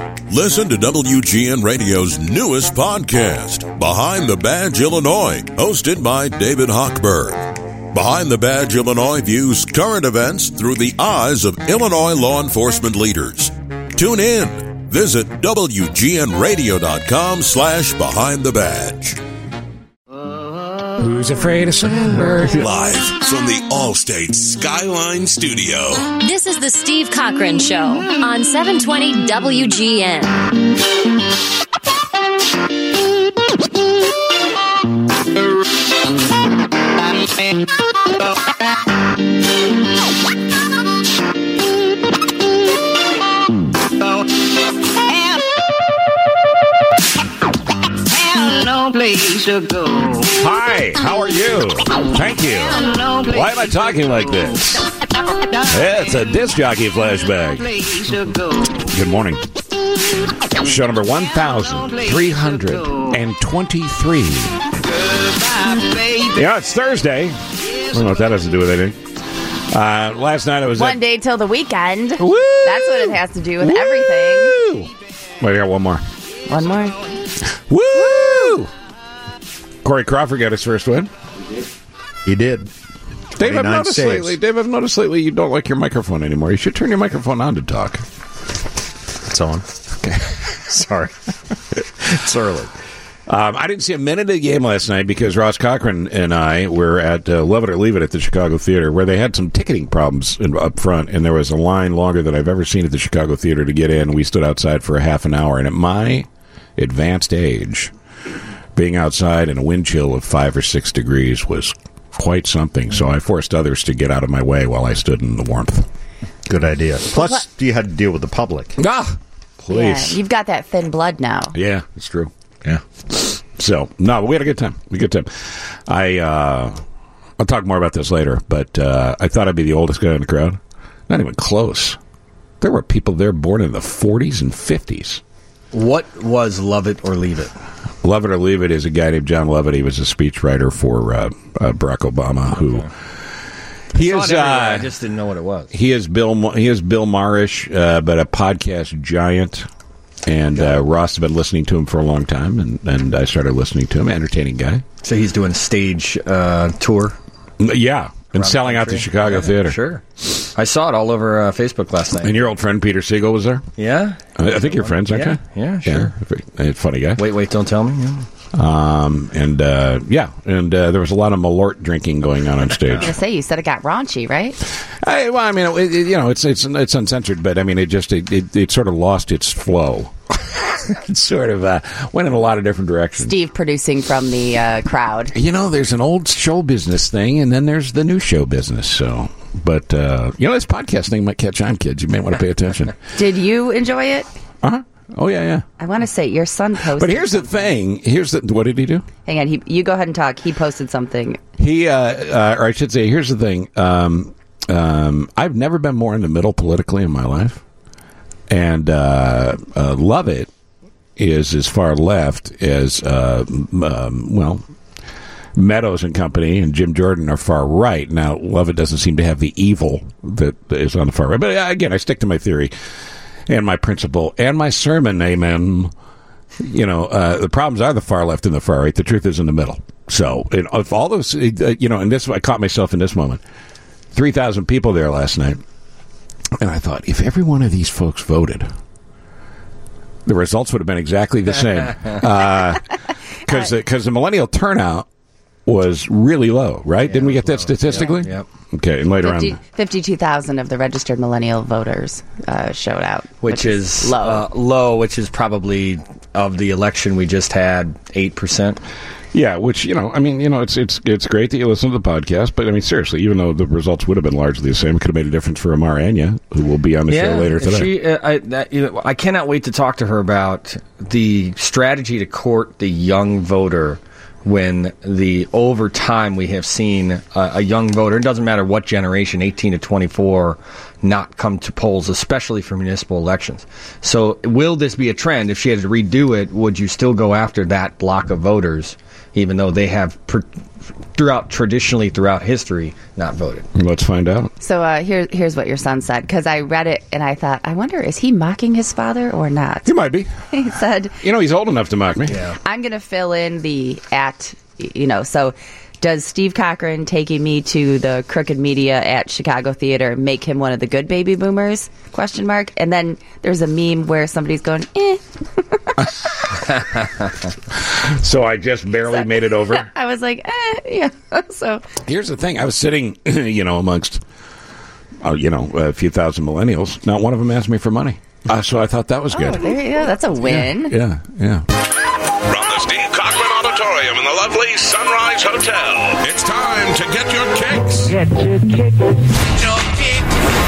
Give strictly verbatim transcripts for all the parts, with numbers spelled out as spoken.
Listen to W G N Radio's newest podcast, Behind the Badge Illinois, hosted by David Hochberg. Behind the Badge Illinois views current events through the eyes of Illinois law enforcement leaders. Tune in. Visit W G N radio dot com slash behind the badge. Who's afraid of Sandberg? Live from the Allstate Skyline Studio. This is the Steve Cochran Show on seven twenty W G N. Place to go. Hi, how are you? Thank you. Why am I talking like this? It's a disc jockey flashback. Good morning. Show number one thousand three hundred twenty-three. Yeah, it's Thursday. I don't know what that has to do with anything. Uh, last night I was One at... day till the weekend. Woo! That's what it has to do with Woo! everything. Wait, I got one more. One more. Woo! Corey Crawford got his first win. He did. Dave, I've noticed saves. lately. Dave, I've noticed lately you don't like your microphone anymore. You should turn your microphone on to talk. It's on. Okay. Sorry. It's early. Um, I didn't see a minute of the game last night because Ross Cochran and I were at uh, Love It or Leave It at the Chicago Theater, where they had some ticketing problems in, up front, and there was a line longer than I've ever seen at the Chicago Theater to get in. We stood outside for a half an hour, and at my advanced age, being outside in a wind chill of five or six degrees was quite something. So I forced others to get out of my way while I stood in the warmth. Good idea. Plus, you had to deal with the public. Ah, please. Yeah, you've got that thin blood now. Yeah, it's true. Yeah. So, no, we had a good time. We had a good time. I, uh, I'll talk more about this later, but uh, I thought I'd be the oldest guy in the crowd. Not even close. There were people there born in the forties and fifties. What was Love It or Leave It? Love It or Leave It is a guy named John Lovett. He was a speechwriter for uh, uh, Barack Obama. Who okay. he I is? Uh, Uh, I just didn't know what it was. He is Bill. He is Bill Maher-ish, uh, but a podcast giant. And uh, Ross has been listening to him for a long time, and, and I started listening to him. Entertaining guy. So he's doing a stage uh, tour. Yeah, and selling out the Chicago yeah, Theater. Sure. I saw it all over uh, Facebook last night. And your old friend Peter Siegel was there? Yeah. I, I think you're friends, aren't yeah. you? Yeah, sure. Yeah, funny guy. Wait, wait, don't tell me. Yeah. Um, and, uh, yeah, and uh, there was a lot of Malort drinking going on on stage. I was going to say, you said it got raunchy, right? I, well, I mean, it, it, you know, it's it's it's uncensored, but, I mean, it just, it, it, it sort of lost its flow. It sort of uh, went in a lot of different directions. Steve producing from the uh, crowd. You know, there's an old show business thing, and then there's the new show business, so... But, uh, you know, this podcast thing might catch on, kids. You may want to pay attention. Did you enjoy it? Uh-huh. Oh, yeah, yeah. I want to say your son posted But here's something. the thing. Here's the... What did he do? Hang on. He, you go ahead and talk. He posted something. He, uh, uh, or I should say, here's the thing. Um, um, I've never been more in the middle politically in my life. And uh, uh, Love It is as far left as, uh, um, well... Meadows and company and Jim Jordan are far right. Now, Lovett doesn't seem to have the evil that is on the far right. But uh, again, I stick to my theory and my principle and my sermon, amen. You know, uh, the problems are the far left and the far right. The truth is in the middle. So, and if all those, uh, you know, and this, I caught myself in this moment. three thousand people there last night. And I thought, if every one of these folks voted, the results would have been exactly the same. Because uh, the, the millennial turnout was really low, right? Yeah, Didn't we get that low. statistically? Yep. yep. Okay, and later fifty, on... fifty-two thousand of the registered millennial voters uh, showed out. Which, which is low. Uh, low, which is probably, of the election we just had, eight percent. Yeah, which, you know, I mean, you know, it's it's it's great that you listen to the podcast, but, I mean, seriously, even though the results would have been largely the same, it could have made a difference for Amar Anya, who will be on the yeah, show later today. She, uh, I, that, you know, I cannot wait to talk to her about the strategy to court the young voter when the over time we have seen a, a young voter, it doesn't matter what generation, eighteen to twenty-four, not come to polls, especially for municipal elections. So will this be a trend? If she had to redo it, would you still go after that block of voters even though they have, per, throughout traditionally throughout history, not voted. Let's find out. So uh, here, here's what your son said, because I read it and I thought, I wonder, is he mocking his father or not? He might be. He said, you know, he's old enough to mock me. Yeah. I'm going to fill in the at, you know, so does Steve Cochran taking me to the Crooked Media at Chicago Theater make him one of the good baby boomers? Question mark. And then there's a meme where somebody's going, eh. So I just barely So- made it over. I was like, eh, yeah. So Here's the thing. I was sitting, you know, amongst, uh, you know, a few thousand millennials. Not one of them asked me for money. Uh, so I thought that was oh, good. there you go. That's a win. Yeah, yeah. From the Steve Cochran Auditorium in the lovely Sunrise Hotel, it's time to get your kicks. Get your kick. Your kick.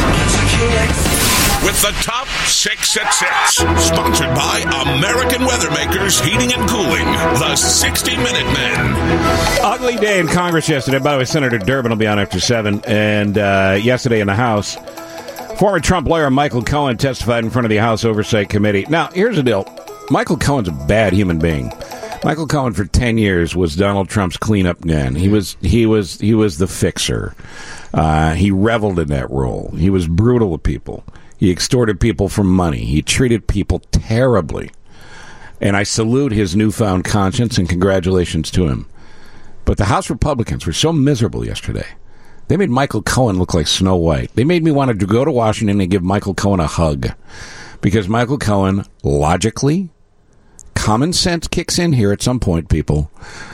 With the top six at six, sponsored by American Weathermakers Heating and Cooling, the sixty minute Men. Ugly day in Congress yesterday. By the way, Senator Durbin will be on after seven. And uh, yesterday in the House, former Trump lawyer Michael Cohen testified in front of the House Oversight Committee. Now, here's the deal. Michael Cohen's a bad human being. Michael Cohen for ten years was Donald Trump's cleanup man. He was he was he was the fixer. Uh, he reveled in that role. He was brutal with people. He extorted people for money. He treated people terribly. And I salute his newfound conscience and congratulations to him. But the House Republicans were so miserable yesterday. They made Michael Cohen look like Snow White. They made me want to go to Washington and give Michael Cohen a hug. Because Michael Cohen, logically, common sense kicks in here at some point, people,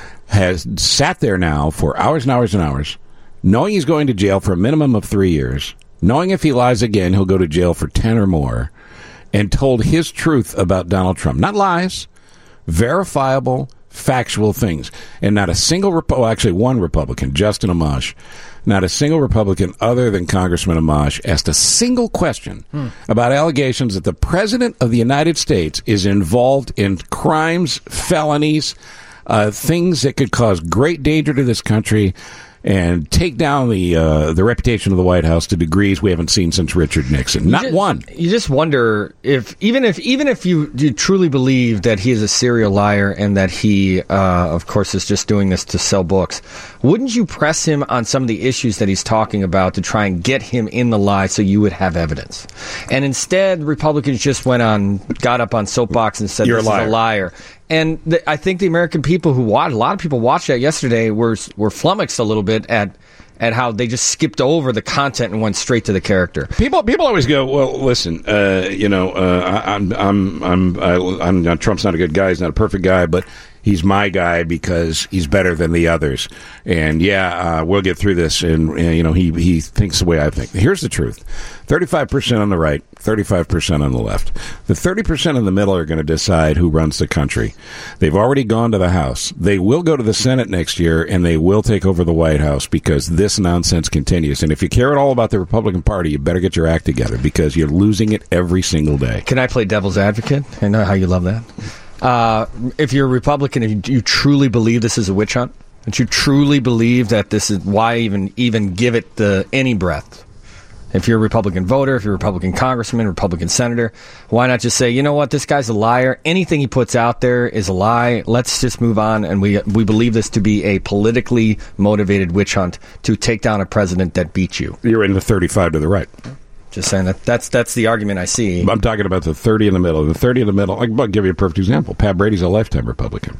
has sat there now for hours and hours and hours, knowing he's going to jail for a minimum of three years, knowing if he lies again, he'll go to jail for ten or more, and told his truth about Donald Trump. Not lies, verifiable, factual things. And not a single, Rep- oh, actually one Republican, Justin Amash, not a single Republican other than Congressman Amash asked a single question hmm. about allegations that the President of the United States is involved in crimes, felonies, uh, things that could cause great danger to this country and take down the uh, the reputation of the White House to degrees we haven't seen since Richard Nixon. Not you just, one. You just wonder if even if even if you, you truly believe that he is a serial liar and that he, uh, of course, is just doing this to sell books, wouldn't you press him on some of the issues that he's talking about to try and get him in the lie so you would have evidence? And instead, Republicans just went on, got up on soapbox and said You're this a liar. is a liar. And the, I think the American people who watched, a lot of people watched that yesterday were were flummoxed a little bit at at how they just skipped over the content and went straight to the character. People people always go, well, listen, uh, you know, uh, I, I'm I'm I'm, I, I'm not, Trump's not a good guy, he's not a perfect guy, but he's my guy because he's better than the others. And yeah, uh, we'll get through this. And, and you know, he he thinks the way I think. Here's the truth: thirty-five percent on the right, thirty-five percent on the left. The thirty percent in the middle are going to decide who runs the country. They've already gone to the House. They will go to the Senate next year, and they will take over the White House because this nonsense continues. And if you care at all about the Republican Party, you better get your act together because you're losing it every single day. Can I play devil's advocate? I know how you love that. Uh, if you're a Republican, if you, you truly believe this is a witch hunt, that you truly believe that this is why even even give it the any breath. If you're a Republican voter, if you're a Republican congressman, Republican senator, why not just say, you know what, this guy's a liar. Anything he puts out there is a lie. Let's just move on. And we we believe this to be a politically motivated witch hunt to take down a president that beat you. You're in the thirty-five to the right. Just saying that that's that's the argument I see. I'm talking about the thirty in the middle. The thirty in the middle, I'll give you a perfect example. Pat Brady's a lifetime Republican.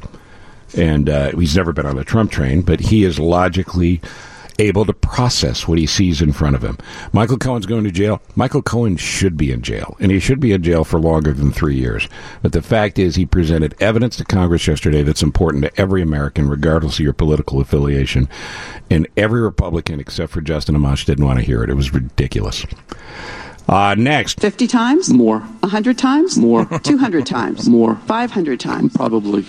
And uh, he's never been on a Trump train, but he is logically able to process what he sees in front of him. Michael Cohen's going to jail. Michael Cohen should be in jail, and he should be in jail for longer than three years. But the fact is he presented evidence to Congress yesterday that's important to every American, regardless of your political affiliation. And every Republican, except for Justin Amash, didn't want to hear it. It was ridiculous. Uh, next. fifty times? More. one hundred times? More. two hundred times? More. five hundred times? Probably.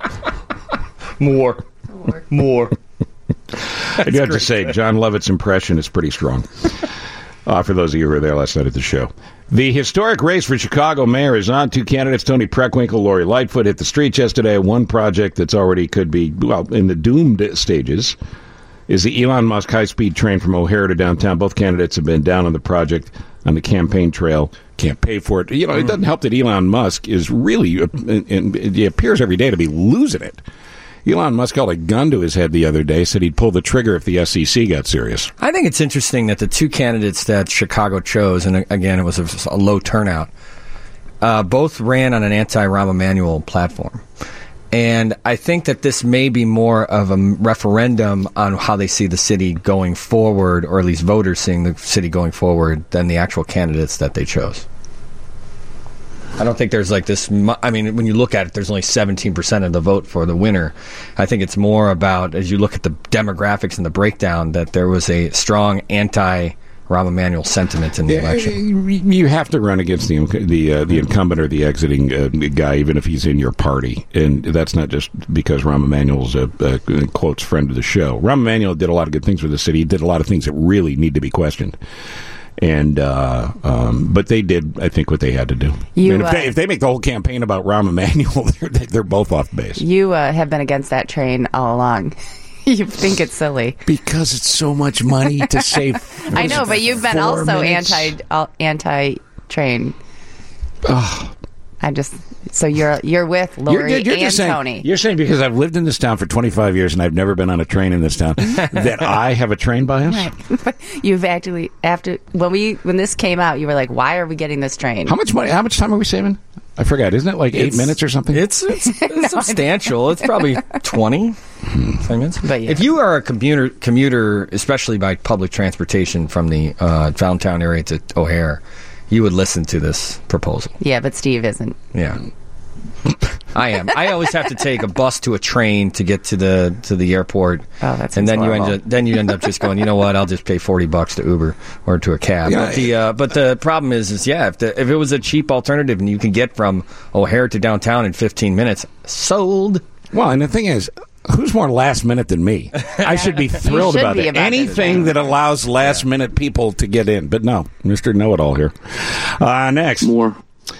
More. More. I do have to say, John Lovett's impression is pretty strong. Uh, for those of you who were there last night at the show. The historic race for Chicago mayor is on. Two candidates, Tony Preckwinkle, Lori Lightfoot, hit the streets yesterday. One project that's already could be, well, in the doomed stages is the Elon Musk high-speed train from O'Hare to downtown. Both candidates have been down on the project on the campaign trail. Can't pay for it. You know, it doesn't help that Elon Musk is really, it appears every day to be losing it. Elon Musk held a gun to his head the other day, said he'd pull the trigger if the S E C got serious. I think it's interesting that the two candidates that Chicago chose, and again, it was a, a low turnout, uh, both ran on an anti-Rahm Emanuel platform. And I think that this may be more of a referendum on how they see the city going forward, or at least voters seeing the city going forward, than the actual candidates that they chose. I don't think there's like this. I mean, when you look at it, there's only seventeen percent of the vote for the winner. I think it's more about, as you look at the demographics and the breakdown, that there was a strong anti Rahm Emanuel sentiment in the election. You have to run against the the uh, the incumbent or the exiting uh, guy, even if he's in your party, and that's not just because Rahm Emanuel's a, a quotes friend of the show. Rahm Emanuel did a lot of good things for the city. He did a lot of things that really need to be questioned. And uh, um, but they did, I think, what they had to do. You, and if, uh, they, if they make the whole campaign about Rahm Emanuel, they're, they're both off base. You uh, have been against that train all along. You think it's silly because it's so much money to save. I know, but you've been also minutes? anti uh, anti train. Oh. I just so you're you're with Lori you're, you're and just saying, Tony. You're saying because I've lived in this town for twenty-five years and I've never been on a train in this town that I have a train bias? Right. You've actually after when we when this came out, you were like, "Why are we getting this train?" How much money? How much time are we saving? I forgot. Isn't it like eight It's- minutes or something? It's, it's, it's substantial. It's probably twenty minutes. But yeah. If you are a commuter, commuter, especially by public transportation from the uh, downtown area to O'Hare, you would listen to this proposal. Yeah, but Steve isn't. Yeah. I am. I always have to take a bus to a train to get to the to the airport. Oh, that and seems then you horrible. end up, then you end up just going, you know what? I'll just pay forty bucks to Uber or to a cab. Yeah, but the uh, but the problem is, is yeah, if the, if it was a cheap alternative and you can get from O'Hare to downtown in fifteen minutes, sold. Well, and the thing is, who's more last minute than me? I should be thrilled should about be it. about Anything this. that allows last minute people to get in. But no, Mister Know-It-All here. Uh, next. More.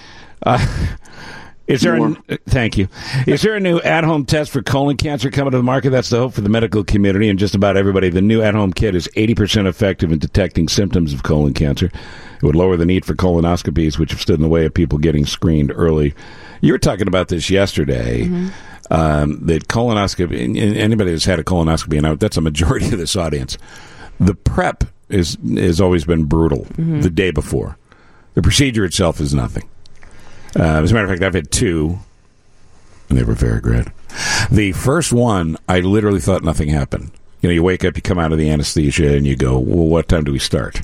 Is there More. a, thank you. Is there a new at-home test for colon cancer coming to the market? That's the hope for the medical community and just about everybody. The new at-home kit is eighty percent effective in detecting symptoms of colon cancer. It would lower the need for colonoscopies, which have stood in the way of people getting screened early. You were talking about this yesterday. Mm-hmm. Um, that colonoscopy, and anybody that's had a colonoscopy, and that's a majority of this audience, the prep is has always been brutal Mm-hmm. the day before. The procedure itself is nothing. Uh, as a matter of fact, I've had two, and they were very good. The first one, I literally thought nothing happened. You know, you wake up, you come out of the anesthesia, and you go, well, what time do we start?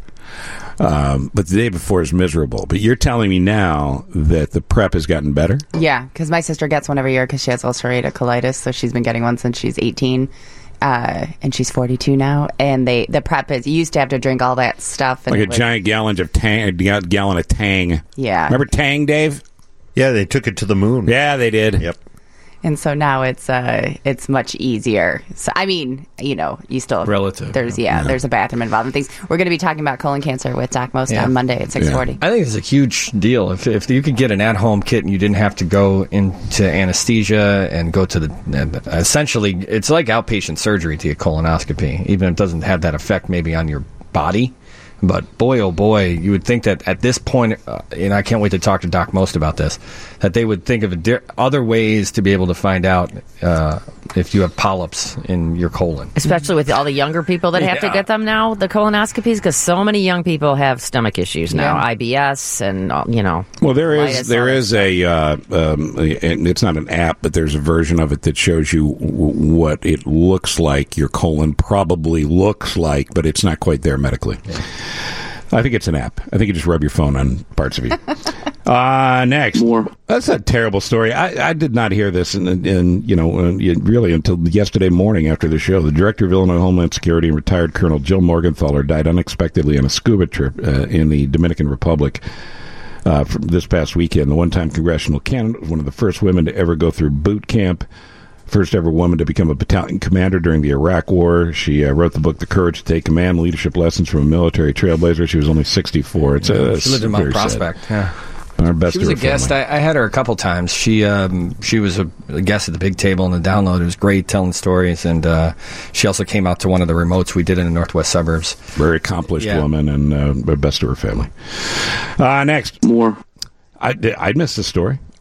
Um, but the day before is miserable. But you're telling me now that the prep has gotten better? Yeah, because my sister gets one every year because she has ulcerative colitis, so she's been getting one since she's eighteen, uh, and she's forty-two now. And they the prep is you used to have to drink all that stuff, and Like it a was- giant gallon of tang, a gallon of Tang. Yeah. Remember Tang, Dave? Yeah, they took it to the moon. Yeah, they did. Yep. And so now it's uh it's much easier. So I mean, you know, you still have, Relative, There's yeah, there's a bathroom involved and things. We're going to be talking about colon cancer with Doc Most Yeah. on Monday at six forty. I think it's a huge deal. If if you could get an at-home kit and you didn't have to go into anesthesia and go to the essentially, it's like outpatient surgery to get colonoscopy, even if it doesn't have that effect maybe on your body. But boy, oh boy, you would think that at this point, uh, and I can't wait to talk to Doc Most about this, that they would think of a di- other ways to be able to find out uh, if you have polyps in your colon. Especially with all the younger people that have to Yeah. get them now, the colonoscopies, because so many young people have stomach issues now, Yeah. I B S, and uh, you know. Well, there colitis, is there all that is a, uh, um, and it's not an app, but there's a version of it that shows you w- what it looks like your colon probably looks like, but it's not quite there medically. I think it's an app. I think you just rub your phone on parts of you. Uh, next. More. That's a terrible story. I, I did not hear this, and, and you know, uh, really until yesterday morning after the show. The director of Illinois Homeland Security and retired Colonel Jill Morgenthaler died unexpectedly on a scuba trip uh, in the Dominican Republic uh, from this past weekend. The one-time congressional candidate was one of the first women to ever go through boot camp. First ever woman to become a battalion commander during the Iraq War. She uh, wrote the book "The Courage to Take Command: Leadership Lessons from a Military Trailblazer." She was only sixty-four. It's a She lived in Mount Prospect. Yeah. Our best She was to a her guest. family. I, I had her a couple times. She um, she was a, a guest at the big table in the download. It was great telling stories, and uh, she also came out to one of the remotes we did in the northwest suburbs. Very accomplished Yeah. woman, and uh, best to her family. Uh, next, More. I I missed the story.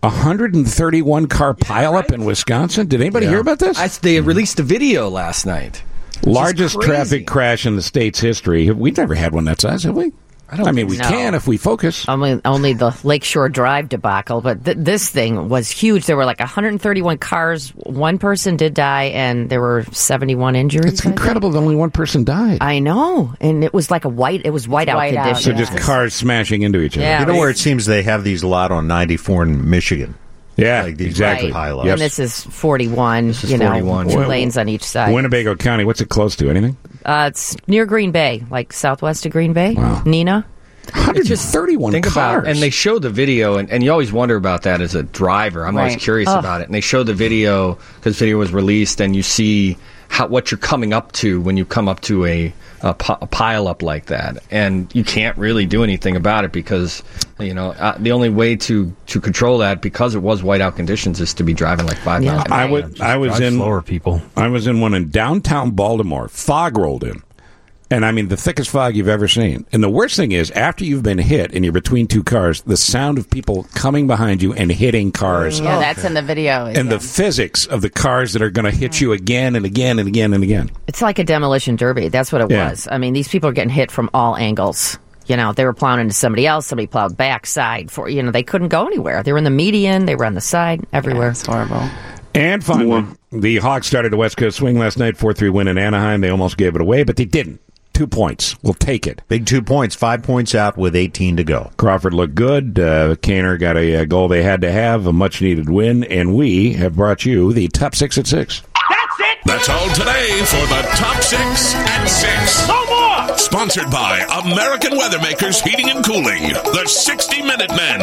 one hundred thirty-one car pileup in Wisconsin. Did anybody Yeah. hear about this? I, they released a video last night. Largest crazy. traffic crash in the state's history. We've never had one that size, have we? I don't I mean, we No. can if we focus. Only, only the Lakeshore Drive debacle, but th- this thing was huge. There were like one hundred thirty-one cars. One person did die, and there were seventy-one injuries. It's incredible that only one person died. I know, and it was like a white. It was whiteout Whiteout, condition. so yeah. just cars smashing into each other. Yeah. You know where it seems they have these a lot on ninety-four in Michigan. Yeah, Like these exactly. right pileups. Yes. And this is forty-one. is you know, forty-one. two Well, lanes on each side. Winnebago County, what's it close to? Anything? Uh, it's near Green Bay, like southwest of Green Bay. Wow. Nina. one hundred thirty-one Think cars. about, and they show the video, and, and you always wonder about that as a driver. I'm always Right. curious Ugh. about it. And they show the video because video was released, and you see how what you're coming up to when you come up to a a, pi- a pile up like that, and you can't really do anything about it because you know uh, the only way to, to control that because it was whiteout conditions is to be driving like five Yeah. miles. I would. I was Drive in. slower, people. I was in one in downtown Baltimore. Fog rolled in. And I mean, the thickest fog you've ever seen. And the worst thing is, after you've been hit and you're between two cars, the sound of people coming behind you and hitting cars. Yeah, that's in the video. And the physics of the cars that are going to hit you again and again and again and again. It's like a demolition derby. That's what it Yeah. was. I mean, these people are getting hit from all angles. You know, they were plowing into somebody else. Somebody plowed backside for, you know, they couldn't go anywhere. They were in the median. They were on the side, everywhere. It's horrible. And finally, the Hawks started a West Coast swing last night, four three win in Anaheim. They almost gave it away, but they didn't. Two points. We'll take it. Big two points, five points out with eighteen to go. Crawford looked good. Uh, Kaner got a, a goal they had to have, a much-needed win, and we have brought you the Top Six at Six. That's it! That's all today for the Top Six at Six. No more! Sponsored by American Weathermakers Heating and Cooling, the sixty minute Men.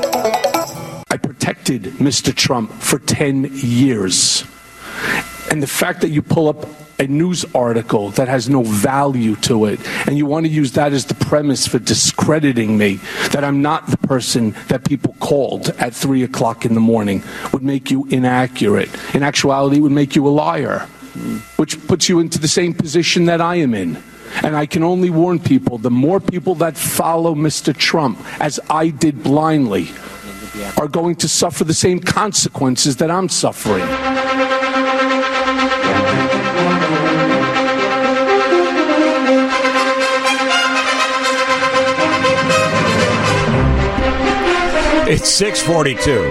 I protected Mister Trump for ten years. And the fact that you pull up a news article that has no value to it, and you want to use that as the premise for discrediting me, that I'm not the person that people called at three o'clock in the morning, would make you inaccurate. In actuality, it would make you a liar, which puts you into the same position that I am in. And I can only warn people, the more people that follow Mister Trump, as I did blindly, are going to suffer the same consequences that I'm suffering. It's six forty-two.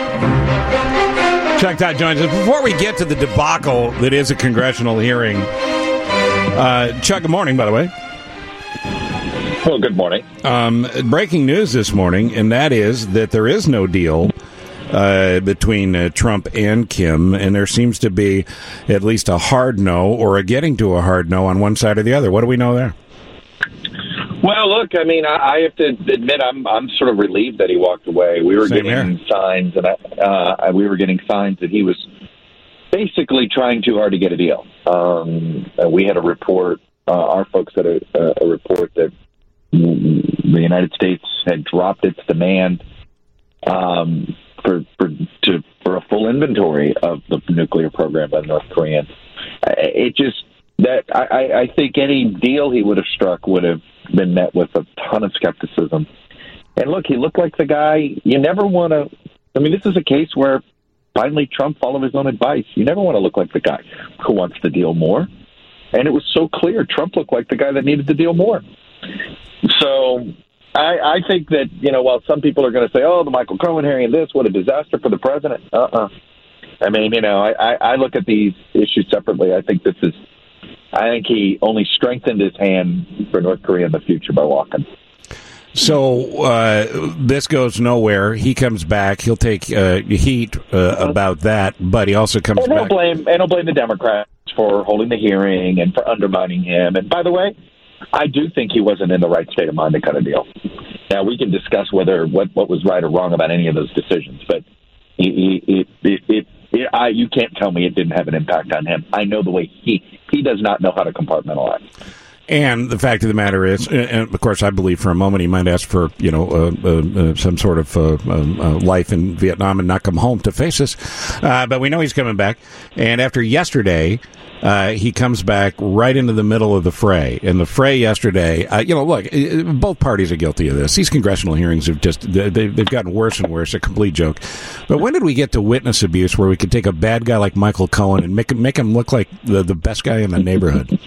Chuck Todd joins us. Before we get to the debacle that is a congressional hearing, uh, Chuck, good morning, by the way. Well, good morning. Um, breaking news this morning, and that is that there is no deal uh, between uh, Trump and Kim, and there seems to be at least a hard no or a getting to a hard no on one side or the other. What do we know there? Well, look, I mean, I, I have to admit, I'm I'm sort of relieved that he walked away. We were Same getting here. signs, and I, uh, we were getting signs that he was basically trying too hard to get a deal. Um, uh, we had a report. Uh, our folks had a, a report that the United States had dropped its demand um, for for to for a full inventory of the nuclear program by the North Koreans. It just that I, I think any deal he would have struck would have been met with a ton of skepticism. And look, he looked like the guy you never want to. I mean, this is a case where finally Trump followed his own advice. You never want to look like the guy who wants to deal more. And it was so clear Trump looked like the guy that needed to deal more. So I, I think that, you know, while some people are going to say, oh, the Michael Cohen hearing and this, what a disaster for the president. Uh-uh. I mean, you know, I, I, I look at these issues separately. I think this is, I think he only strengthened his hand for North Korea in the future by walking. So uh, this goes nowhere. He comes back. He'll take uh, heat uh, about that, but he also comes and I'll back. blame and I'll blame the Democrats for holding the hearing and for undermining him. And by the way, I do think he wasn't in the right state of mind to cut a deal. Now we can discuss whether what, what was right or wrong about any of those decisions, but he, he, it, it, it, it, I, you can't tell me it didn't have an impact on him. I know the way he he does not know how to compartmentalize. And the fact of the matter is, and of course, I believe for a moment he might ask for, you know, uh, uh, uh, some sort of uh, um, uh, life in Vietnam and not come home to face us. Uh, but we know he's coming back. And after yesterday, uh, he comes back right into the middle of the fray. And the fray yesterday, uh, you know, look, both parties are guilty of this. These congressional hearings have just, they, they've gotten worse and worse, a complete joke. But when did we get to witness abuse where we could take a bad guy like Michael Cohen and make him, make him look like the, the best guy in the neighborhood?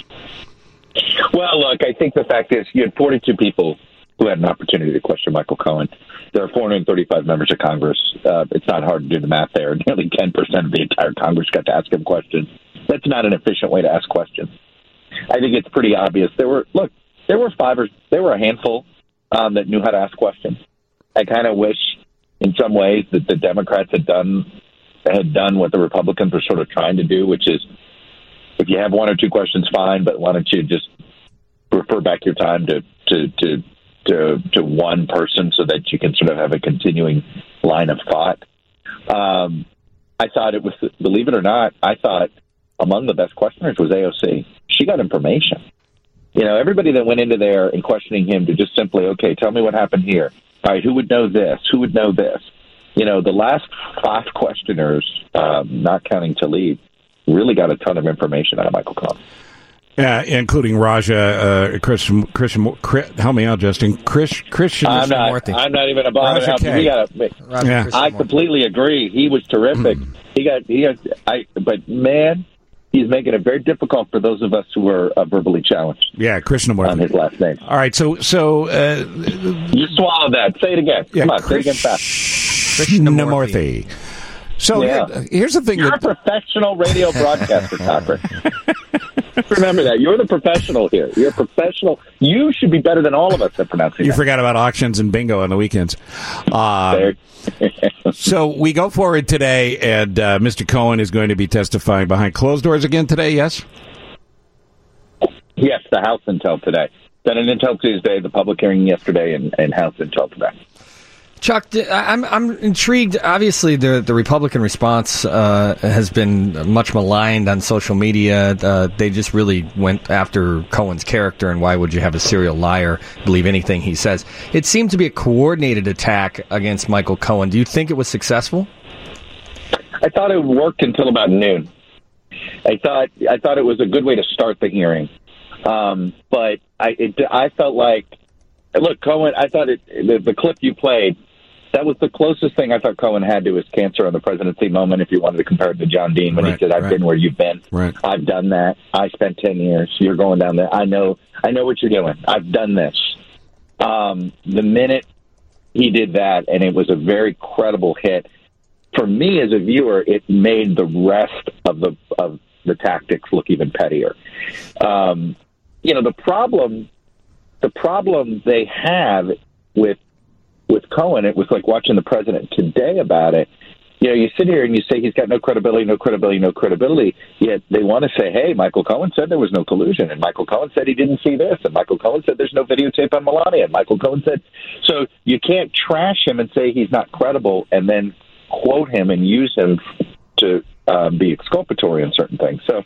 Well, look, I think the fact is you had forty-two people who had an opportunity to question Michael Cohen. There are four hundred thirty-five members of Congress. Uh, it's not hard to do the math there. Nearly ten percent of the entire Congress got to ask him questions. That's not an efficient way to ask questions. I think it's pretty obvious. There were, look, there were five or there were a handful um, that knew how to ask questions. I kind of wish in some ways that the Democrats had done had done what the Republicans were sort of trying to do, which is if you have one or two questions, fine, but why don't you just refer back your time to, to, to, to, to one person so that you can sort of have a continuing line of thought. Um, I thought it was, believe it or not, I thought among the best questioners was A O C. She got information. You know, everybody that went into there and questioning him to just simply, okay, tell me what happened here. All right, who would know this? Who would know this? You know, the last five questioners, um, not counting Tlaib, really got a ton of information out of Michael Cohen. Yeah, including Raja, uh, Christian, Christian, Chris, help me out, Justin. Chris, Christian, I'm not, I'm not even a bother. We got yeah. I completely agree. He was terrific. he got, he got, I, but man, he's making it very difficult for those of us who are uh, verbally challenged. Yeah, Krishnamurthy on his last name. All right, so, so uh, you swallow that. Say it again. Yeah, Come on, Krish- say it again fast. Krishnamurthy. So yeah. here, here's the thing. You're that, a professional radio broadcaster, Cochran. Remember that. You're the professional here. You're a professional. You should be better than all of us at pronouncing You that. forgot about auctions and bingo on the weekends. Uh, so we go forward today, and uh, Mister Cohen is going to be testifying behind closed doors again today, yes? Yes, the House Intel today. Senate Intel Tuesday, the public hearing yesterday, and, and House Intel today. Chuck, I'm I'm intrigued. Obviously, the the Republican response uh, has been much maligned on social media. Uh, they just really went after Cohen's character, and why would you have a serial liar believe anything he says? It seemed to be a coordinated attack against Michael Cohen. Do you think it was successful? I thought it worked until about noon. I thought I thought it was a good way to start the hearing, um, but I it, I felt like, look, Cohen. I thought it the, the clip you played. That was the closest thing I thought Cohen had to his cancer on the presidency moment, if you wanted to compare it to John Dean, when right, he said, I've right. been where you've been. Right. I've done that. I spent ten years. You're going down there. I know I know what you're doing. I've done this. Um, the minute he did that, and it was a very credible hit, for me as a viewer, it made the rest of the of the tactics look even pettier. Um, you know, the problem, the problem they have with with Cohen, it was like watching the president today about it. You know, you sit here and you say he's got no credibility, no credibility, no credibility, yet they want to say, hey, Michael Cohen said there was no collusion, and Michael Cohen said he didn't see this, and Michael Cohen said there's no videotape on Melania, and Michael Cohen said... So you can't trash him and say he's not credible and then quote him and use him to um, be exculpatory on certain things. So,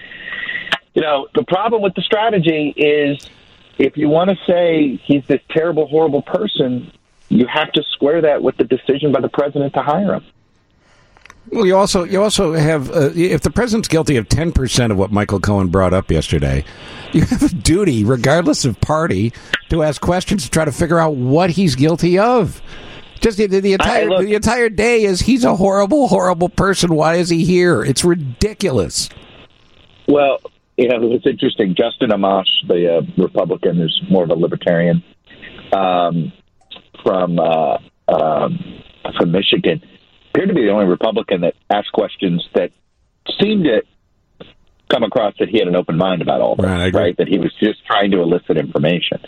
you know, the problem with the strategy is if you want to say he's this terrible, horrible person, you have to square that with the decision by the president to hire him. Well, you also you also have, uh, if the president's guilty of ten percent of what Michael Cohen brought up yesterday, you have a duty, regardless of party, to ask questions to try to figure out what he's guilty of. Just the, the entire I, look, the entire day is he's a horrible, horrible person. Why is he here? It's ridiculous. Well, you know, it's interesting. Justin Amash, the uh, Republican, who's more of a libertarian, um, from uh, um, from Michigan, appeared to be the only Republican that asked questions that seemed to come across that he had an open mind about all this, right? right? That he was just trying to elicit information.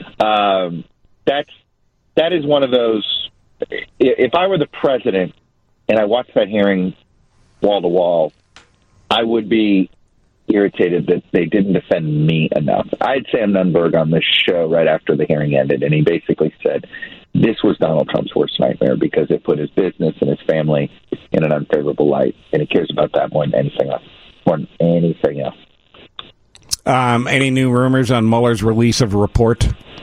Um, that's that is one of those. If I were the president and I watched that hearing wall to wall, I would be irritated that they didn't defend me enough. I had Sam Nunberg on this show right after the hearing ended, and he basically said this was Donald Trump's worst nightmare because it put his business and his family in an unfavorable light, and he cares about that more than anything else. More than anything else. Um, any new rumors on Mueller's release of a report?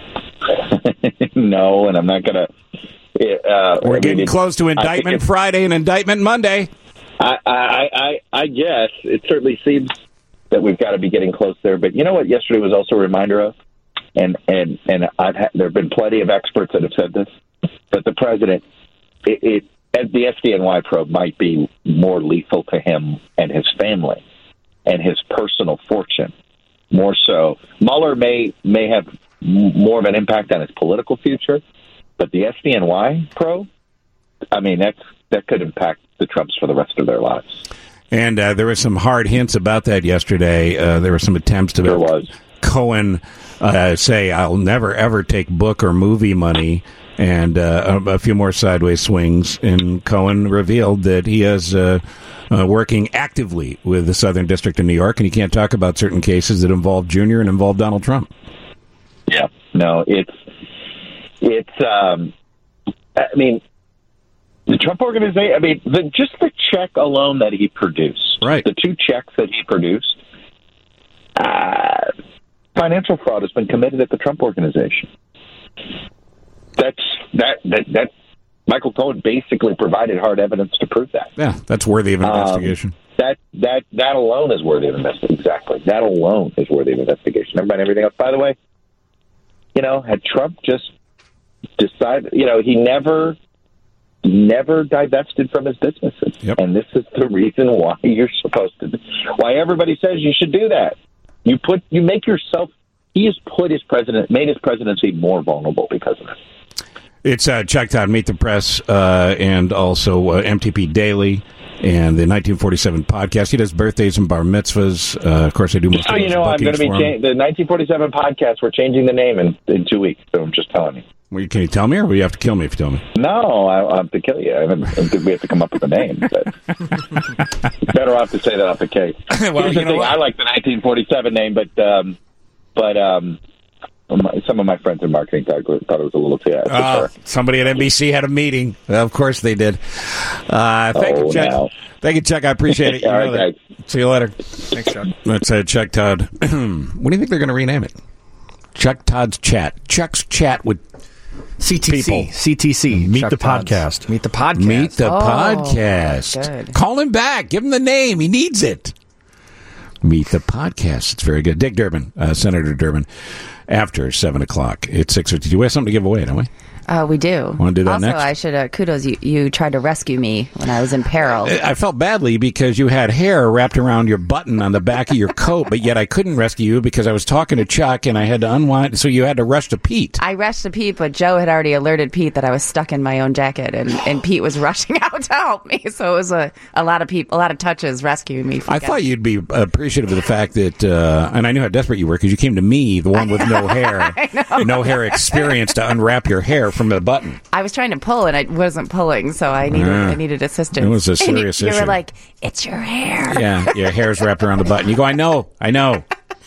No, and I'm not going to. Uh, We're I getting mean, close to indictment Friday and indictment Monday. I, I, I, I guess it certainly seems that we've got to be getting close there. But you know what? Yesterday was also a reminder of, and and and I've had, there have been plenty of experts that have said this, that the president, it, it the S D N Y probe might be more lethal to him and his family and his personal fortune, more so. Mueller may may have more of an impact on his political future, but the S D N Y probe, I mean, that's that could impact the Trumps for the rest of their lives. And uh, there were some hard hints about that yesterday. Uh, there were some attempts to there was. Cohen uh, say, I'll never, ever take book or movie money, and uh, a, a few more sideways swings. And Cohen revealed that he is uh, uh, working actively with the Southern District of New York, and he can't talk about certain cases that involve Junior and involve Donald Trump. Yeah, no, it's, it's, um, I mean, the Trump organization, I mean, the, just the check alone that he produced, right? The two checks that he produced, uh, financial fraud has been committed at the Trump organization. That's that that that Michael Cohen basically provided hard evidence to prove that. Yeah, that's worthy of investigation. Um, that that that alone is worthy of investigation. Exactly, that alone is worthy of investigation. Never mind everything else. By the way, you know, had Trump just decided, you know, he never. never divested from his businesses. Yep. And this is the reason why you're supposed to, why everybody says you should do that. You put, you make yourself, he has put his president, made his presidency more vulnerable because of it. It's uh, Chuck Todd, Meet the Press, uh, and also uh, M T P Daily and the nineteen forty-seven podcast. He does birthdays and bar mitzvahs. Uh, of course, I do most oh, of you know, I'm going to be, cha- the nineteen forty-seven podcast, we're changing the name in, in two weeks, so I'm just telling you. Well, can you tell me, or will you have to kill me if you tell me? No, I, I have to kill you. I haven't, we have to come up with a name. But better off to say that off the case. Well, Here's you the know thing. what? I like the nineteen forty-seven name, but um, but um, some of my friends in marketing thought, thought it was a little too uh, Somebody at N B C had a meeting. Of course they did. Uh, thank oh, you, Chuck. Now. Thank you, Chuck. I appreciate it. You All know right, that. See you later. Thanks, Chuck. That's uh, Chuck Todd. What do you think they're going to rename it? Chuck Todd's Chat. Chuck's Chat with C T C. people. C T C. Meet Chuck the Todd's. podcast. Meet the podcast. Meet the Oh, podcast. good. Call him back. Give him the name. He needs it. Meet the podcast. It's very good. Dick Durbin, uh, Senator Durbin, after seven o'clock. It's six fifty-two. We have something to give away, don't we? Uh, we do. Wanna do that also, next? I should uh, kudos you. You tried to rescue me when I was in peril. I felt badly because you had hair wrapped around your button on the back of your coat, but yet I couldn't rescue you because I was talking to Chuck and I had to unwind, so you had to rush to Pete. I rushed to Pete, but Joe had already alerted Pete that I was stuck in my own jacket, and, and Pete was rushing out to help me. So it was a, a lot of people, a lot of touches rescuing me. From I thought you'd be appreciative of the fact that, uh, and I knew how desperate you were because you came to me, the one with no hair, no hair experience, to unwrap your hair from the button. I was trying to pull, and I wasn't pulling, so I needed Yeah. I needed assistance. It was a And serious you, you issue. were like, "It's your hair." Yeah, your hair's wrapped around the button. You go, I know, I know.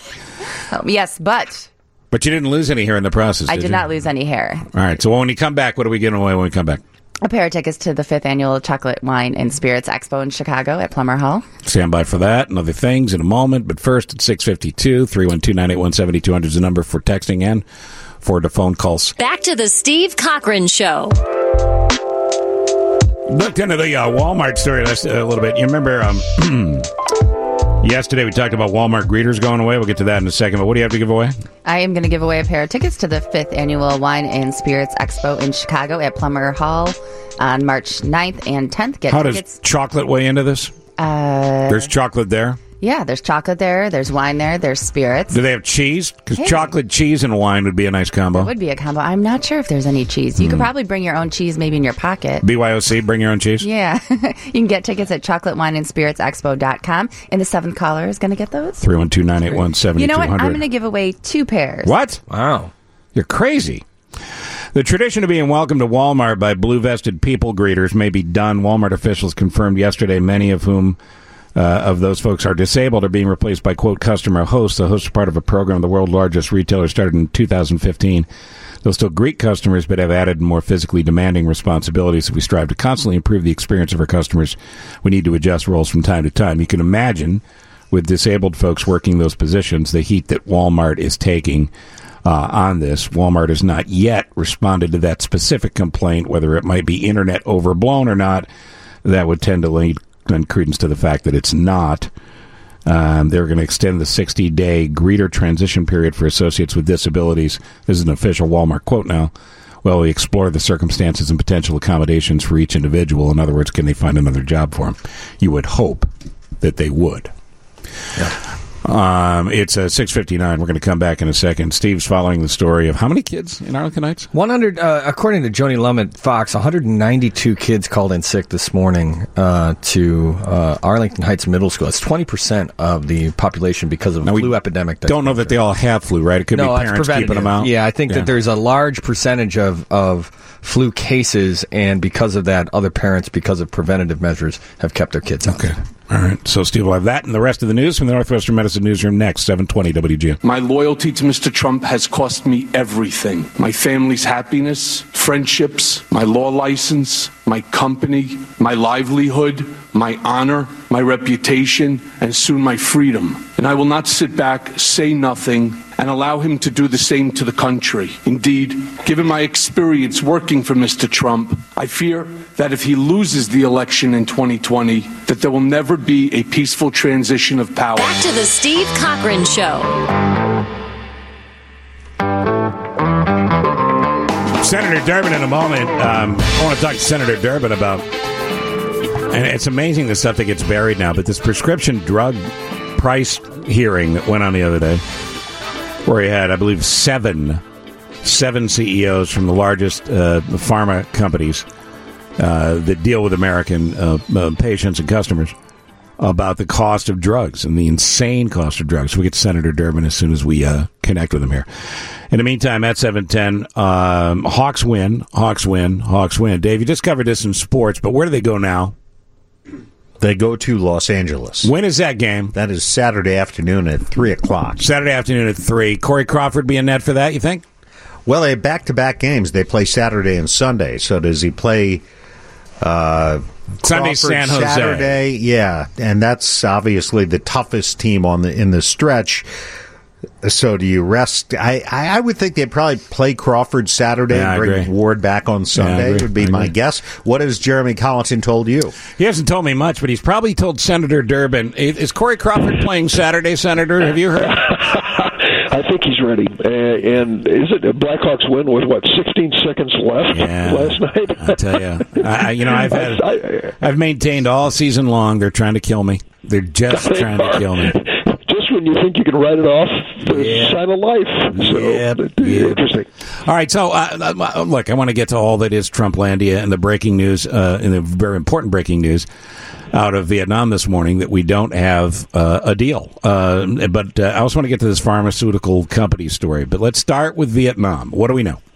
Um, yes, but But you didn't lose any hair in the process, I did did you? not lose any hair. All right, so when you come back, what are we giving away when we come back? A pair of tickets to the fifth annual Chocolate, Wine, and Spirits Expo in Chicago at Plummer Hall. Stand by for that and other things in a moment. But first, at six fifty-two, three one two, nine eight one, seven two zero zero is the number for texting and for the phone calls. Back to the Steve Cochran Show. Looked into the uh, Walmart story last, uh, a little bit. You remember um, yesterday we talked about Walmart greeters going away. We'll get to that in a second. But what do you have to give away? I am going to give away a pair of tickets to the fifth annual Wine and Spirits Expo in Chicago at Plummer Hall on March ninth and tenth. Get How tickets. does chocolate weigh into this? Uh, There's chocolate there. yeah, there's chocolate there. There's wine there. There's spirits. Do they have cheese? Because Hey. chocolate, cheese, and wine would be a nice combo. It would be a combo. I'm not sure if there's any cheese. You Hmm. could probably bring your own cheese maybe in your pocket. B Y O C, bring your own cheese. Yeah. You can get tickets at chocolate wine and spirits expo dot com. And the seventh caller is going to get those. three one two, nine eight one, seven two You zero know zero. what? I'm going to give away two pairs. What? Wow. You're crazy. The tradition of being welcomed to Walmart by blue-vested people greeters may be done. Walmart officials confirmed yesterday many of whom uh, of those folks are disabled are being replaced by, quote, customer hosts. The hosts are part of a program the world's largest retailer started in two thousand fifteen. They'll still greet customers, but have added more physically demanding responsibilities. If we strive to constantly improve the experience of our customers, we need to adjust roles from time to time. You can imagine with disabled folks working those positions, the heat that Walmart is taking uh, on this. Walmart has not yet responded to that specific complaint, whether it might be internet overblown or not. That would tend to lead credence to the fact that it's not. Um, they're going to extend the sixty-day greeter transition period for associates with disabilities. This is an official Walmart quote now. Well, we explore the circumstances and potential accommodations for each individual. In other words, can they find another job for them? You would hope that they would. Yeah. Um, it's uh, six fifty-nine. We're going to come back in a second. Steve's following the story of how many kids in Arlington Heights? one hundred, uh, according to Joni Lum at Fox, one hundred ninety-two kids called in sick this morning uh, to uh, Arlington Heights Middle School. That's twenty percent of the population because of a flu epidemic. Don't know that they all have flu, right? It could no, be parents keeping them out. Yeah, I think yeah. that there's a large percentage of, of flu cases, and because of that, other parents, because of preventative measures, have kept their kids out. Okay. All right. So Steve will have that and the rest of the news from the Northwestern Medicine Newsroom next, seven twenty W G N. My loyalty to Mister Trump has cost me everything. My family's happiness, friendships, my law license, my company, my livelihood, my honor, my reputation, and soon my freedom. And I will not sit back, say nothing, and allow him to do the same to the country. Indeed, given my experience working for Mister Trump, I fear that if he loses the election in twenty twenty, that there will never be a peaceful transition of power. Back to the Steve Cochran Show. Senator Durbin in a moment. Um, I want to talk to Senator Durbin about, and it's amazing the stuff that gets buried now, but this prescription drug price hearing that went on the other day, where he had, I believe, seven, seven C E Os from the largest uh, pharma companies uh, that deal with American uh, uh, patients and customers about the cost of drugs and the insane cost of drugs. We'll get to Senator Durbin as soon as we uh, connect with him here. In the meantime, at seven ten, um, Hawks win, Hawks win, Hawks win. Dave, you just covered this in sports, but where do they go now? They go to Los Angeles. When is that game? That is Saturday afternoon at three o'clock. Saturday afternoon at three. Corey Crawford be in net for that, you think? Well, they have back-to-back games. They play Saturday and Sunday. So does he play uh, Sunday, San Jose? Saturday, yeah. And that's obviously the toughest team on the in the stretch. So do you rest? I, I, I would think they'd probably play Crawford Saturday yeah, and bring Ward back on Sunday, yeah, would be my guess. What has Jeremy Collinson told you? He hasn't told me much, but he's probably told Senator Durbin. Is Corey Crawford playing Saturday, Senator? Have you heard? I think he's ready. Uh, and is it a Blackhawks win with, what, sixteen seconds left yeah, last night? I tell you. I, you know, I've had, I, I've maintained all season long they're trying to kill me. They're just they trying are. to kill me. Just when you think you can write it off, the yeah. sign of life. So, yep. Yep. Interesting. All right, so uh, look, I want to get to all that is Trumplandia and the breaking news, uh, and the very important breaking news out of Vietnam this morning that we don't have uh, a deal. Uh, but uh, I also want to get to this pharmaceutical company story. But let's start with Vietnam. What do we know?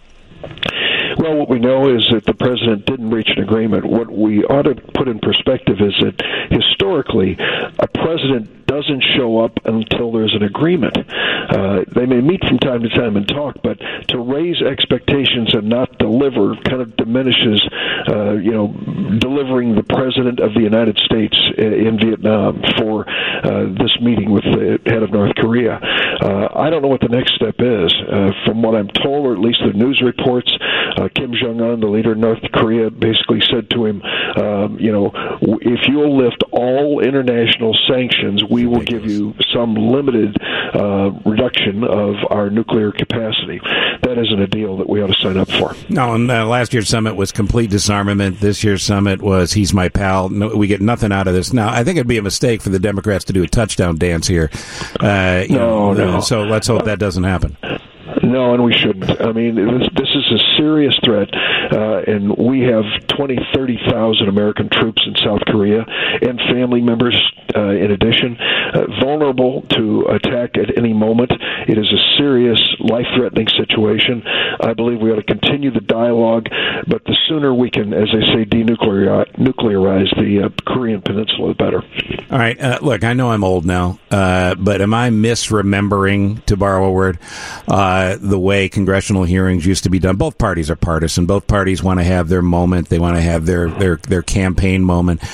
Well, what we know is that the president didn't reach an agreement. What we ought to put in perspective is that historically, a president doesn't show up until there's an agreement. Uh, they may meet from time to time and talk, but to raise expectations and not deliver kind of diminishes, uh, you know, delivering the president of the United States in Vietnam for uh, this meeting with the head of North Korea. Uh, I don't know what the next step is. Uh, from what I'm told, or at least the news reports, uh, Kim Jong-un, the leader of North Korea, basically said to him, um, you know, if you'll lift all international sanctions, we will give you some limited uh, reduction of our nuclear capacity. That isn't a deal that we ought to sign up for. No, and uh, last year's summit was complete disarmament. This year's summit was he's my pal. No, we get nothing out of this. Now, I think it'd be a mistake for the Democrats to do a touchdown dance here. Uh, you no, know, no. Uh, so let's hope that doesn't happen. No, and we shouldn't. I mean, this, this is a serious threat, uh, and we have twenty, thirty thousand American troops in South Korea and family members, uh, in addition, uh, vulnerable to attack at any moment. It is a serious, life-threatening situation. I believe we ought to continue the dialogue, but the sooner we can, as I say, denuclearize nuclearize the uh, Korean Peninsula, the better. All right. Uh, look, I know I'm old now, uh, but am I misremembering, to borrow a word, uh, the way congressional hearings used to be done? Both parties are partisan. Both parties want to have their moment. They want to have their, their, their campaign moment.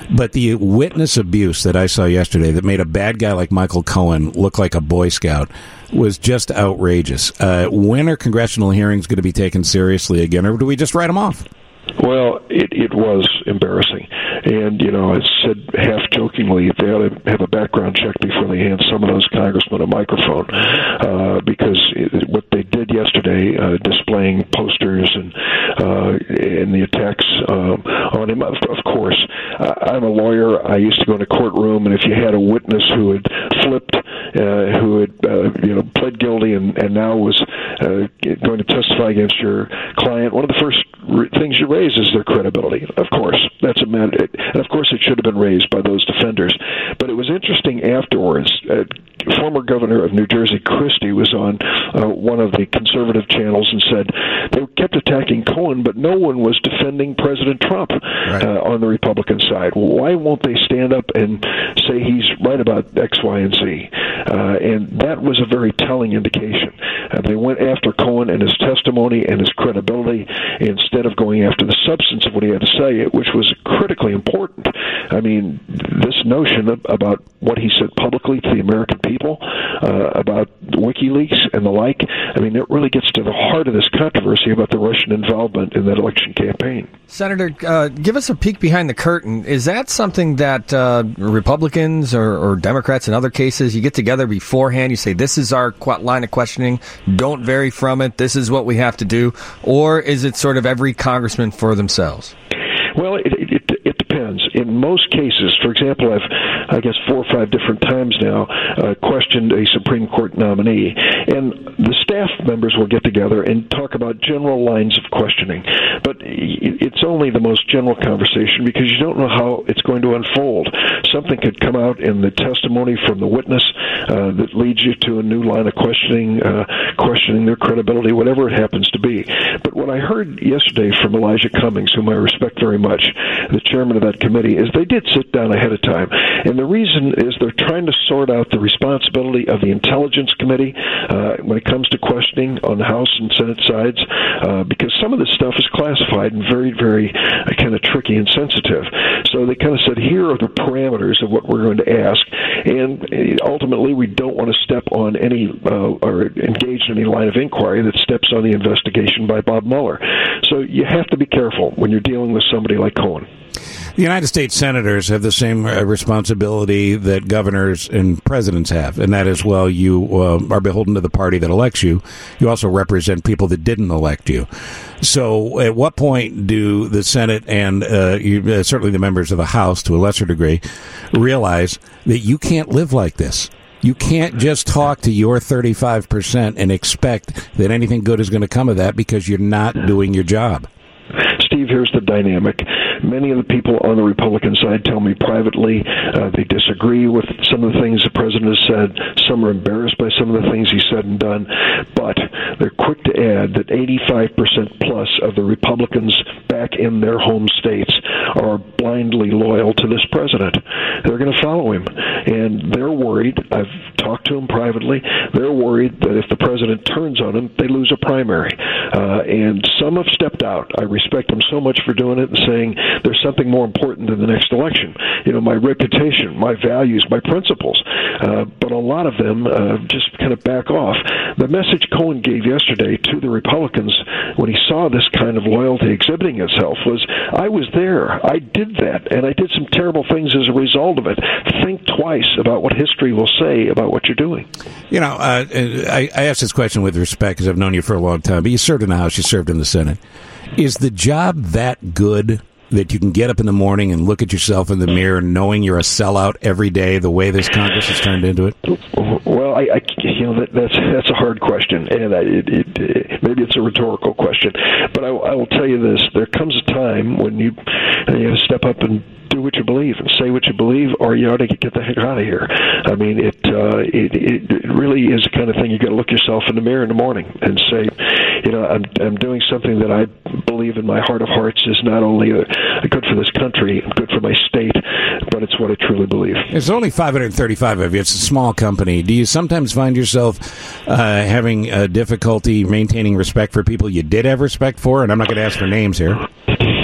But the witness abuse that I saw yesterday that made a bad guy like Michael Cohen look like a Boy Scout was just outrageous. Uh, when are congressional hearings going to be taken seriously again, or do we just write them off? Well, it, it was embarrassing. And, you know, I said half-jokingly they ought to have a background check before they hand some of those congressmen a microphone, uh, because it, what they did yesterday, uh, displaying posters and uh, and the attacks um, on him, of, of course, uh, I'm a lawyer. I used to go in a courtroom, and if you had a witness who had flipped, uh, who had, uh, you know, pled guilty and, and now was uh, going to testify against your client, one of the first re- things you raise is their credibility. Of course, that's a matter. And of course, it should have been raised by those defenders. But it was interesting afterwards. Uh, former governor of New Jersey, Christie, was on uh, one of the conservative channels and said they kept attacking Cohen, but no one was defending President Trump right. uh, on the Republican side. Why won't they stand up and say he's right about X, Y, and Z? Uh, and that was a very telling indication. Uh, they went after Cohen and his testimony and his credibility instead of going after the substance of what he had to say, which was critically important. I mean, this notion of, about what he said publicly to the American people, uh, about WikiLeaks and the like, I mean, it really gets to the heart of this controversy about the Russian involvement in that election campaign. Senator, uh, give us a peek behind the curtain. Is that something that uh, Republicans or, or Democrats in other cases, you get together beforehand, you say, this is our qu- line of questioning, don't vary from it, this is what we have to do, or is it sort of every congressman for themselves? Well, it, it, it depends. In most cases, for example, I've, I guess, four or five different times now uh, questioned a Supreme Court nominee, and the staff members will get together and talk about general lines of questioning. But it's only the most general conversation because you don't know how it's going to unfold. Something could come out in the testimony from the witness uh, that leads you to a new line of questioning, uh, questioning their credibility, whatever it happens to be. But what I heard yesterday from Elijah Cummings, whom I respect very much, the chairman of that committee, is they did sit down ahead of time. And the reason is they're trying to sort out the responsibility of the Intelligence Committee uh, when it comes to questioning on the House and Senate sides, uh, because some of this stuff is classified and very, very uh, kind of tricky and sensitive. So they kind of said, here are the parameters of what we're going to ask. And ultimately, we don't want to step on any uh, or engage in any line of inquiry that steps on the investigation by Bob Mueller. So you have to be careful when you're dealing with somebody like Cohen. The United States senators have the same uh, responsibility that governors and presidents have, and that is, well, you uh, are beholden to the party that elects you. You also represent people that didn't elect you. So at what point do the Senate and uh, you, uh, certainly the members of the House, to a lesser degree, realize that you can't live like this? You can't just talk to your thirty-five percent and expect that anything good is going to come of that because you're not doing your job. Steve, here's the dynamic. Many of the people on the Republican side tell me privately uh, they disagree with some of the things the president has said. Some are embarrassed by some of the things he said and done. But they're quick to add that eighty-five percent plus of the Republicans back in their home states are blindly loyal to this president. They're going to follow him. And they're worried. I've talked to them privately. They're worried that if the president turns on them, they lose a primary. Uh, and some have stepped out. I respect them so much for doing it and saying there's something more important than the next election. You know, my reputation, my values, my principles. Uh, but a lot of them uh, just kind of back off. The message Cohen gave yesterday to the Republicans when he saw this kind of loyalty exhibiting itself was, I was there. I did that, and I did some terrible things as a result of it. Think twice about what history will say about what you're doing. You know, uh, I, I ask this question with respect because I've known you for a long time, but you served in the House, you served in the Senate. Is the job that good that you can get up in the morning and look at yourself in the mirror knowing you're a sellout every day the way this Congress has turned into it? Well, I, I you know, that, that's that's a hard question, and I, it, it, it, maybe it's a rhetorical question. But I, I will tell you this. There comes a time when you, you have to step up and do what you believe and say what you believe, or you ought to get the heck out of here. I mean, it uh, it, it really is the kind of thing you got to look yourself in the mirror in the morning and say, you know, I'm I'm doing something that I believe in my heart of hearts is not only a, a good for this country and good for my state, but it's what I truly believe. There's only five hundred thirty-five of you. It's a small company. Do you sometimes find yourself uh, having uh, difficulty maintaining respect for people you did have respect for? And I'm not going to ask for names here.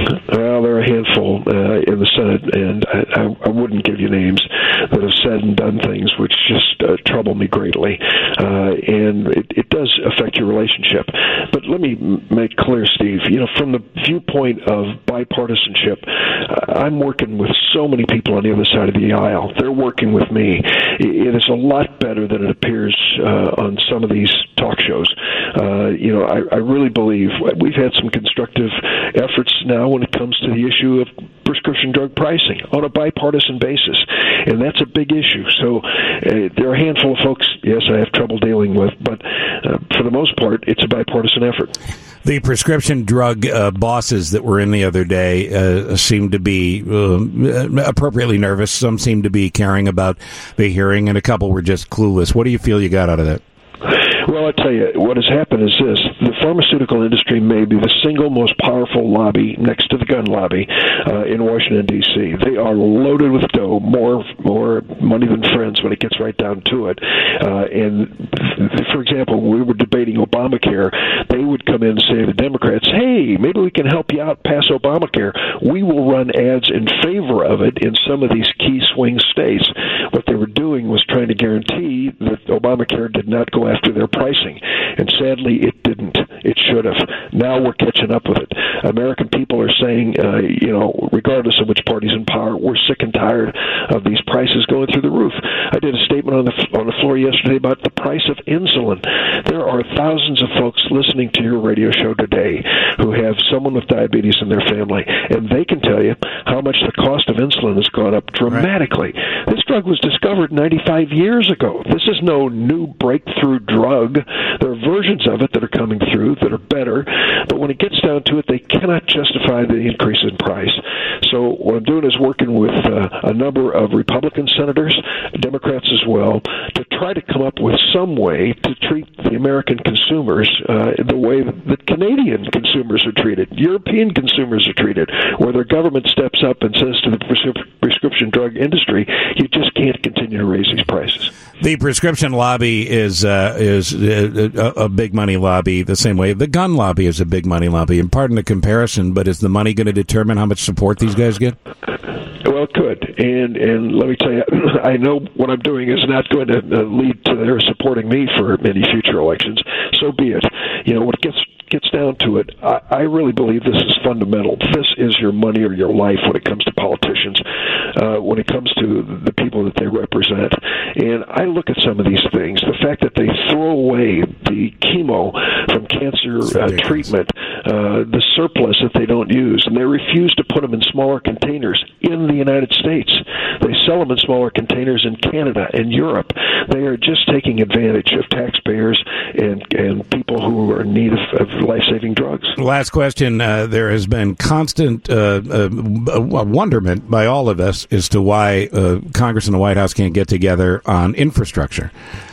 Well, there are a handful uh, in the Senate, and I, I, I wouldn't give you names, that have said and done things which just uh, trouble me greatly, uh, and it, it does affect your relationship. But let me make clear, Steve, you know, from the viewpoint of bipartisanship, uh, I'm working with so many people on the other side of the aisle. They're working with me. It is a lot better than it appears uh, on some of these talk shows. Uh, you know, I, I really believe we've had some constructive efforts now when it comes to the issue of prescription drug pricing on a bipartisan basis, and that's a big issue. So uh, there are a handful of folks, yes, I have trouble dealing with, but uh, for the most part, it's a bipartisan effort. The prescription drug uh, bosses that were in the other day uh, seem to be uh, appropriately nervous. Some seem to be caring about the hearing, and a couple were just clueless. What do you feel you got out of that? Well, I'll tell you, what has happened is this. The pharmaceutical industry may be the single most powerful lobby next to the gun lobby uh, in Washington, D C They are loaded with dough, more more money than friends when it gets right down to it. Uh, and, for example, when we were debating Obamacare, they would come in and say to the Democrats, hey, maybe we can help you out, pass Obamacare. We will run ads in favor of it in some of these key swing states. What they were doing was trying to guarantee that Obamacare did not go after their pricing, and sadly it didn't. It should have. Now we're catching up with it. American people are saying, uh, you know, regardless of which party's in power, we're sick and tired of these prices going through the roof. I did a statement on the on the floor yesterday about the price of insulin. There are thousands of folks listening to your radio show today who have someone with diabetes in their family, and they can tell you how much the cost of insulin has gone up dramatically. Right. This drug was discovered ninety-five years ago. This is no new breakthrough drug. There are versions of it that are coming through that are better, but when it gets down to it, they cannot justify the increase in price. So what I'm doing is working with uh, a number of Republican senators, Democrats as well, to try to come up with some way to treat the American consumers uh, the way that Canadian consumers are treated, European consumers are treated, where their government steps up and says to the pres- prescription drug industry, you just can't continue to raise these prices. The prescription lobby is uh, is a, a big money lobby, the same way the gun lobby is a big money lobby. And pardon the comparison, but is the money going to determine how much support these guys get? Well, it could, and and let me tell you, I know what I'm doing is not going to lead to their supporting me for any future elections. So be it. You know, when it gets gets down to it, I, I really believe this is fundamental. This is your money or your life when it comes to politicians, uh, when it comes to the people that they represent. And I look at some of these things. The fact that they throw away the chemo from cancer uh, treatment, uh, the surplus that they don't use, and they refuse to put them in smaller containers in the United States. They sell them in smaller containers in Canada and Europe. They are just taking advantage of taxpayers and, and people who are in need of, of life-saving drugs. Last question. Uh, there has been constant uh, uh, wonderment by all of us as to why uh, Congress and the White House can't get together on infrastructure.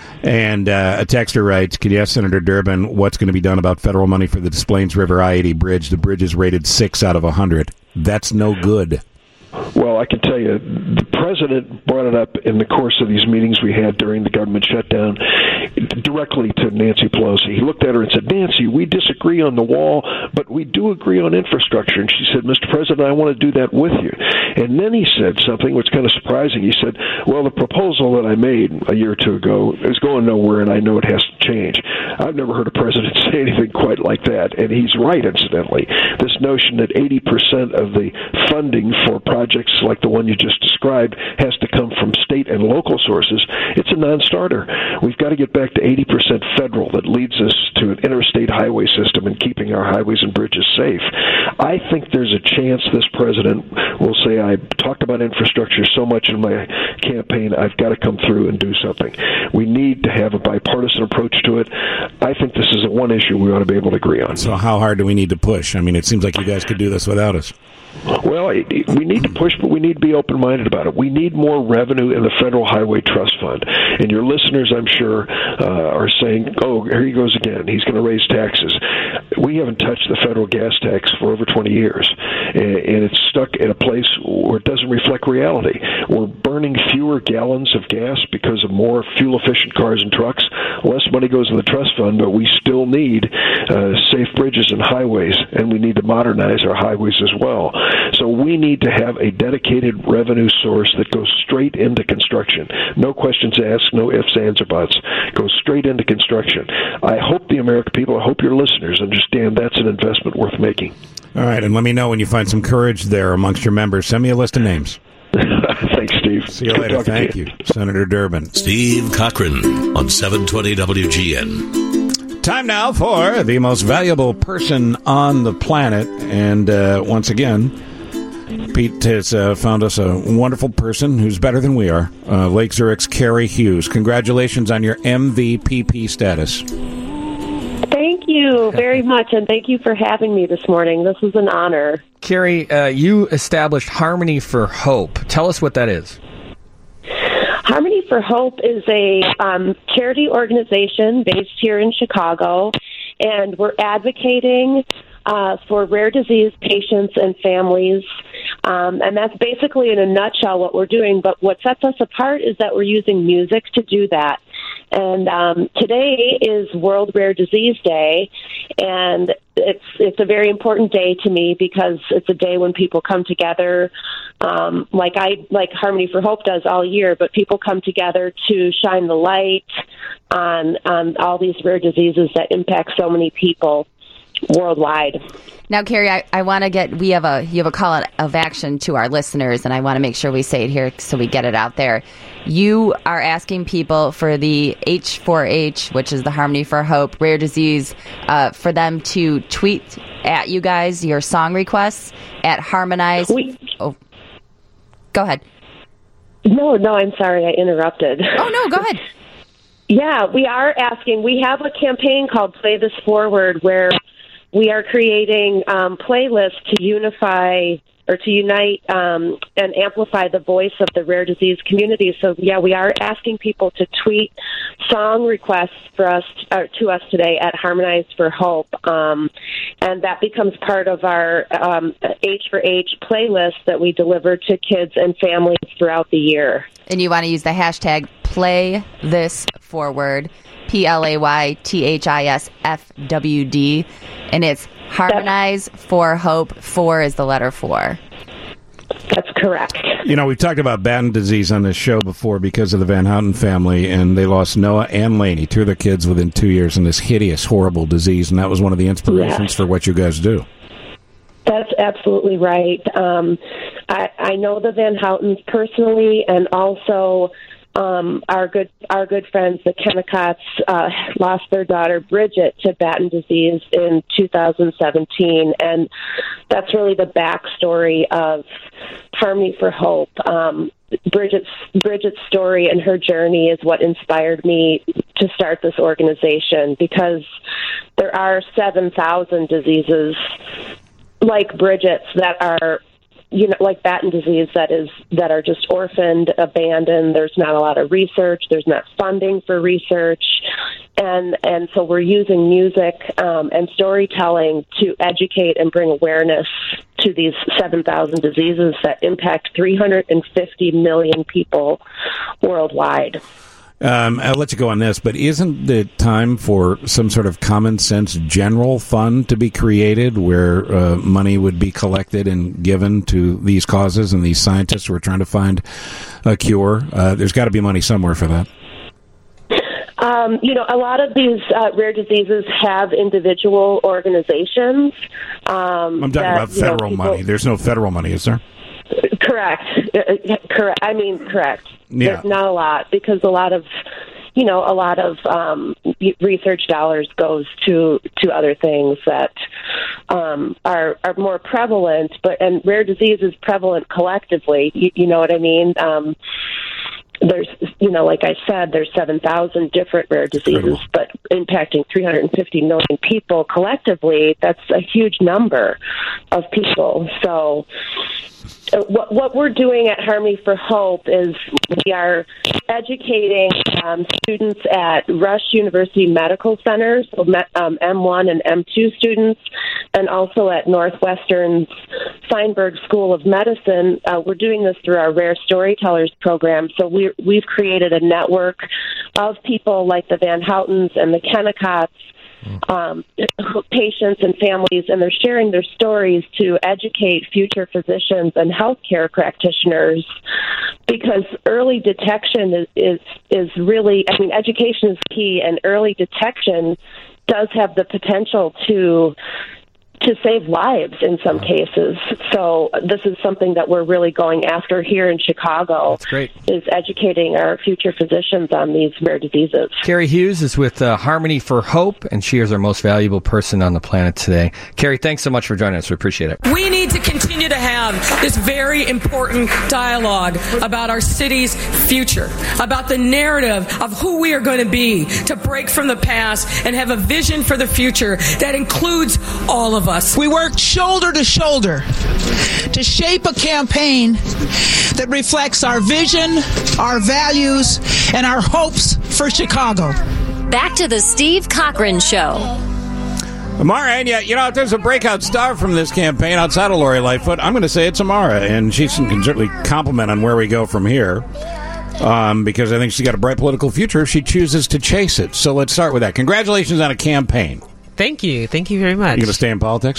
And uh, a texter writes, can you ask Senator Durbin what's going to be done about federal money for the Des Plaines River I eighty bridge? The bridge is rated six out of one hundred. That's no good. Well, I can tell you, the president brought it up in the course of these meetings we had during the government shutdown directly to Nancy Pelosi. He looked at her and said, Nancy, we disagree on the wall, but we do agree on infrastructure. And she said, Mister President, I want to do that with you. And then he said something which kind of surprising. He said, well, the proposal that I made a year or two ago is going nowhere, and I know it has to change. I've never heard a president say anything quite like that, and he's right, incidentally. This notion that eighty percent of the funding for projects like the one you just described has to come from state and local sources, it's a non-starter. We've got to get back to eighty percent federal that leads us to an interstate highway system and keeping our highways and bridges safe. I think there's a chance this president will say, I talked about infrastructure so much in my campaign, I've got to come through and do something. We need to have a bipartisan approach to it. I think this is one issue we ought to be able to agree on. So how hard do we need to push? I mean, it seems like you guys could do this without us. Well, we need to push, but we need to be open-minded about it. We need more revenue in the Federal Highway Trust Fund. And your listeners, I'm sure, uh, are saying, oh, here he goes again. He's going to raise taxes. We haven't touched the federal gas tax for over twenty years, and it's stuck in a place where it doesn't reflect reality. We're burning burning fewer gallons of gas because of more fuel-efficient cars and trucks. Less money goes in the trust fund, but we still need uh, safe bridges and highways, and we need to modernize our highways as well. So we need to have a dedicated revenue source that goes straight into construction. No questions asked, no ifs, ands, or buts. Goes straight into construction. I hope the American people, I hope your listeners understand that's an investment worth making. All right, and let me know when you find some courage there amongst your members. Send me a list of names. Thanks, Steve. See you Good later. Thank you. you, Senator Durbin. Steve Cochran on seven twenty W G N. Time now for the most valuable person on the planet. And uh, once again, Pete has uh, found us a wonderful person who's better than we are. Uh, Lake Zurich's Carrie Hughes. Congratulations on your M V P P status. Thank you very much, and thank you for having me this morning. This is an honor. Carrie, uh, you established Harmony for Hope. Tell us what that is. Harmony for Hope is a um, charity organization based here in Chicago, and we're advocating uh, for rare disease patients and families. Um, and that's basically, in a nutshell, what we're doing. But what sets us apart is that we're using music to do that. And um, today is World Rare Disease Day, and it's it's a very important day to me because it's a day when people come together, um, like I like Harmony for Hope does all year. But people come together to shine the light on on all these rare diseases that impact so many people worldwide. Now, Carrie, I, I want to get, we have a, you have a call of action to our listeners, and I want to make sure we say it here so we get it out there. You are asking people for the H four H, which is the Harmony for Hope, rare disease, uh, for them to tweet at you guys your song requests at Harmonize. We, oh, go ahead. No, no, I'm sorry, I interrupted. Oh, no, go ahead. Yeah, we are asking. We have a campaign called Play This Forward where we are creating um, playlists to unify or to unite um, and amplify the voice of the rare disease community. So, yeah, we are asking people to tweet song requests for us uh, to us today at Harmonize for Hope, um, and that becomes part of our um, H for H playlist that we deliver to kids and families throughout the year. And you want to use the hashtag Play This Forward, P L A Y T H I S F W D, and it's Harmonize for Hope. Four is the letter four. That's correct. You know, we've talked about Batten disease on this show before because of the Van Houten family, and they lost Noah and Lainey, two of their kids, within two years in this hideous, horrible disease, and that was one of the inspirations yes. for what you guys do. That's absolutely right. Um, I, I know the Van Houtens personally, and also um, our good our good friends, the Kennicotts, uh, lost their daughter Bridget to Batten disease in two thousand seventeen, and that's really the backstory of Harmony for Hope. Um, Bridget's Bridget's story and her journey is what inspired me to start this organization, because there are seven thousand diseases like Bridget's that are, you know, like Batten disease that is that are just orphaned, abandoned. There's not a lot of research. There's not funding for research, and and so we're using music um, and storytelling to educate and bring awareness to these seven thousand diseases that impact three hundred fifty million people worldwide. Um, I'll let you go on this, but isn't it time for some sort of common sense general fund to be created where uh, money would be collected and given to these causes and these scientists who are trying to find a cure? Uh, there's got to be money somewhere for that. Um, you know, a lot of these uh, rare diseases have individual organizations. Um, I'm talking that, about federal you know, people, money. There's no federal money, is there? Correct. Uh, correct. I mean, correct. Yeah. There's not a lot, because a lot of, you know, a lot of um, research dollars goes to to other things that um, are are more prevalent. But and rare disease is prevalent collectively. You, you know what I mean? Um, there's you know, like I said, there's seven thousand different rare diseases, but impacting three hundred fifty million people collectively, that's a huge number of people. So uh, what, what we're doing at Harmony for Hope is we are educating um, students at Rush University Medical Center, so um, M one and M two students, and also at Northwestern's Feinberg School of Medicine. Uh, we're doing this through our Rare Storytellers program. So we, we've created a network of people like the Van Houtens and the Kennecotts, um, patients and families, and they're sharing their stories to educate future physicians and healthcare practitioners, because early detection is, is, is really, I mean, education is key, and early detection does have the potential to to save lives in some cases. So this is something that we're really going after here in Chicago. That's great. Is educating our future physicians on these rare diseases. Carrie Hughes is with uh, Harmony for Hope, and she is our most valuable person on the planet today. Carrie, thanks so much for joining us. We appreciate it. We need to continue to have this very important dialogue about our city's future, about the narrative of who we are going to be, to break from the past and have a vision for the future that includes all of us. We worked shoulder to shoulder to shape a campaign that reflects our vision, our values, and our hopes for Chicago. Back to the Steve Cochran Show. Amara, and yeah, you know, if there's a breakout star from this campaign outside of Lori Lightfoot, I'm going to say it's Amara, and she can certainly compliment on where we go from here, um, because I think she's got a bright political future if she chooses to chase it. So let's start with that. Congratulations on a campaign. Thank you. Thank you very much. You going to stay in politics?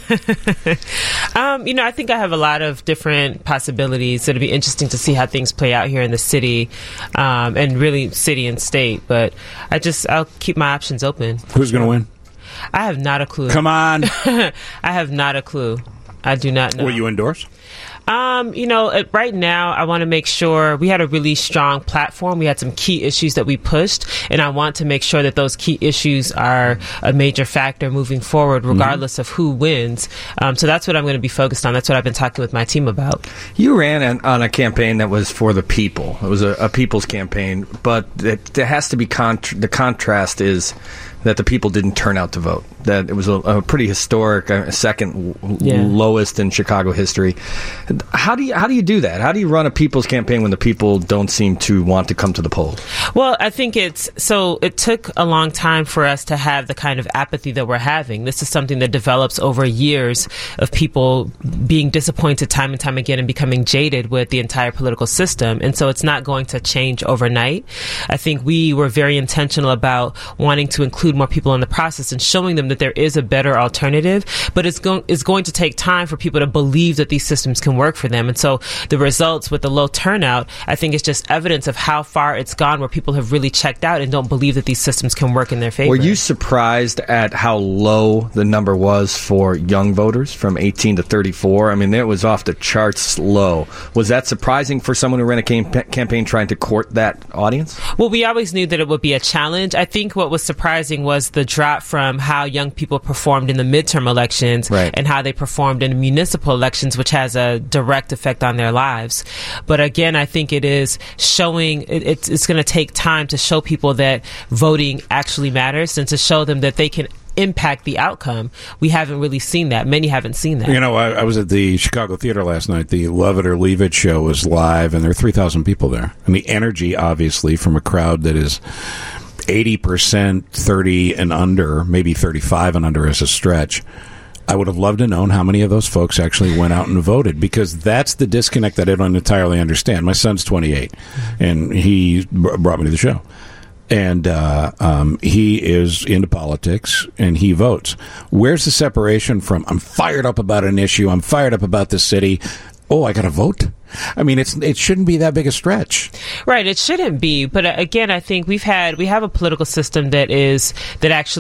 um, you know, I think I have a lot of different possibilities. It'll be interesting to see how things play out here in the city, um, and really city and state. But I just, I'll keep my options open. Who's going to win? I have not a clue. Come on. I have not a clue. I do not know. Will you endorse? Um, you know, right now, I want to make sure we had a really strong platform. We had some key issues that we pushed, and I want to make sure that those key issues are a major factor moving forward, regardless mm-hmm. of who wins. Um, so that's what I'm going to be focused on. That's what I've been talking with my team about. You ran an, on a campaign that was for the people. It was a, a people's campaign, but it, there has to be contr- the contrast is that the people didn't turn out to vote. That it was a, a pretty historic, uh, second yeah. lowest in Chicago history. How do you how do you do that? How do you run a people's campaign when the people don't seem to want to come to the polls? Well, I think it's so. It took a long time for us to have the kind of apathy that we're having. This is something that develops over years of people being disappointed time and time again and becoming jaded with the entire political system. And so it's not going to change overnight. I think we were very intentional about wanting to include more people in the process and showing them that there is a better alternative, but it's going it's going to take time for people to believe that these systems can work for them. And so the results with the low turnout, I think, is just evidence of how far it's gone, where people have really checked out and don't believe that these systems can work in their favor. Were you surprised at how low the number was for young voters from eighteen to thirty-four? I mean, it was off the charts low. Was that surprising for someone who ran a cam- campaign trying to court that audience? Well, we always knew that it would be a challenge. I think what was surprising was the drop from how young people performed in the midterm elections right. and how they performed in municipal elections, which has a direct effect on their lives. But again, I think it is showing, it, it's, it's going to take time to show people that voting actually matters and to show them that they can impact the outcome. We haven't really seen that. Many haven't seen that. You know, I, I was at the Chicago Theater last night. The Love It or Leave It show was live, and there are three thousand people there. And the energy, obviously, from a crowd that is eighty percent thirty and under, maybe thirty-five and under as a stretch. I would have loved to know how many of those folks actually went out and voted, because that's the disconnect that I don't entirely understand. My son's twenty-eight, and he br- brought me to the show. And uh, um, he is into politics, and he votes. Where's the separation from, I'm fired up about an issue, I'm fired up about the city, oh, I got to vote? I mean, it's it shouldn't be that big a stretch. Right, it shouldn't be. But uh, again, I think we've had, we have a political system that is, that actually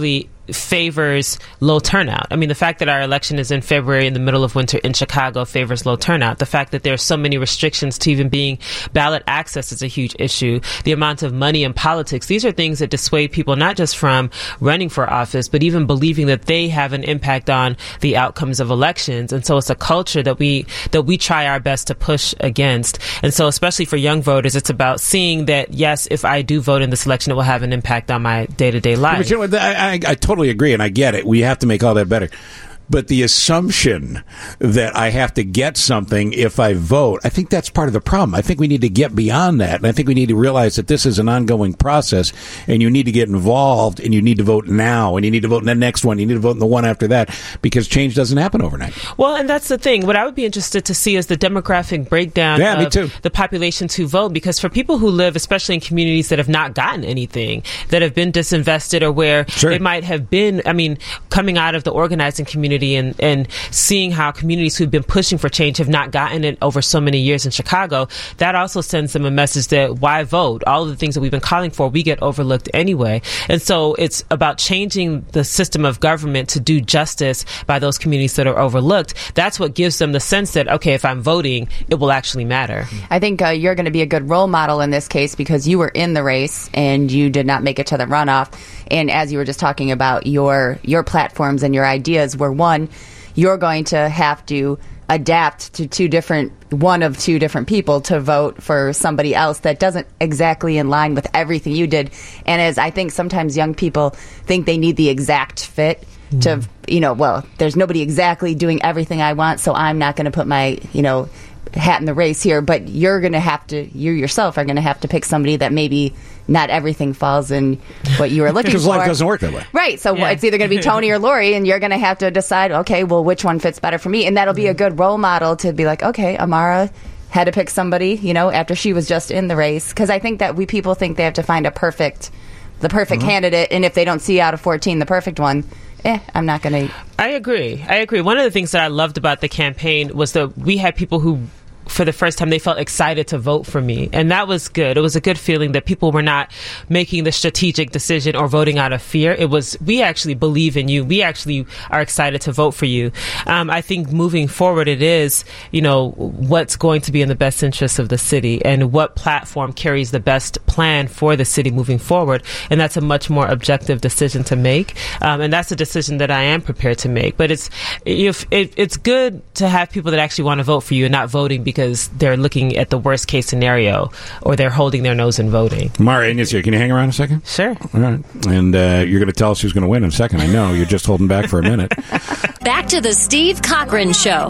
favors low turnout. I mean, the fact that our election is in February in the middle of winter in Chicago favors low turnout. The fact that there's so many restrictions to even being ballot access is a huge issue. The amount of money in politics, these are things that dissuade people not just from running for office, but even believing that they have an impact on the outcomes of elections. And so it's a culture that we that we try our best to push against. And so especially for young voters, it's about seeing that, yes, if I do vote in this election, it will have an impact on my day-to-day life. But you know what, I, I, I totally agree, and I get it. We have to make all that better. But the assumption that I have to get something if I vote, I think that's part of the problem. I think we need to get beyond that. And I think we need to realize that this is an ongoing process, and you need to get involved, and you need to vote now, and you need to vote in the next one. You need to vote in the one after that, because change doesn't happen overnight. Well, and that's the thing. What I would be interested to see is the demographic breakdown yeah, of me too. the populations who vote, because for people who live, especially in communities that have not gotten anything, that have been disinvested, or where sure. it might have been, I mean, coming out of the organizing community and, and seeing how communities who've been pushing for change have not gotten it over so many years in Chicago, that also sends them a message that why vote? All of the things that we've been calling for, we get overlooked anyway. And so it's about changing the system of government to do justice by those communities that are overlooked. That's what gives them the sense that, okay, if I'm voting, it will actually matter. I think uh, you're going to be a good role model in this case, because you were in the race and you did not make it to the runoff. And as you were just talking about, your your platforms and your ideas were, one, you're going to have to adapt to two different, one of two different people to vote for somebody else that doesn't exactly in line with everything you did. And as I think sometimes young people think they need the exact fit mm. to, you know, well, there's nobody exactly doing everything I want, so I'm not going to put my, you know, hat in the race here. But you're going to have to, you yourself are going to have to pick somebody that maybe not everything falls in what you were looking because for. Because life doesn't work that way. Right. So yeah. It's either going to be Tony or Lori, and you're going to have to decide, okay, well, which one fits better for me? And that'll be a good role model to be like, okay, Amara had to pick somebody, you know, after she was just in the race. Because I think that we people think they have to find a perfect, the perfect mm-hmm. candidate, and if they don't see out of fourteen the perfect one, eh, I'm not going to. I agree. I agree. One of the things that I loved about the campaign was that we had people who, for the first time, they felt excited to vote for me. And that was good. It was a good feeling that people were not making the strategic decision or voting out of fear. It was, we actually believe in you. We actually are excited to vote for you. Um, I think moving forward, it is, you know, what's going to be in the best interest of the city and what platform carries the best plan for the city moving forward. And that's a much more objective decision to make. Um, and that's a decision that I am prepared to make. But it's, if it, it's good to have people that actually want to vote for you and not voting because because they're looking at the worst case scenario or they're holding their nose and voting. Mara Enyes here. Can you hang around a second? Sure. All right. And uh, you're going to tell us who's going to win in a second. I know. You're just holding back for a minute. Back to the Steve Cochran Show.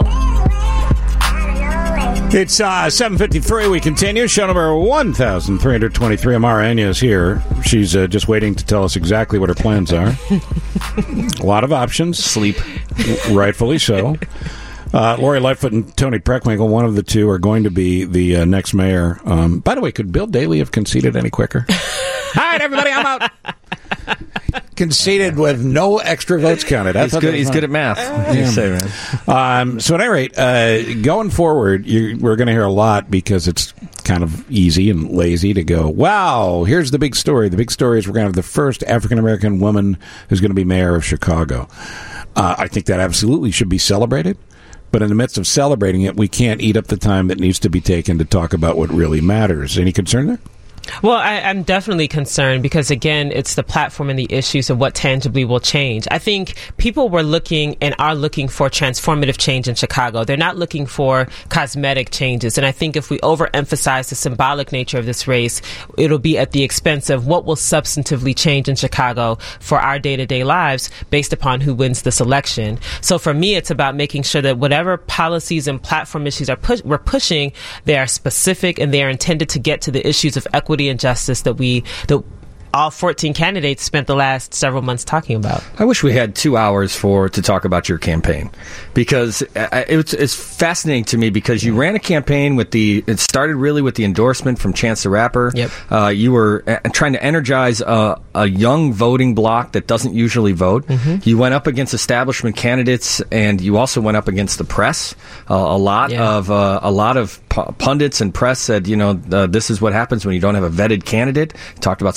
It's uh, seven fifty-three. We continue. Show number one thousand three hundred twenty-three. Amara Enyes here. She's uh, just waiting to tell us exactly what her plans are. A lot of options. Sleep. Rightfully so. Uh, Lori Lightfoot and Tony Preckwinkle, one of the two, are going to be the uh, next mayor. Um, by the way, could Bill Daley have conceded any quicker? All right, everybody, I'm out. Conceded with no extra votes counted. He's good. He's good at math. Yeah. You say, man. Um, so at any rate, uh, going forward, you, we're going to hear a lot because it's kind of easy and lazy to go, wow, here's the big story. The big story is we're going to have the first African-American woman who's going to be mayor of Chicago. Uh, I think that absolutely should be celebrated. But in the midst of celebrating it, we can't eat up the time that needs to be taken to talk about what really matters. Any concern there? Well, I, I'm definitely concerned because, again, it's the platform and the issues of what tangibly will change. I think people were looking and are looking for transformative change in Chicago. They're not looking for cosmetic changes. And I think if we overemphasize the symbolic nature of this race, it'll be at the expense of what will substantively change in Chicago for our day-to-day lives based upon who wins this election. So for me, it's about making sure that whatever policies and platform issues are push- we're pushing, they are specific and they are intended to get to the issues of equity and justice that we that all fourteen candidates spent the last several months talking about. I wish we had two hours for to talk about your campaign, because it's, it's fascinating to me because you ran a campaign with the, it started really with the endorsement from Chance the Rapper. Yep. Uh, you were trying to energize a, a young voting bloc that doesn't usually vote. Mm-hmm. You went up against establishment candidates, and you also went up against the press. Uh, a lot yeah. of uh, a lot of pundits and press said, you know, uh, this is what happens when you don't have a vetted candidate. Talked about some of the things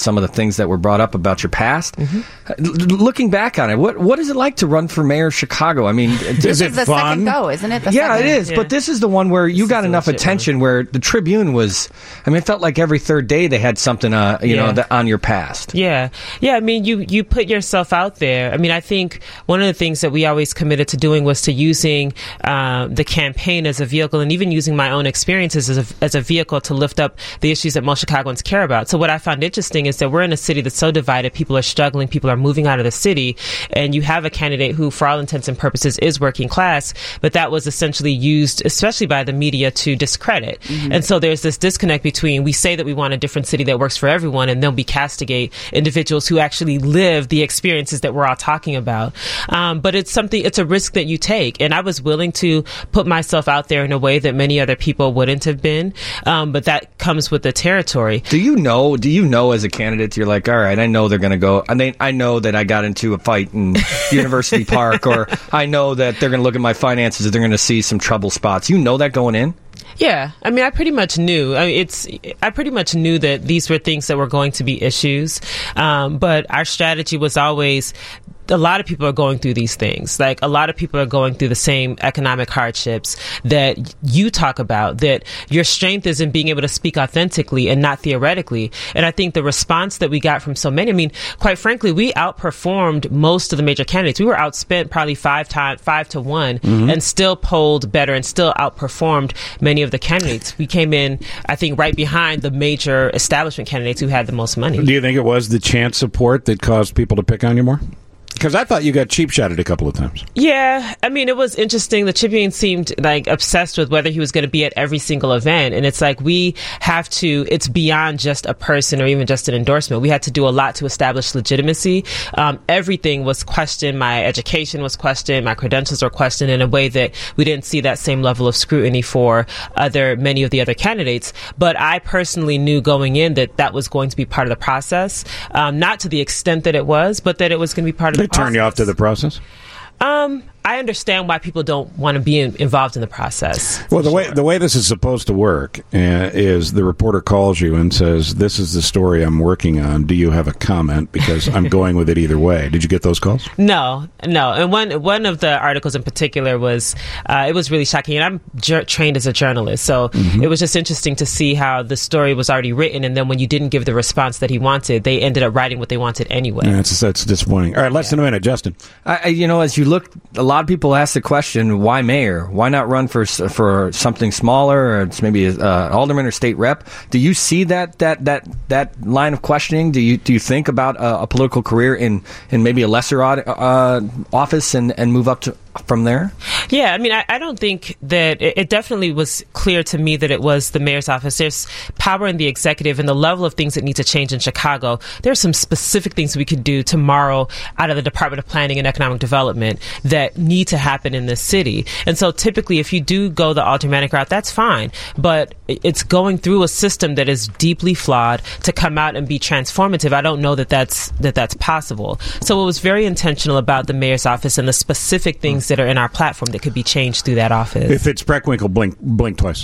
things that were brought up about your past. Mm-hmm. L- looking back on it, what what is it like to run for mayor of Chicago? I mean, this is is it the fun? second go, isn't it? The yeah, second. it is. Yeah. But this is the one where you This got is enough legit attention where the Tribune was, I mean, it felt like every third day they had something, uh, you Yeah. know, that on your past. Yeah. Yeah, I mean, you, you put yourself out there. I mean, I think one of the things that we always committed to doing was to using um, the campaign as a vehicle and even using my own experiences as a, as a vehicle to lift up the issues that most Chicagoans care about. So what I found interesting is that we're in a city that's so divided. People are struggling. People are moving out of the city. And you have a candidate who, for all intents and purposes, is working class, but that was essentially used, especially by the media, to discredit. Mm-hmm. And so there's this disconnect between we say that we want a different city that works for everyone, and then we castigate individuals who actually live the experiences that we're all talking about. Um, but it's something, it's a risk that you take. And I was willing to put myself out there in a way that many other people wouldn't have been. Um, but that comes with the territory. Do you know, do you know as a candidate, you're like, all right, I know they're going to go, I mean, I know that I got into a fight in University Park, or I know that they're going to look at my finances and they're going to see some trouble spots. You know that going in? Yeah, I mean, I pretty much knew. I mean, it's. I pretty much knew that these were things that were going to be issues, um, but our strategy was always. A lot of people are going through these things. Like, a lot of people are going through the same economic hardships that you talk about, that your strength is in being able to speak authentically and not theoretically. And I think the response that we got from so many, I mean, quite frankly, we outperformed most of the major candidates. We were outspent probably five times, five to one, mm-hmm. and still polled better and still outperformed many of the candidates. We came in, I think, right behind the major establishment candidates who had the most money. Do you think it was the chance support that caused people to pick on you more? Because I thought you got cheap shotted a couple of times. Yeah, I mean, it was interesting. The Tribune seemed like obsessed with whether he was going to be at every single event. And it's like, we have to, it's beyond just a person or even just an endorsement. We had to do a lot to establish legitimacy. Um, everything was questioned. My education was questioned. My credentials were questioned in a way that we didn't see that same level of scrutiny for other, many of the other candidates. But I personally knew going in that that was going to be part of the process. Um, not to the extent that it was, but that it was going to be part of the They turn you off to the process? Um, I understand why people don't want to be in, involved in the process. Well, the sure. way the way this is supposed to work uh, is the reporter calls you and says, "This is the story I'm working on. Do you have a comment? Because I'm going with it either way." Did you get those calls? No, no. And one one of the articles in particular was uh, it was really shocking. And I'm j- trained as a journalist, so mm-hmm. it was just interesting to see how the story was already written, and then when you didn't give the response that he wanted, they ended up writing what they wanted anyway. Yeah, that's that's disappointing. All right, less yeah. than a minute, Justin. I, you know, as you look, a lot of people ask the question, why mayor? Why not run for for something smaller, or it's maybe an uh, alderman or state rep? Do you see that that that that line of questioning? Do you do you think about a, a political career in, in maybe a lesser uh, office and, and move up to from there? Yeah, I mean, I, I don't think that it, it definitely was clear to me that it was the mayor's office. There's power in the executive and the level of things that need to change in Chicago. There are some specific things we could do tomorrow out of the Department of Planning and Economic Development that need to happen in this city. And so typically, if you do go the aldermanic route, that's fine. But it's going through a system that is deeply flawed to come out and be transformative. I don't know that that's, that that's possible. So it was very intentional about the mayor's office and the specific things that are in our platform that could be changed through that office. If it's Preckwinkle, blink blink twice.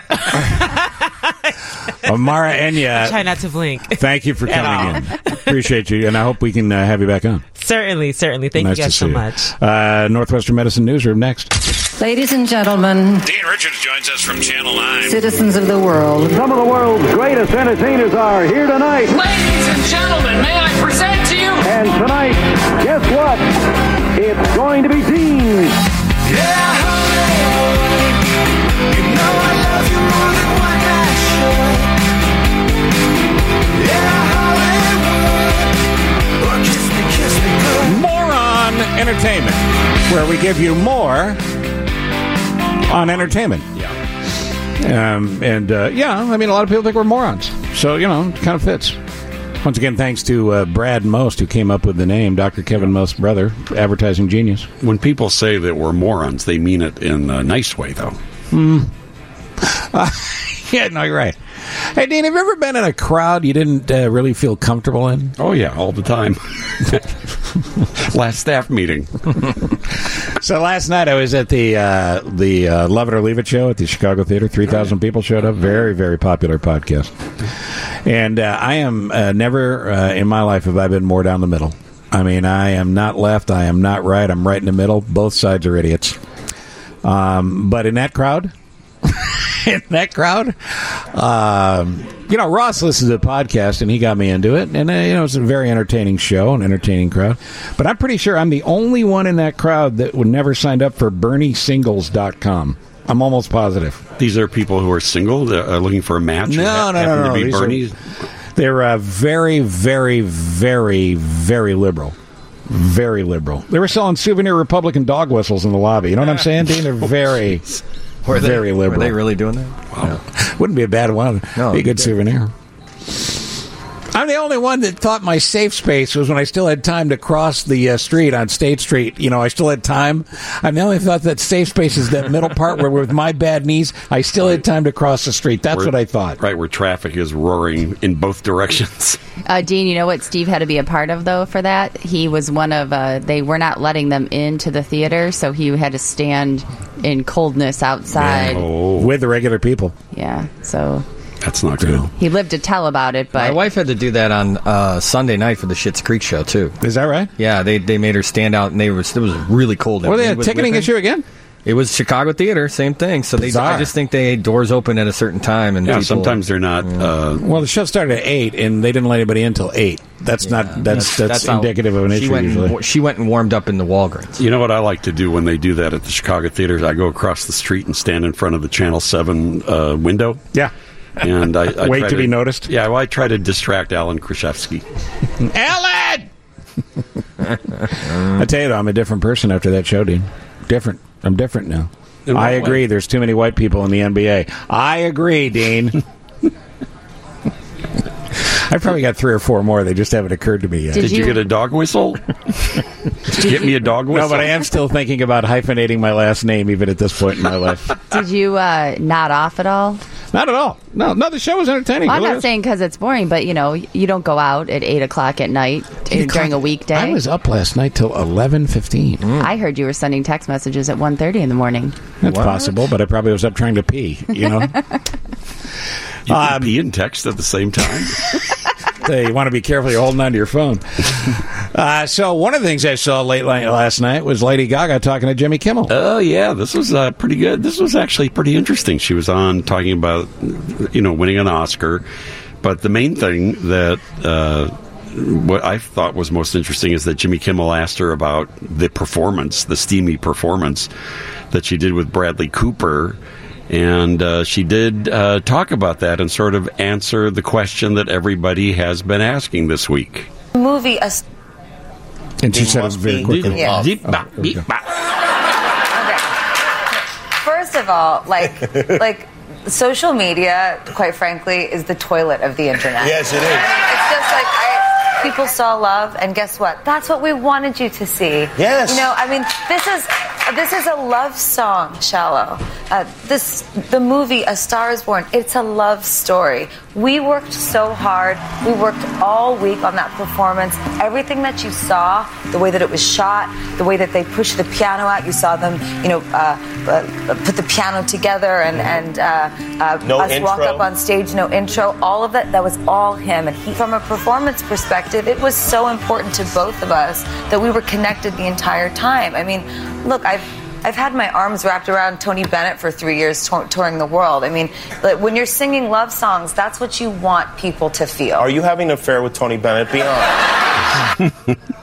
Mara Enya, try not to blink. Thank you for coming in. Appreciate you, and I hope we can uh, have you back on. Certainly, certainly. Thank nice you guys so you. much. Uh, Northwestern Medicine Newsroom next. Ladies and gentlemen, Dean Richards joins us from Channel nine. Citizens of the world. Some of the world's greatest entertainers are here tonight. Ladies and gentlemen, may I present to you? And tonight, guess what? It's going to be Dean. Yeah, honey, you know I love you more than what I should. Yeah, Hollywood, or kiss me, kiss me good. Moron Entertainment, where we give you more on entertainment. Yeah. Um, and, uh, yeah, I mean, a lot of people think we're morons. So, you know, it kind of fits. Once again, thanks to uh, Brad Most, who came up with the name, Doctor Kevin Most's brother, advertising genius. When people say that we're morons, they mean it in a nice way, though. Hmm. Uh, yeah, no, you're right. Hey, Dean, have you ever been in a crowd you didn't uh, really feel comfortable in? Oh, yeah, all the time. Last staff meeting. So last night I was at the uh, the uh, Love It or Leave It show at the Chicago Theater. three thousand people showed up. Very, very popular podcast. And uh, I am uh, never uh, in my life have I been more down the middle. I mean, I am not left. I am not right. I'm right in the middle. Both sides are idiots. Um, but in that crowd, in that crowd, um, you know, Ross listens to the podcast, and he got me into it. And, uh, you know, it's a very entertaining show, an entertaining crowd. But I'm pretty sure I'm the only one in that crowd that would never signed up for Bernie Singles dot com. I'm almost positive. These are people who are single, that are looking for a match. No, ha- no, no, no. To be These Bernie's. Are, they're uh, very, very, very, very liberal. Very liberal. They were selling souvenir Republican dog whistles in the lobby. You know what I'm saying, Dean? They're very, Were they, very liberal. Were they really doing that? Wow. Wouldn't be a bad one. No, be a good yeah. souvenir. I'm the only one that thought my safe space was when I still had time to cross the uh, street on State Street. You know, I still had time. I'm the only thought that safe space is that middle part where with my bad knees, I still had time to cross the street. That's Where- what I thought. Right, where traffic is roaring in both directions. Uh, Dean, you know what Steve had to be a part of, though, for that? He was one of, uh, they were not letting them into the theater, so he had to stand in coldness outside. Yeah, Oh, with the regular people. so that's not good. he lived to tell about it, My but wife had to do that on uh, Sunday night for the Schitt's Creek show too. Is that right? Yeah, they they made her stand out, and they was it was really cold. Were they a Everybody was ticketing whipping. issue again? It was Chicago Theater, same thing. So they, Bizarre. I just think they doors open at a certain time, and Yeah, people, sometimes they're not. Uh, Well, the show started at eight, and they didn't let anybody in until eight. That's not. That's that's, how- indicative of an she issue. went Usually, And, she went and warmed up in the Walgreens. You know what I like to do when they do that at the Chicago theaters? I go across the street and stand in front of the Channel seven uh, window. Yeah. And I, I Wait try to be noticed? Yeah, well, I try to distract Alan Krzyzewski. Alan. I tell you, though, I'm a different person after that show, Dean. Different. I'm different now. In what I agree. way? There's too many white people in the N B A. I agree, Dean. I've probably got three or four more. They just haven't occurred to me yet. Did, Did you, you- get a dog whistle? Did you get me a dog whistle? No, but I am still thinking about hyphenating my last name, even at this point in my life. did you uh, nod off at all? Not at all. No, no. The show was entertaining. Well, I'm Really not is. saying because it's boring, but, you know, you don't go out at eight o'clock at night Eight during a o'clock. weekday. I was up last night till eleven fifteen. I heard you were sending text messages at one thirty in the morning. That's possible, but I probably was up trying to pee. You know. You can Um, pee and text at the same time. Hey, you want to be careful. You're holding on to your phone. Uh, so one of the things I saw late night last night was Lady Gaga talking to Jimmy Kimmel. Oh, yeah, this was uh, pretty good. This was actually pretty interesting. She was on talking about, you know, winning an Oscar. But the main thing that uh, what I thought was most interesting is that Jimmy Kimmel asked her about the performance, the steamy performance that she did with Bradley Cooper. And uh, she did uh, talk about that and sort of answer the question that everybody has been asking this week. Movie, a And she said it very quickly. Yeah. Beep, bop, beep, bop. First of all, like, like social media, quite frankly, is the toilet of the internet. Yes, it is. It's just like I, people saw love, and guess what? That's what we wanted you to see. Yes. You know, I mean, this is this is a love song, Shallow. Uh, this the movie A Star Is Born. It's a love story. We worked so hard. We worked all week on that performance. Everything that you saw, the way that it was shot, the way that they pushed the piano out. You saw them, you know, uh, uh, put the piano together and and uh, uh, No us walk intro. up on stage, no intro. All of that, that was all him. And he, from a performance perspective, it was so important to both of us that we were connected the entire time. I mean, look, I've I've had my arms wrapped around Tony Bennett for three years tour- touring the world. I mean, like, when you're singing love songs, that's what you want people to feel. Are you having an affair with Tony Bennett? Be honest.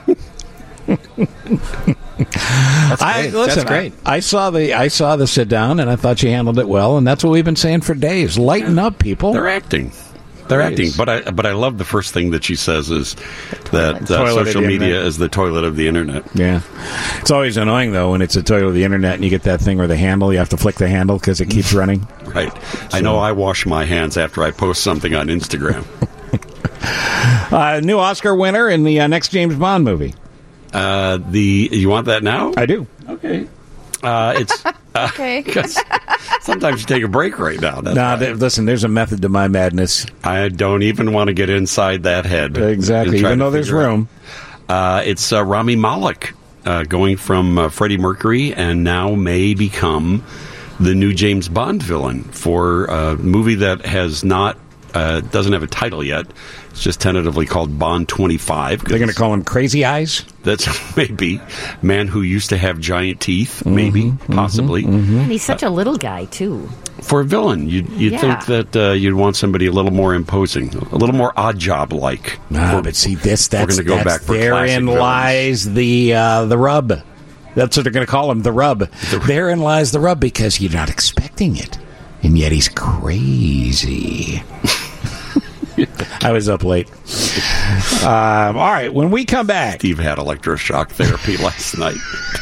That's I, great. listen, That's great. I, I saw the I saw the sit down, and I thought she handled it well, and that's what we've been saying for days. Lighten up, people. They're acting. They're acting, Please. but I but I love the first thing that she says is that uh, Toilet of social the media internet. is the toilet of the internet. Yeah, it's always annoying though when it's a toilet of the internet and you get that thing where the handle you have to flick the handle because it keeps running. Right. I know I wash my hands after I post something on Instagram. Uh, new Oscar winner in the uh, next James Bond movie. Uh, the you want that now? I do. Okay. Uh, it's uh, Okay. 'cause sometimes you take a break right now. That's Nah, why. th- listen, there's a method to my madness. I don't even want to get inside that head. Exactly, and try even to though there's figure out. room. Uh, it's uh, Rami Malek uh, going from uh, Freddie Mercury and now may become the new James Bond villain for a movie that has not Uh, doesn't have a title yet. It's just tentatively called Bond twenty-five. They're going to call him Crazy Eyes? That's maybe. Man who used to have giant teeth, maybe, Mm-hmm, possibly. mm-hmm. And he's such a little guy, too. For a villain, you'd, you'd Yeah. think that uh, you'd want somebody a little more imposing, a little more odd job like. No, but see, this We're that's, going to go that's back for therein classic villains. lies the uh, the rub. That's what they're going to call him, the rub. The, therein lies the rub because you're not expecting it, and yet he's crazy. I was up late. Um, all right, when we come back, Steve had electroshock therapy last night.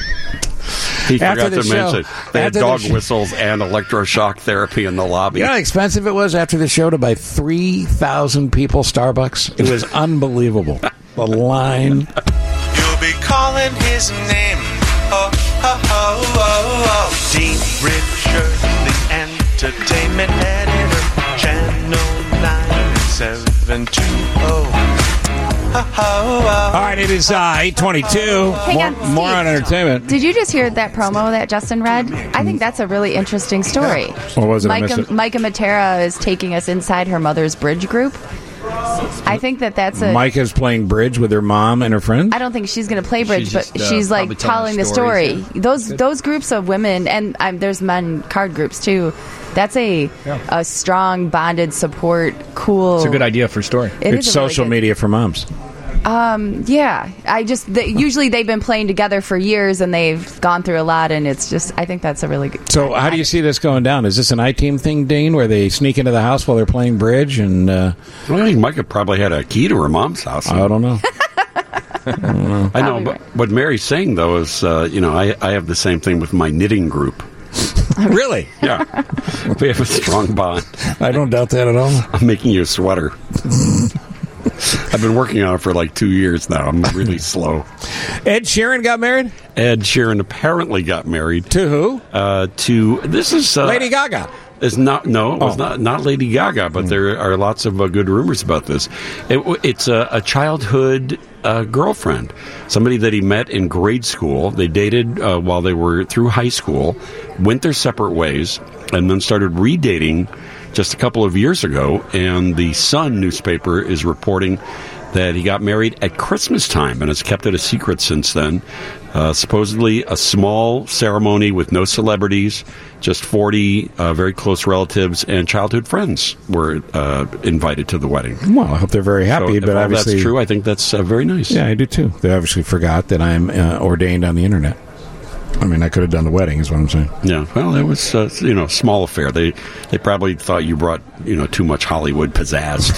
He After forgot the to show- mention they had after the dog sh- whistles and electroshock therapy in the lobby. you know how expensive it was after the show to buy three thousand people Starbucks? It was unbelievable. The line. You'll be calling his name. Oh, oh, oh, oh, oh. Dean Richards, the entertainment editor. Channel nine seven two oh. Oh, oh, oh. All right, it is uh, eight twenty-two. Hang more, on, Steve. more on entertainment. Did you just hear that promo that Justin read? I think that's a really interesting story. What was it? I missed Micah, it. Micah Matera is taking us inside her mother's bridge group. I think that that's a. Micah's playing bridge with her mom and her friends. I don't think she's going to play bridge, She's but just, uh, she's like probably telling telling the stories, story. Those those groups of women, and um, there's men card groups too. That's a a strong bonded support. Cool. It's a good idea for a story. It it's is a really social good- media for moms. Um, yeah, I just they, usually they've been playing together for years and they've gone through a lot, and it's just I think that's a really good. So, how do you see this going down? Is this an I-Team thing, Dean, where they sneak into the house while they're playing bridge? And uh, Well, I think Micah probably had a key to her mom's house. I don't know. I know, Probably but what Mary's saying, though, is, uh, you know, I, I have the same thing with my knitting group. Really? Yeah. We have a strong bond. I don't doubt that at all. I'm making you a sweater. I've been working on it for like two years now. I'm really slow. Ed Sheeran got married? Ed Sheeran apparently got married. To who? Uh, to, this is... Uh, Lady Gaga. Is not no, it was Oh. not not Lady Gaga, but there are lots of uh, good rumors about this. It, it's a, a childhood uh, girlfriend, somebody that he met in grade school. They dated uh, while they were through high school, went their separate ways, and then started redating just a couple of years ago. And the Sun newspaper is reporting that he got married at Christmas time and has kept it a secret since then. Uh, supposedly a small ceremony with no celebrities, just forty uh, very close relatives and childhood friends were uh, invited to the wedding. Well, I hope they're very happy, So if but all obviously... that's true, I think that's uh, very nice. Yeah, I do too. They obviously forgot that I'm uh, ordained on the internet. I mean, I could have done the wedding, is what I'm saying. Yeah, well, it was uh, you know a small affair. They they probably thought you brought you know too much Hollywood pizzazz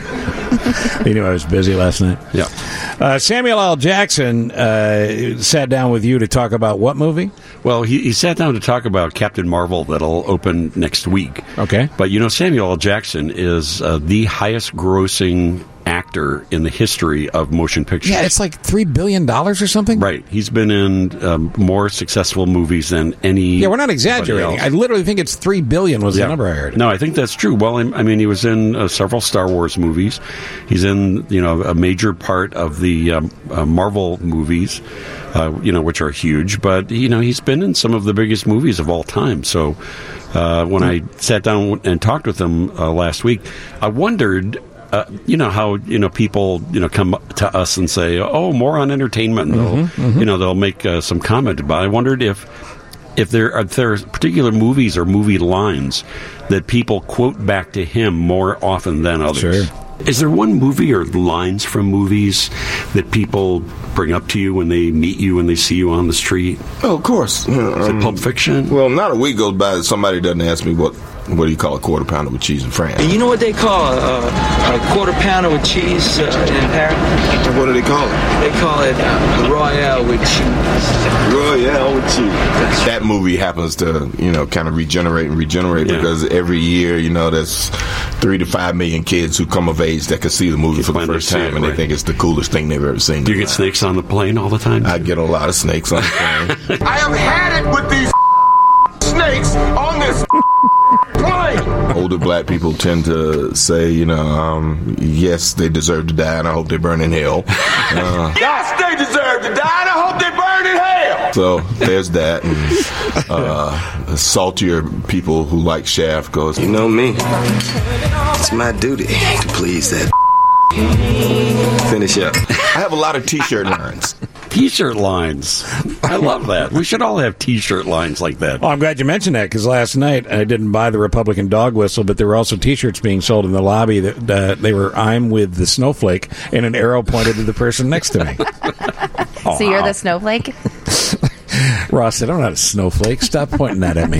to. They knew I was busy last night. Yeah. Uh, Samuel L. Jackson uh, sat down with you to talk about what movie? Well, he, he sat down to talk about Captain Marvel that'll open next week. Okay. But, you know, Samuel L. Jackson is uh, the highest grossing actor in the history of motion pictures. Yeah, it's like three billion dollars or something? Right. He's been in um, more successful movies than any. Yeah, we're not exaggerating. else. I literally think it's three billion was Yeah. the number I heard. No, I think that's true. Well, I I mean, he was in uh, several Star Wars movies. He's in, you know, a major part of the um, uh, Marvel movies, uh, you know, which are huge. But, you know, he's been in some of the biggest movies of all time. So uh, when I sat down and talked with him uh, last week, I wondered... Uh, you know how you know people you know come to us and say, "Oh, more on entertainment." And they'll, Mhm, mhm. You know, they'll make uh, some comment about it. I wondered if if there are if there are particular movies or movie lines that people quote back to him more often than others. Sure. Is there one movie or lines from movies that people bring up to you when they meet you, when they see you on the street? Oh, of course. You know, Is it um, Pulp Fiction? Well, not a week goes by that somebody doesn't ask me what what do you call a quarter pounder with cheese in France. And you know what they call uh, a quarter pounder with cheese uh, in Paris? What do they call it? They call it uh, Royale with cheese. Royale with cheese. That movie happens to, you know, kind of regenerate and regenerate Yeah. because every year, you know, there's three to five million kids who come of age that can see the movie for the when they first see time it, and right. they think it's the coolest thing they've ever seen. Do you get snakes on the plane all the time? I get a lot of snakes on the plane. I have had it with these snakes on this plane. Older black people tend to say, you know, um, yes, they deserve to die, and I hope they burn in hell. Uh, Yes, they deserve to die, and I hope they burn in hell. So there's that. And, uh, saltier people who like Shaft goes, You know me. It's my duty to please that. Finish up. I have a lot of T-shirt lines. T-shirt lines. I love that. We should all have T-shirt lines like that. Oh, I'm glad you mentioned that because last night I didn't buy the Republican dog whistle, but there were also T-shirts being sold in the lobby that uh, they were "I'm with the snowflake" and an arrow pointed to the person next to me. So you're the snowflake? Ross said, "I'm not a snowflake. Stop pointing that at me."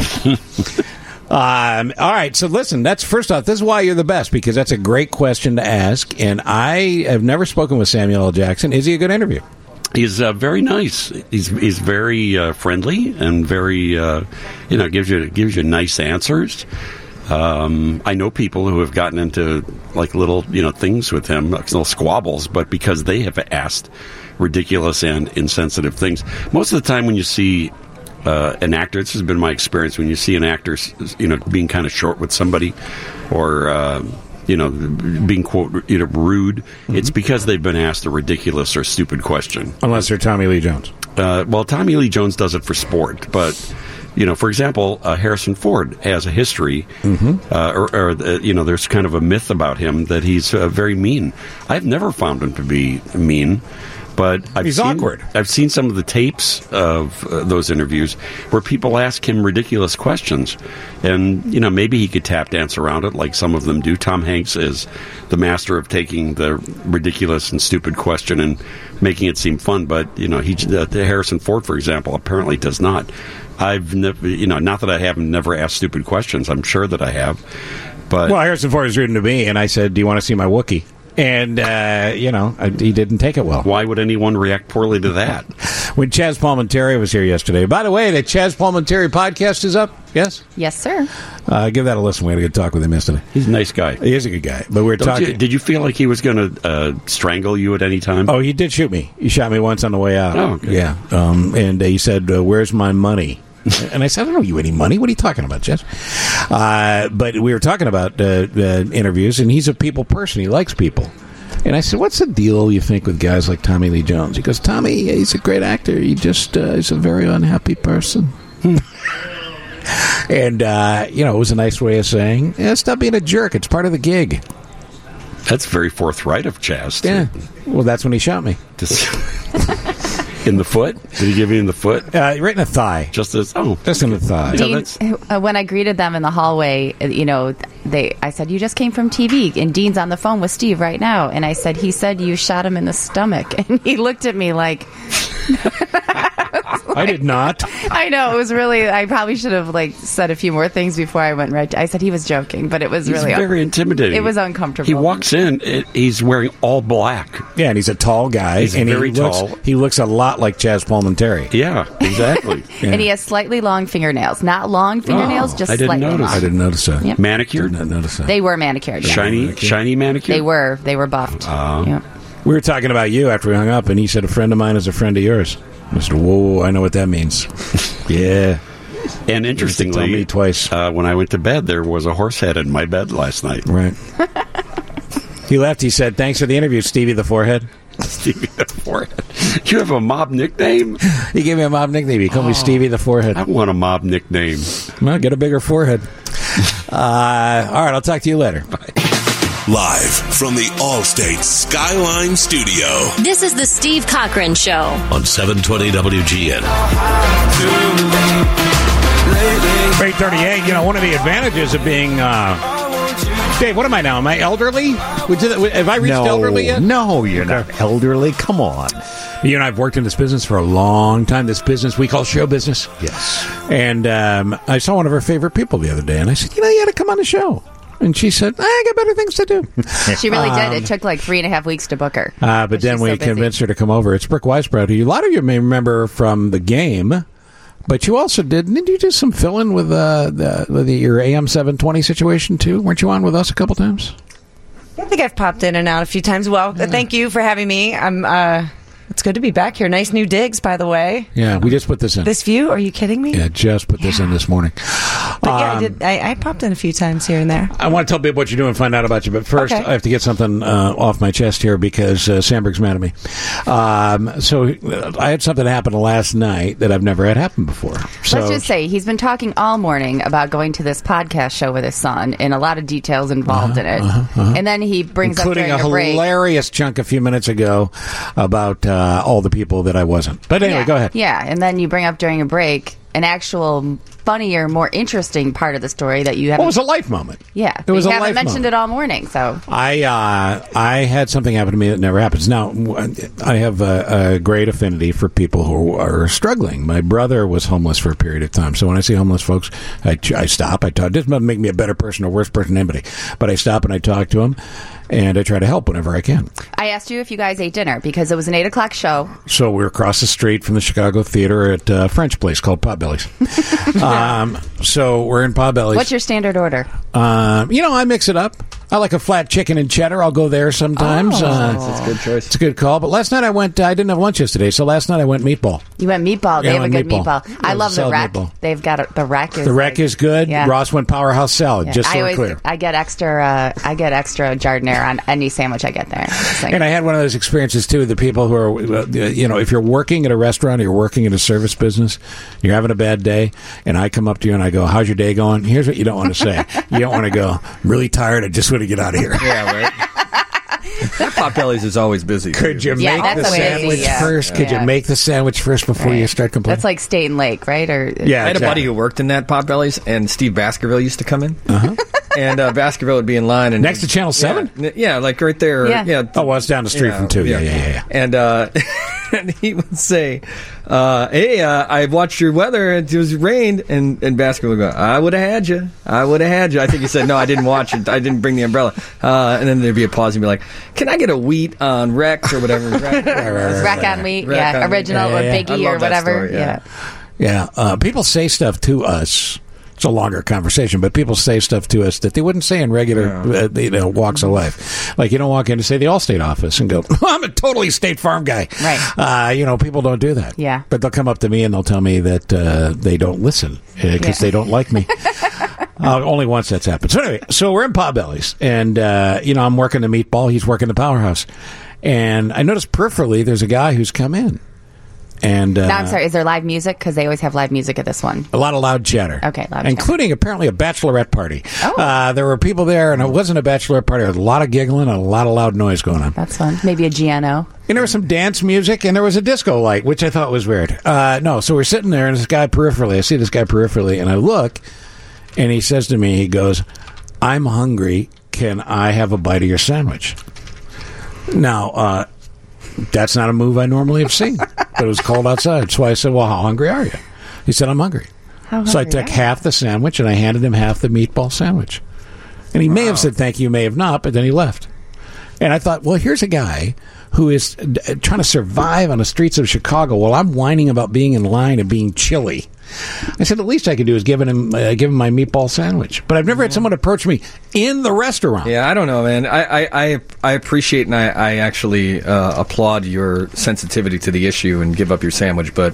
Um, all right, so listen, that's first off, this is why you're the best, because that's a great question to ask, and I have never spoken with Samuel L. Jackson. Is he a good interview? He's uh, very nice. He's he's very uh, friendly and very, uh, you know, gives you gives you nice answers. Um, I know people who have gotten into like little, you know, things with him, like little squabbles, but because they have asked ridiculous and insensitive things. Most of the time when you see Uh, an actor, this has been my experience, when you see an actor, you know, being kind of short with somebody or, uh, you know, being, quote, you know, rude, mm-hmm. it's because they've been asked a ridiculous or stupid question. Unless they're Tommy Lee Jones. Uh, well, Tommy Lee Jones does it for sport, but, you know, for example, uh, Harrison Ford has a history, mm-hmm. uh, or, or uh, you know, there's kind of a myth about him that he's uh, very mean. I've never found him to be mean. But I've He's seen, awkward. I've seen some of the tapes of uh, those interviews where people ask him ridiculous questions. And, you know, maybe he could tap dance around it like some of them do. Tom Hanks is the master of taking the ridiculous and stupid question and making it seem fun. But, you know, he, uh, Harrison Ford, for example, apparently does not. I've never, you know, not that I haven't never asked stupid questions. I'm sure that I have. But well, Harrison Ford was reading to me, and I said, "Do you want to see my Wookiee?" And, uh, you know, I, he didn't take it well. Why would anyone react poorly to that? When Chaz Palminteri was here yesterday. By the way, the Chaz Palminteri podcast is up, yes? Yes, sir. Uh, give that a listen. We had a good talk with him yesterday. He's a nice guy. He is a good guy. But we were Don't talking. You, did you feel like he was going to uh, strangle you at any time? Oh, he did shoot me. He shot me once on the way out. Oh, okay. Yeah. Um, and uh, he said, uh, "Where's my money?" And I said, "I don't owe you any money. What are you talking about, Jess?" Uh, but we were talking about uh, uh, interviews, and he's a people person. He likes people. And I said, "What's the deal, you think, with guys like Tommy Lee Jones?" He goes, "Tommy, he's a great actor. He just uh, is a very unhappy person." And, uh, you know, it was a nice way of saying, yeah, stop being a jerk. It's part of the gig. That's very forthright of Chaz. Too. Yeah. Well, that's when he shot me. In the foot? Did he give you in the foot? Uh, right in the thigh. Just as oh, just in the thigh. Dean, uh, when I greeted them in the hallway, uh, you know, they, I said, "You just came from T V," and Dean's on the phone with Steve right now, and I said, "He said you shot him in the stomach," and he looked at me like. I did not. I know, it was really. I probably should have like said a few more things before I went right. To, I said he was joking, but it was he's really very un- intimidating. It was uncomfortable. He walks in. It, he's wearing all black. Yeah, and he's a tall guy. He's and very he looks, tall. He looks a lot like Chaz Palminteri. Yeah, exactly. Yeah. And he has slightly long fingernails. Not long fingernails, oh, just I didn't slightly notice. long. I didn't notice that. Yep. Manicured? Did not notice that. They were manicured. Yeah. Shiny, manicured. shiny manicure. They were. They were buffed. Uh, yep. We were talking about you after we hung up, and he said, "A friend of mine is a friend of yours." I said, "Whoa, I know what that means." Yeah. And interestingly, tell me twice. Uh, when I went to bed, there was a horse head in my bed last night. Right. He left. He said, "Thanks for the interview, Stevie the Forehead." Stevie the Forehead. You have a mob nickname? He gave me a mob nickname. He called oh, me Stevie the Forehead. I want a mob nickname. Well, get a bigger forehead. uh, all right, I'll talk to you later. Bye. Live from the Allstate Skyline Studio. This is the Steve Cochran Show on seven twenty W G N. eight thirty-eight, you know, one of the advantages of being... Uh, Dave, what am I now? Am I elderly? Would you, have I reached no, elderly yet? No, you're not elderly. Come on. You and I have worked in this business for a long time, this business we call show business. Yes. And um, I saw one of our favorite people the other day, and I said, you know, you got to come on the show. And she said, I got better things to do. She really um, did. It took like three and a half weeks to book her. Uh, but then we so convinced her to come over. It's Brooke Weisbrot, who a lot of you may remember from the game. But you also did, didn't you do some fill-in with, uh, the, with the, your A M seven twenty situation, too? Weren't you on with us a couple times? I think I've popped in and out a few times. Well, yeah. Thank you for having me. I'm. Uh, it's good to be back here. Nice new digs, by the way. Yeah, we just put this in. This view? Are you kidding me? Yeah, just put this yeah. in this morning. But yeah, I Um, did. I, I popped in a few times here and there. I want to tell people what you do and find out about you, but first Okay. I have to get something uh, off my chest here because uh, Sandberg's mad at me. Um, so uh, I had something happen last night that I've never had happen before. So Let's just say he's been talking all morning about going to this podcast show with his son and a lot of details involved in it. uh-huh, uh-huh. And then he brings including up during a a break. hilarious chunk a few minutes ago about uh, all the people that I wasn't. But anyway, yeah, go ahead. Yeah, and then you bring up during a break an actual funnier, more interesting part of the story that you haven't. What was a life moment? Yeah, It was you a haven't life mentioned moment. it all morning, so I uh, I had something happen to me that never happens. Now, I have a, a great affinity for people who are struggling. My brother was homeless for a period of time, so when I see homeless folks, I, I stop. I talk. This doesn't make me a better person or worse person than anybody, but I stop and I talk to him, and I try to help whenever I can. I asked you if you guys ate dinner because it was an eight o'clock show. So we're across the street from the Chicago Theater at a French place called Potbelly's. um, so we're in Potbelly's. What's your standard order? Um, you know, I mix it up. I like a flat chicken and cheddar. I'll go there sometimes. Oh. Uh, That's a good choice. It's a good call. But last night I went. Uh, I didn't have lunch yesterday, so last night I went meatball. You went meatball. They Yeah, I have a went good meatball. meatball. It I was love a the solid rack. meatball. They've got a, the rack. Is The rack like- is good. Yeah. Ross went Powerhouse Salad. Yeah. Just so I we're always, clear. I get extra. Uh, I get extra jardinere on any sandwich I get there. It's like- And I had one of those experiences too. The people who are, uh, you know, if you're working at a restaurant or you're working in a service business, you're having a bad day, and I come up to you and I go, "How's your day going?" Here's what you don't want to say. You don't want to go, "I'm really tired. I just want to get out of here." Yeah, right. That Potbelly's is always busy. Could you Yeah, make that's the a way to sandwich be, yeah. first? Could Yeah. you make the sandwich first before Right. you start complaining? That's like Staten Lake, right? Or Yeah, I had a exactly. buddy who worked in that Potbelly's, and Steve Baskerville used to come in. Uh-huh. And uh, Baskerville would be in line, and Next to Channel seven? Yeah, yeah, like right there. Yeah. Yeah. Oh, well, it's down the street from two. Yeah, yeah, yeah. yeah. And uh, and he would say, uh, "Hey, uh, I watched your weather. It was rained." And and Baskerville would go, "I would have had you. I would have had you." I think he said, "No, I didn't watch it. I didn't bring the umbrella." Uh, and then there'd be a pause and be like, "Can I get a wheat on Rex or whatever?" Rex, rack on wheat, Rack yeah, on wheat. original Yeah, yeah, or yeah. I Biggie love or that whatever. story, yeah. yeah. Yeah, uh, people say stuff to us. It's a longer conversation, but people say stuff to us that they wouldn't say in regular uh, you know, walks of life. Like you don't walk in to say the Allstate office and go, "I'm a totally State Farm guy." Right. Uh, you know, people don't do that. Yeah. But they'll come up to me and they'll tell me that uh, they don't listen because Yeah. they don't like me. Uh, only once that's happened. So anyway, so we're in Potbelly's, and uh, you know, I'm working the meatball. He's working the Powerhouse, and I noticed peripherally there's a guy who's come in, and uh, Now I'm sorry. Is there live music? Because they always have live music at this one. a lot of loud chatter. Okay, loud chatter. including apparently a bachelorette party. Oh. Uh, there were people there, and it wasn't a bachelorette party. There was a lot of giggling and a lot of loud noise going on. That's fun. Maybe a G N O. And there was some dance music, and there was a disco light, which I thought was weird. Uh, no, so we're sitting there, and this guy peripherally, I see this guy peripherally, and I look, and he says to me, he goes, "I'm hungry. Can I have a bite of your sandwich?" Now, uh, that's not a move I normally have seen, but it was cold outside. So I said, "Well, how hungry are you?" He said, "I'm hungry." How So I hungry took are half the sandwich, and I handed him half the meatball sandwich. And he may have said thank you, may have not, but then he left. And I thought, well, here's a guy who is uh, trying to survive on the streets of Chicago while I'm whining about being in line and being chilly. I said, the least I can do is give him uh, give him my meatball sandwich. But I've never had someone approach me in the restaurant. Yeah, I don't know, man. I I, I, I appreciate and I, I actually uh, applaud your sensitivity to the issue and give up your sandwich, but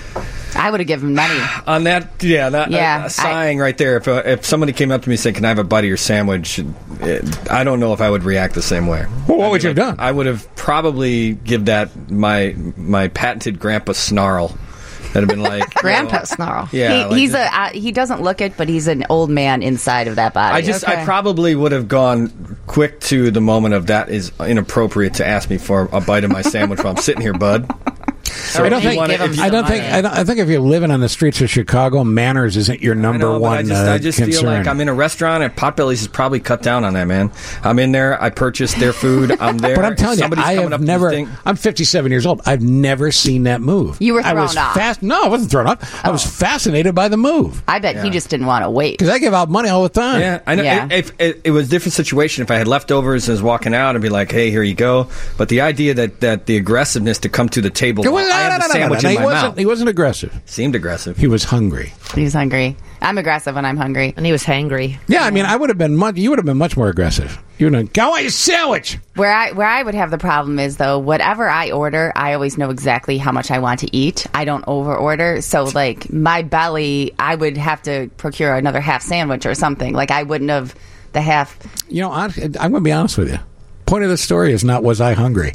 I would have given money. on that, yeah, that, Yeah, uh, sighing right there. If uh, if somebody came up to me and said, "Can I have a bite of your sandwich?" It, I don't know if I would react the same way. Well, what would you have done? I would have probably give that my my patented grandpa snarl. That'd have been like Grandpa you know, snarl. Yeah, he, like he's just- a uh, he doesn't look it, but he's an old man inside of that body. I just, Okay. I probably would have gone quick to the moment of that is inappropriate to ask me for a bite of my sandwich while I'm sitting here, bud. So I don't if you think. wanna- give him if you- I don't think. I, don't, I think if you're living on the streets of Chicago, manners isn't your I number know, but one I just, uh, I just concern. feel like I'm in a restaurant and Potbelly's has probably cut down on that, man. I'm in there. I purchased their food. I'm there. But I'm telling you, Somebody's I coming have up to never. this thing. I'm fifty-seven years old. I've never seen that move. You were I was thrown off. Fast, no, I wasn't thrown off. I was Oh. fascinated by the move I bet he just didn't want to wait. because I give out money all the time. Yeah, I know. Yeah. If, if, it was a different situation. If I had leftovers and was walking out, I'd be like, "Hey, here you go." But the idea that, that the aggressiveness to come to the table, It while was- I no, have no, the no, no, sandwich no, in he my wasn't. mouth, He wasn't aggressive. seemed aggressive. He was hungry. He's hungry. I'm aggressive when I'm hungry. And he was hangry. Yeah, I mean, I would have been much. You would have been much more aggressive. You would have go, I want your sandwich. Where I where I would have the problem is though, whatever I order, I always know exactly how much I want to eat. I don't over order, so like my belly, I would have to procure another half sandwich or something. Like I wouldn't have the half. You know, I, I'm going to be honest with you. Point of the story is not was I hungry.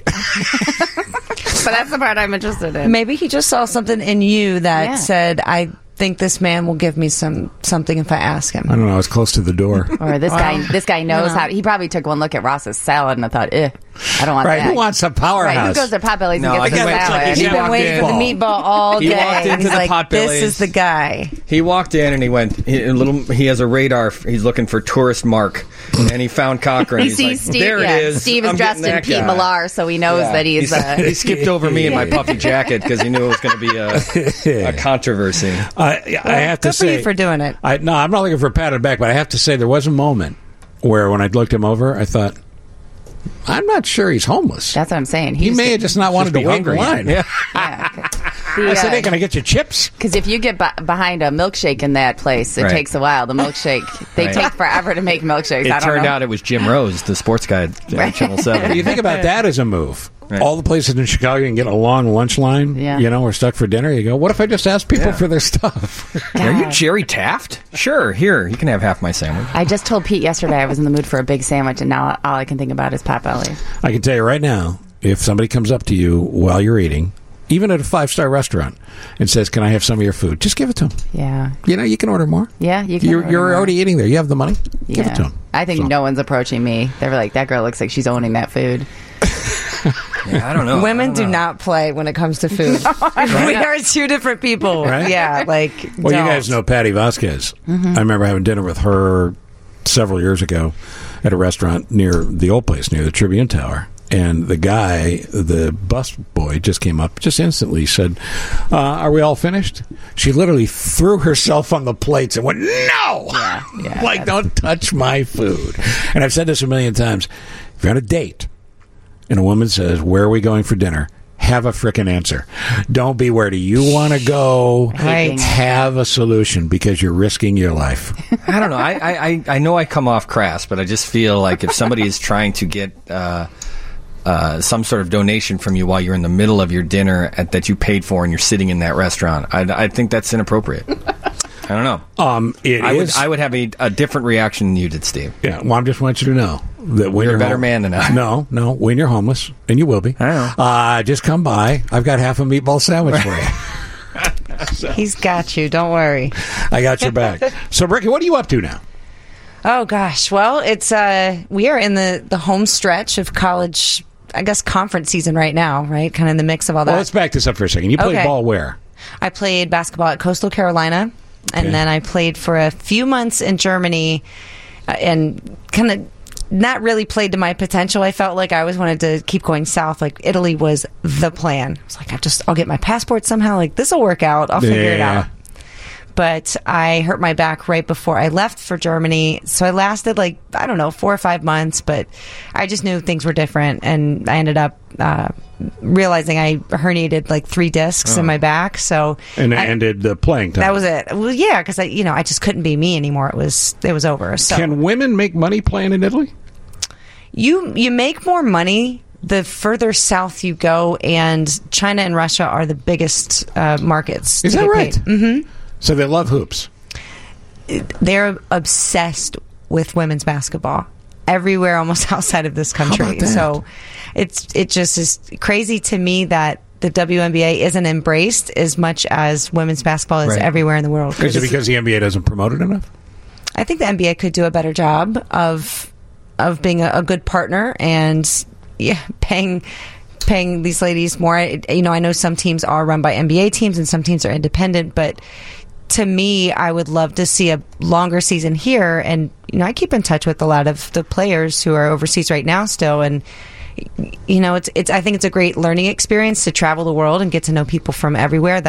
But that's the part I'm interested in. Maybe he just saw something in you that Yeah. said, I think this man will give me some something if I ask him. I don't know. I was close to the door. Or this Wow. guy, this guy knows You know. how. He probably took one look at Ross's salad and I thought, eh, I don't want Right, that. who wants a powerhouse? Right, who goes to Potbelly's No, and I gets a think it's like salad? he He's been walked waiting in. for the meatball all He day. walked into He's the like, Potbelly's. this is the guy. He walked in and he went he, a little. He has a radar. He's looking for tourist Mark, and he found Cochran. He He's sees like, Steve. there yeah, it is. Steve is I'm dressed getting in that Pete guy." Millar, so he knows Yeah. that he's. He's- Uh, he skipped over me in my puffy jacket because he knew it was going to be a, a controversy. I, I have to Good for say, you for doing it. I, no, I'm not looking for a pat on the back, but I have to say there was a moment where when I looked him over, I thought, I'm not sure he's homeless. That's what I'm saying. He, may have just not wanted to be wait hungry. in line. Yeah. I said, hey, can I get you chips? Because if you get b- behind a milkshake in that place, it Right. takes a while. The milkshake, they Right. take forever to make milkshakes. It I don't turned know. out it was Jim Rose, the sports guy at Right. Channel seven. You think about that as a move. Right. All the places in Chicago you can get a long lunch line, Yeah. you know, we're stuck for dinner. You go, what if I just ask people Yeah. for their stuff? Are you Jerry Taft? Sure, here, you can have half my sandwich. I just told Pete yesterday I was in the mood for a big sandwich, and now all I can think about is Potbelly. I can tell you right now, if somebody comes up to you while you're eating, even at a five-star restaurant, and says, can I have some of your food? Just give it to them. Yeah. You know, you can order more. Yeah, you can. You're, order you're more. already eating there. You have the money. Give Yeah. it to them. I think So. no one's approaching me. They're like, that girl looks like she's owning that food. Yeah, I don't know. Women I don't do know. not play when it comes to food. We are two different people. Right? Yeah, like. Well, you don't. guys know Patty Vasquez. Mhm. I remember having dinner with her several years ago at a restaurant near the old place, near the Tribune Tower. And the guy, the bus boy, just came up, just instantly said, uh, are we all finished? She literally threw herself on the plates and went, no! Yeah, yeah. Like, don't touch my food. And I've said this a million times. If you're on a date and a woman says, where are we going for dinner? Have a frickin' answer. Don't be where do you want to go. Right. Have a solution because you're risking your life. I don't know. I, I, I- I know I come off crass, but I just feel like if somebody is trying to get uh, uh, some sort of donation from you while you're in the middle of your dinner at, that you paid for and you're sitting in that restaurant, I, I think that's inappropriate. I don't know. Um, it I is- would I would have a, a different reaction than you did, Steve. Yeah, well, I just want you to know that when You're a you're better home- man than I. No, no, when you're homeless, and you will be, I know. Uh, just come by. I've got half a meatball sandwich for you. He's got you. Don't worry. I got your back. So, Ricky, what are you up to now? Oh gosh. Well, it's uh we are in the the home stretch of college, I guess, conference season right now, right? Kind of in the mix of all that. Well, let's back this up for a second. You played Okay. ball where? I played basketball at Coastal Carolina, and Okay. then I played for a few months in Germany, uh, and kind of not really played to my potential. I felt like I always wanted to keep going south. Like Italy was the plan. I was like, I just I'll get my passport somehow. Like this will work out. I'll figure it Yeah. out. But I hurt my back right before I left for Germany. So I lasted like, I don't know, four or five months, but I just knew things were different. And I ended up uh, realizing I herniated like three discs Oh. in my back. So And it I- ended the playing time. that was it. Well, yeah, because I, you know, I just couldn't be me anymore. It was, it was over. So Can women make money playing in Italy? you, you make more money the further south you go, and China and Russia are the biggest uh, markets. Is to that get right? paid. Mm-hmm. So they love hoops. They're obsessed with women's basketball everywhere, almost outside of this country. about that? So it's it just is crazy to me that the W N B A isn't embraced as much as women's basketball is Right. everywhere in the world. Is it because the N B A doesn't promote it enough? I think the N B A could do a better job of of being a, a good partner and yeah, paying paying these ladies more. It- You know, I know some teams are run by N B A teams and some teams are independent, but to me, I would love to see a longer season here. And you know, I keep in touch with a lot of the players who are overseas right now still, and you know, it's it's. I think it's a great learning experience to travel the world and get to know people from everywhere. That's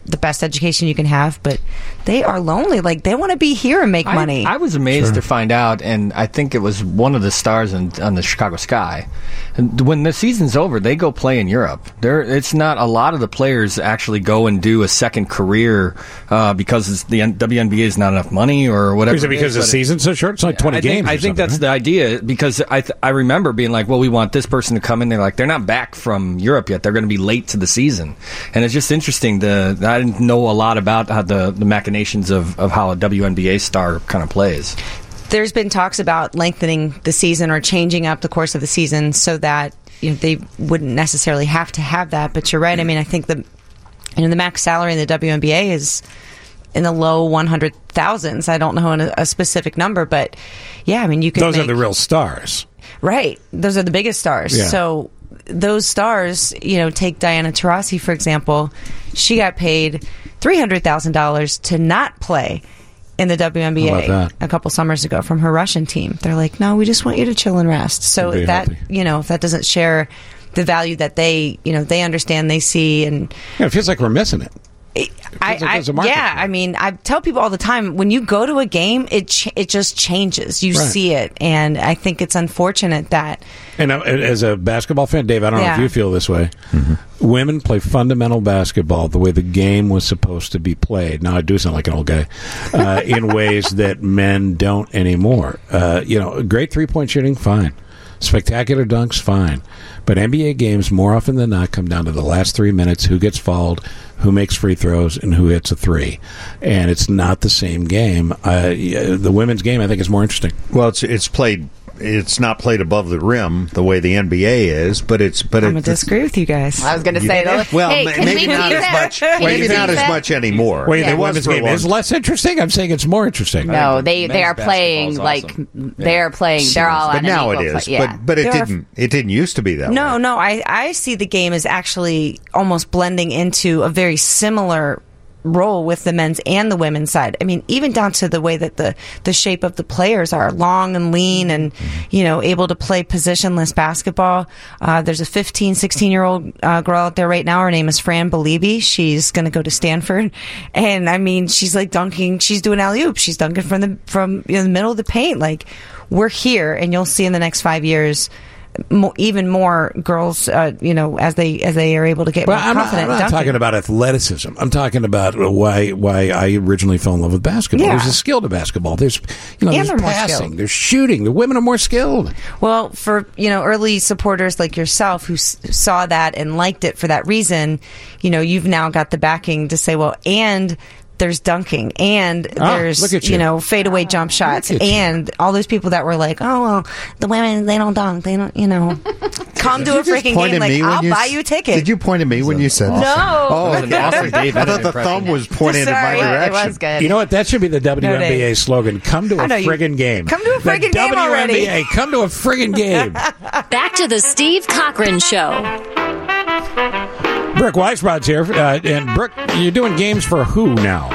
the best education you can have, but they are lonely. Like, they want to be here and make I, money. I was amazed Sure. to find out, and I think it was one of the stars in, on the Chicago Sky. And when the season's over, they go play in Europe. There, it's not a lot of the players actually go and do a second career uh, because it's the W N B A is not enough money or whatever. Is it because is, the season's so short? It's like twenty I think, games. I or think something, that's right? the idea because I th- I remember being like, well, we want this person to come in. They're like, they're not back from Europe yet. They're going to be late to the season, and it's just interesting. The I didn't know a lot about how the, the machinations of, of how a W N B A star kind of plays. There's been talks about lengthening the season or changing up the course of the season so that, you know, they wouldn't necessarily have to have that. But you're right. I mean, I think the you know the max salary in the W N B A is in the low one hundred thousands. I don't know a, a specific number, but yeah, I mean, you can. Those make, are the real stars, right? Those are the biggest stars. Yeah. So those stars, you know, take Diana Taurasi for example. She got paid three hundred thousand dollars to not play in the W N B A How about a couple summers ago from her Russian team. They're like, no, we just want you to chill and rest. So Be that, healthy. you know, if that doesn't share the value that they, you know, they understand, they see, and Yeah, it feels like we're missing it. I, like I there's a market yeah, I mean, I tell people all the time, when you go to a game, it ch- it just changes. You Right. see it, and I think it's unfortunate that And uh, as a basketball fan, Dave, I don't know Yeah. if you feel this way. Women play fundamental basketball the way the game was supposed to be played. Now, I do sound like an old guy, uh, in ways that men don't anymore. Uh, you know, great three-point shooting, fine. Spectacular dunks, fine. But N B A games, more often than not, come down to the last three minutes, who gets fouled, who makes free throws, and who hits a three. And it's not the same game. Uh, the women's game, I think, is more interesting. Well, it's it's played. It's not played above the rim the way the N B A is, but it's but I'm it's gonna disagree with you guys. I was going to You- say though. well, hey, ma- can maybe we not keep as that? much. Can Maybe we not keep as that? much anymore. Wait, It the was women's for a game long is time. less interesting? I'm saying it's more interesting. No, they they are men's playing basketball's like awesome. they're playing. They're all on But now an it equal is. play- yeah. But but it There are- didn't. It didn't used to be that way. No, no, I, I see the game as actually almost blending into a very similar role with the men's and the women's side. I mean, even down to the way that the, the shape of the players are long and lean and, you know, able to play positionless basketball. Uh, there's a fifteen, sixteen year old uh, girl out there right now. Her name is Fran Belibi. She's going to go to Stanford. And I mean, she's like dunking. She's doing alley-oop. She's dunking from the, from you know, the middle of the paint. Like, we're here, and you'll see in the next five years, Mo- even more girls, uh, you know, as they as they are able to get Well, more I'm not, confident. I'm not dunking. talking about athleticism. I'm talking about why why I originally fell in love with basketball. Yeah. There's a skill to basketball. There's you know And there's they're more passing. skilled. There's shooting. The women are more skilled. Well, for you know, early supporters like yourself who s- saw that and liked it for that reason, you know, you've now got the backing to say, well, and there's dunking, and Ah, there's look at you. you know fadeaway jump shots, Look at you. and all those people that were like, oh well, the women they don't dunk, they don't, you know, come to a Did you just freaking point game. at Like, me when I'll you buy s- you a ticket. Did you point at me when you said that? No. Oh, That was an awesome Dave I Bennett thought the impression. thumb was pointed Sorry, in my it direction. was good. You know what? That should be the W N B A Dave. slogan. Come to a I know you- friggin' game. Come to a The friggin' game W N B A. already. Come to a friggin' game. Back to the Steve Cochran Show. Brooke Weisbrod's here, uh, and Brooke, you're doing games for who now?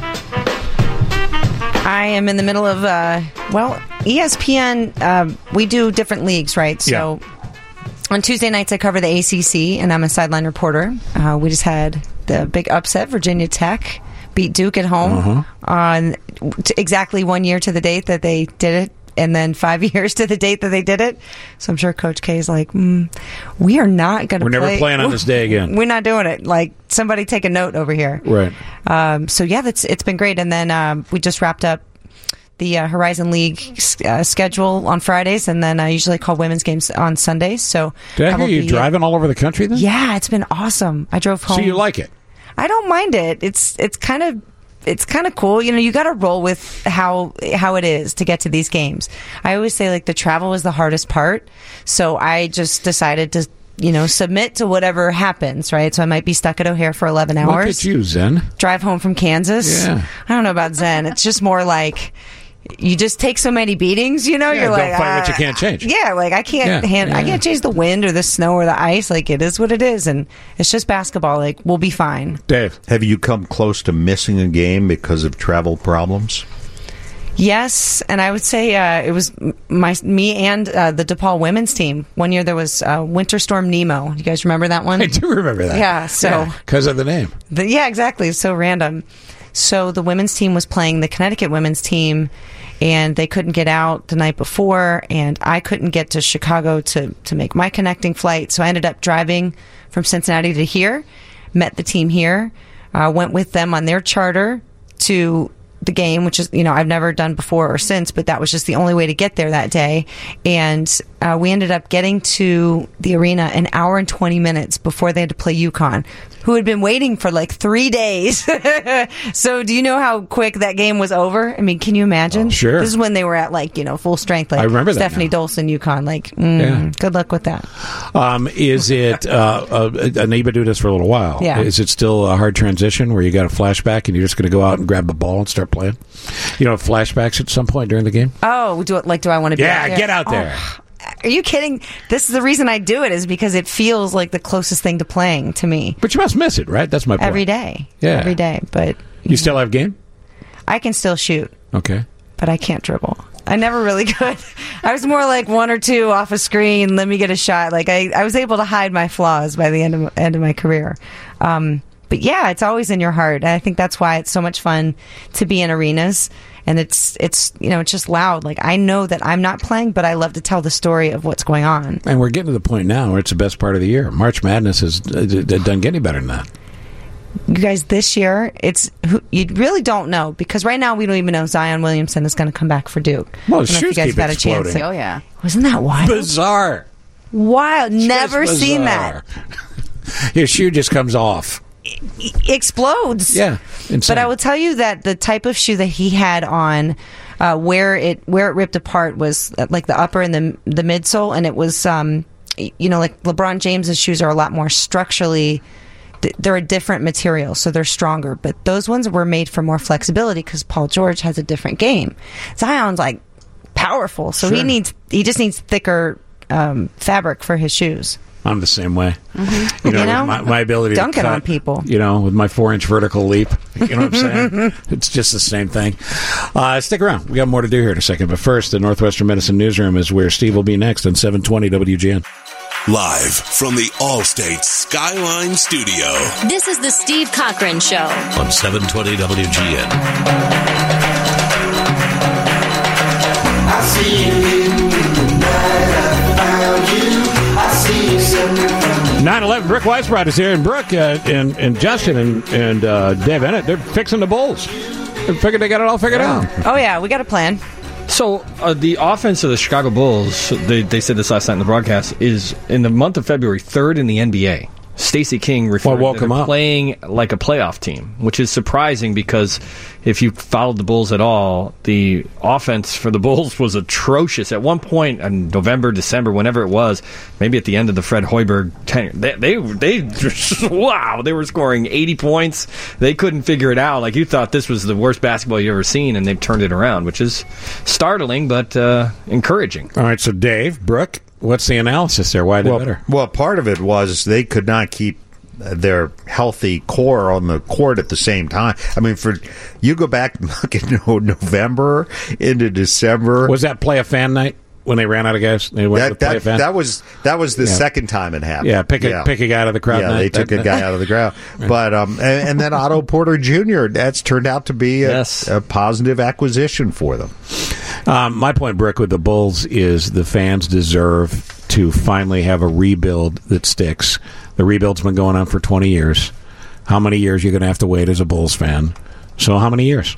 I am in the middle of, uh, well, E S P N, um, we do different leagues, right? So on Tuesday nights, I cover the A C C, and I'm a sideline reporter. Uh, we just had the big upset. Virginia Tech beat Duke at home Uh-huh. on t- exactly one year to the date that they did it, and then five years to the date that they did it. So I'm sure Coach K is like, mm, we are not going to We're never play. playing on this day again. We're not doing it. Like, somebody take a note over here. Right. Um, so yeah, that's it's been great. And then um, we just wrapped up the uh, Horizon League uh, schedule on Fridays, and then I usually call women's games on Sundays. So Did I hear will you be- driving all over the country then? Yeah, it's been awesome. I drove home. So you like it? I don't mind it. It's it's kind of it's kind of cool. You know, you got to roll with how how it is to get to these games. I always say like the travel was the hardest part, so I just decided to you know submit to whatever happens. Right, so I might be stuck at O'Hare for eleven hours. Look at you, Zen. Drive home from Kansas. Yeah. I don't know about Zen. It's just more like you just take so many beatings, you know. Yeah, you're don't like, fight what you "Ah." can't change. Yeah, like I can't Yeah, hand, I yeah. can't change the wind or the snow or the ice. Like it is what it is, and it's just basketball. Like we'll be fine. Dave, have you come close to missing a game because of travel problems? Yes, and I would say uh, it was my me and uh, the DePaul women's team. One year there was uh, Winter Storm Nemo. You guys remember that one? I do remember that. Yeah, so because of the name. The, yeah, exactly. It's so random. So the women's team was playing the Connecticut women's team, and they couldn't get out the night before, and I couldn't get to Chicago to to make my connecting flight. So I ended up driving from Cincinnati to here, met the team here, uh, went with them on their charter to the game, which is, you know, I've never done before or since, but that was just the only way to get there that day. And uh, we ended up getting to the arena an hour and twenty minutes before they had to play UConn, who had been waiting for like three days. So do you know how quick that game was over? I mean, can you imagine? Oh, sure. This is when they were at like, you know, full strength. Like I remember that Stephanie now. Dolson, UConn. Like, mm, Yeah. good luck with that. Um, is it, uh, uh, and you've been doing this for a little while. Yeah. Is it still a hard transition where you got a flashback and you're just going to go out and grab the ball and start playing? You know, flashbacks at some point during the game? Oh, do it like, do I want to be Yeah, out there? get out there. Oh, are you kidding? This is the reason I do it, is because it feels like the closest thing to playing to me. But you must miss it, right? That's my point. Every day. Yeah. Every day. But You still have game? I can still shoot, Okay. but I can't dribble. I never really could. I was more like one or two off a screen. Let me get a shot. Like I, I was able to hide my flaws by the end of end of my career. Um, but yeah, it's always in your heart. And I think that's why it's so much fun to be in arenas. And it's it's you know it's just loud. Like I know that I'm not playing, but I love to tell the story of what's going on. And we're getting to the point now where it's the best part of the year. March Madness has uh, d- d- doesn't get any better than that. You guys, this year, it's you really don't know, because right now we don't even know Zion Williamson is going to come back for Duke. Well, I don't know if shoes you guys keep got a chance. exploding. To, Oh, yeah. Wasn't that wild? Bizarre. Wild. Just Never seen bizarre. that. Your shoe just comes off. It explodes. Yeah. Insane. But I will tell you that the type of shoe that he had on, uh, where it where it ripped apart was uh, like the upper and the the midsole, and it was um, you know, like LeBron James's shoes are a lot more structurally. They're a different material, so they're stronger. But those ones were made for more flexibility because Paul George has a different game. Zion's like powerful, so Sure. he needs he just needs thicker um, fabric for his shoes. I'm the same way. Mm-hmm. You know, You know? with my, my ability Dunking to cut, on people. You know, with my four-inch vertical leap. You know what I'm saying? It's just the same thing. Uh, stick around. We got more to do here in a second. But first, the Northwestern Medicine Newsroom is where Steve will be next on seven twenty W G N. Live from the Allstate Skyline Studio This is the Steve Cochran Show. on seven twenty W G N. I see you in the night, I found you. I see you somewhere. nine eleven, Brooke Weisbrot is here, and Brooke uh, and, and Justin and, and uh, Dave Ennett, they're fixing the Bulls. They figured they got it all figured out. Oh yeah, we got a plan. So uh, the offense of the Chicago Bulls, they, they said this last night in the broadcast, is in the month of February third in the N B A. Stacey King referred Well, woke to him them up. playing like a playoff team, which is surprising because if you followed the Bulls at all, the offense for the Bulls was atrocious. At one point in November, December, whenever it was, maybe at the end of the Fred Hoiberg tenure, they, they, they wow, they were scoring eighty points. They couldn't figure it out. Like, you thought this was the worst basketball you've ever seen, and they've turned it around, which is startling but uh, encouraging. All right, so Dave, Brooke, what's the analysis there? Why are they well, better? well, part of it was they could not keep their healthy core on the court at the same time. I mean, for you go back and look at no- November into December. Was that play a fan night when they ran out of guys? They went That, to play a that, fan? that was that was the Yeah. second time it happened. Yeah, pick a- pick a guy out of the crowd Yeah, night. they took That- a guy out of the crowd. But um, and, and then Otto Porter Junior That's turned out to be a, Yes. a positive acquisition for them. Um, my point, Brooke, with the Bulls is the fans deserve to finally have a rebuild that sticks. The rebuild's been going on for twenty years. How many years are you going to have to wait as a Bulls fan? So how many years?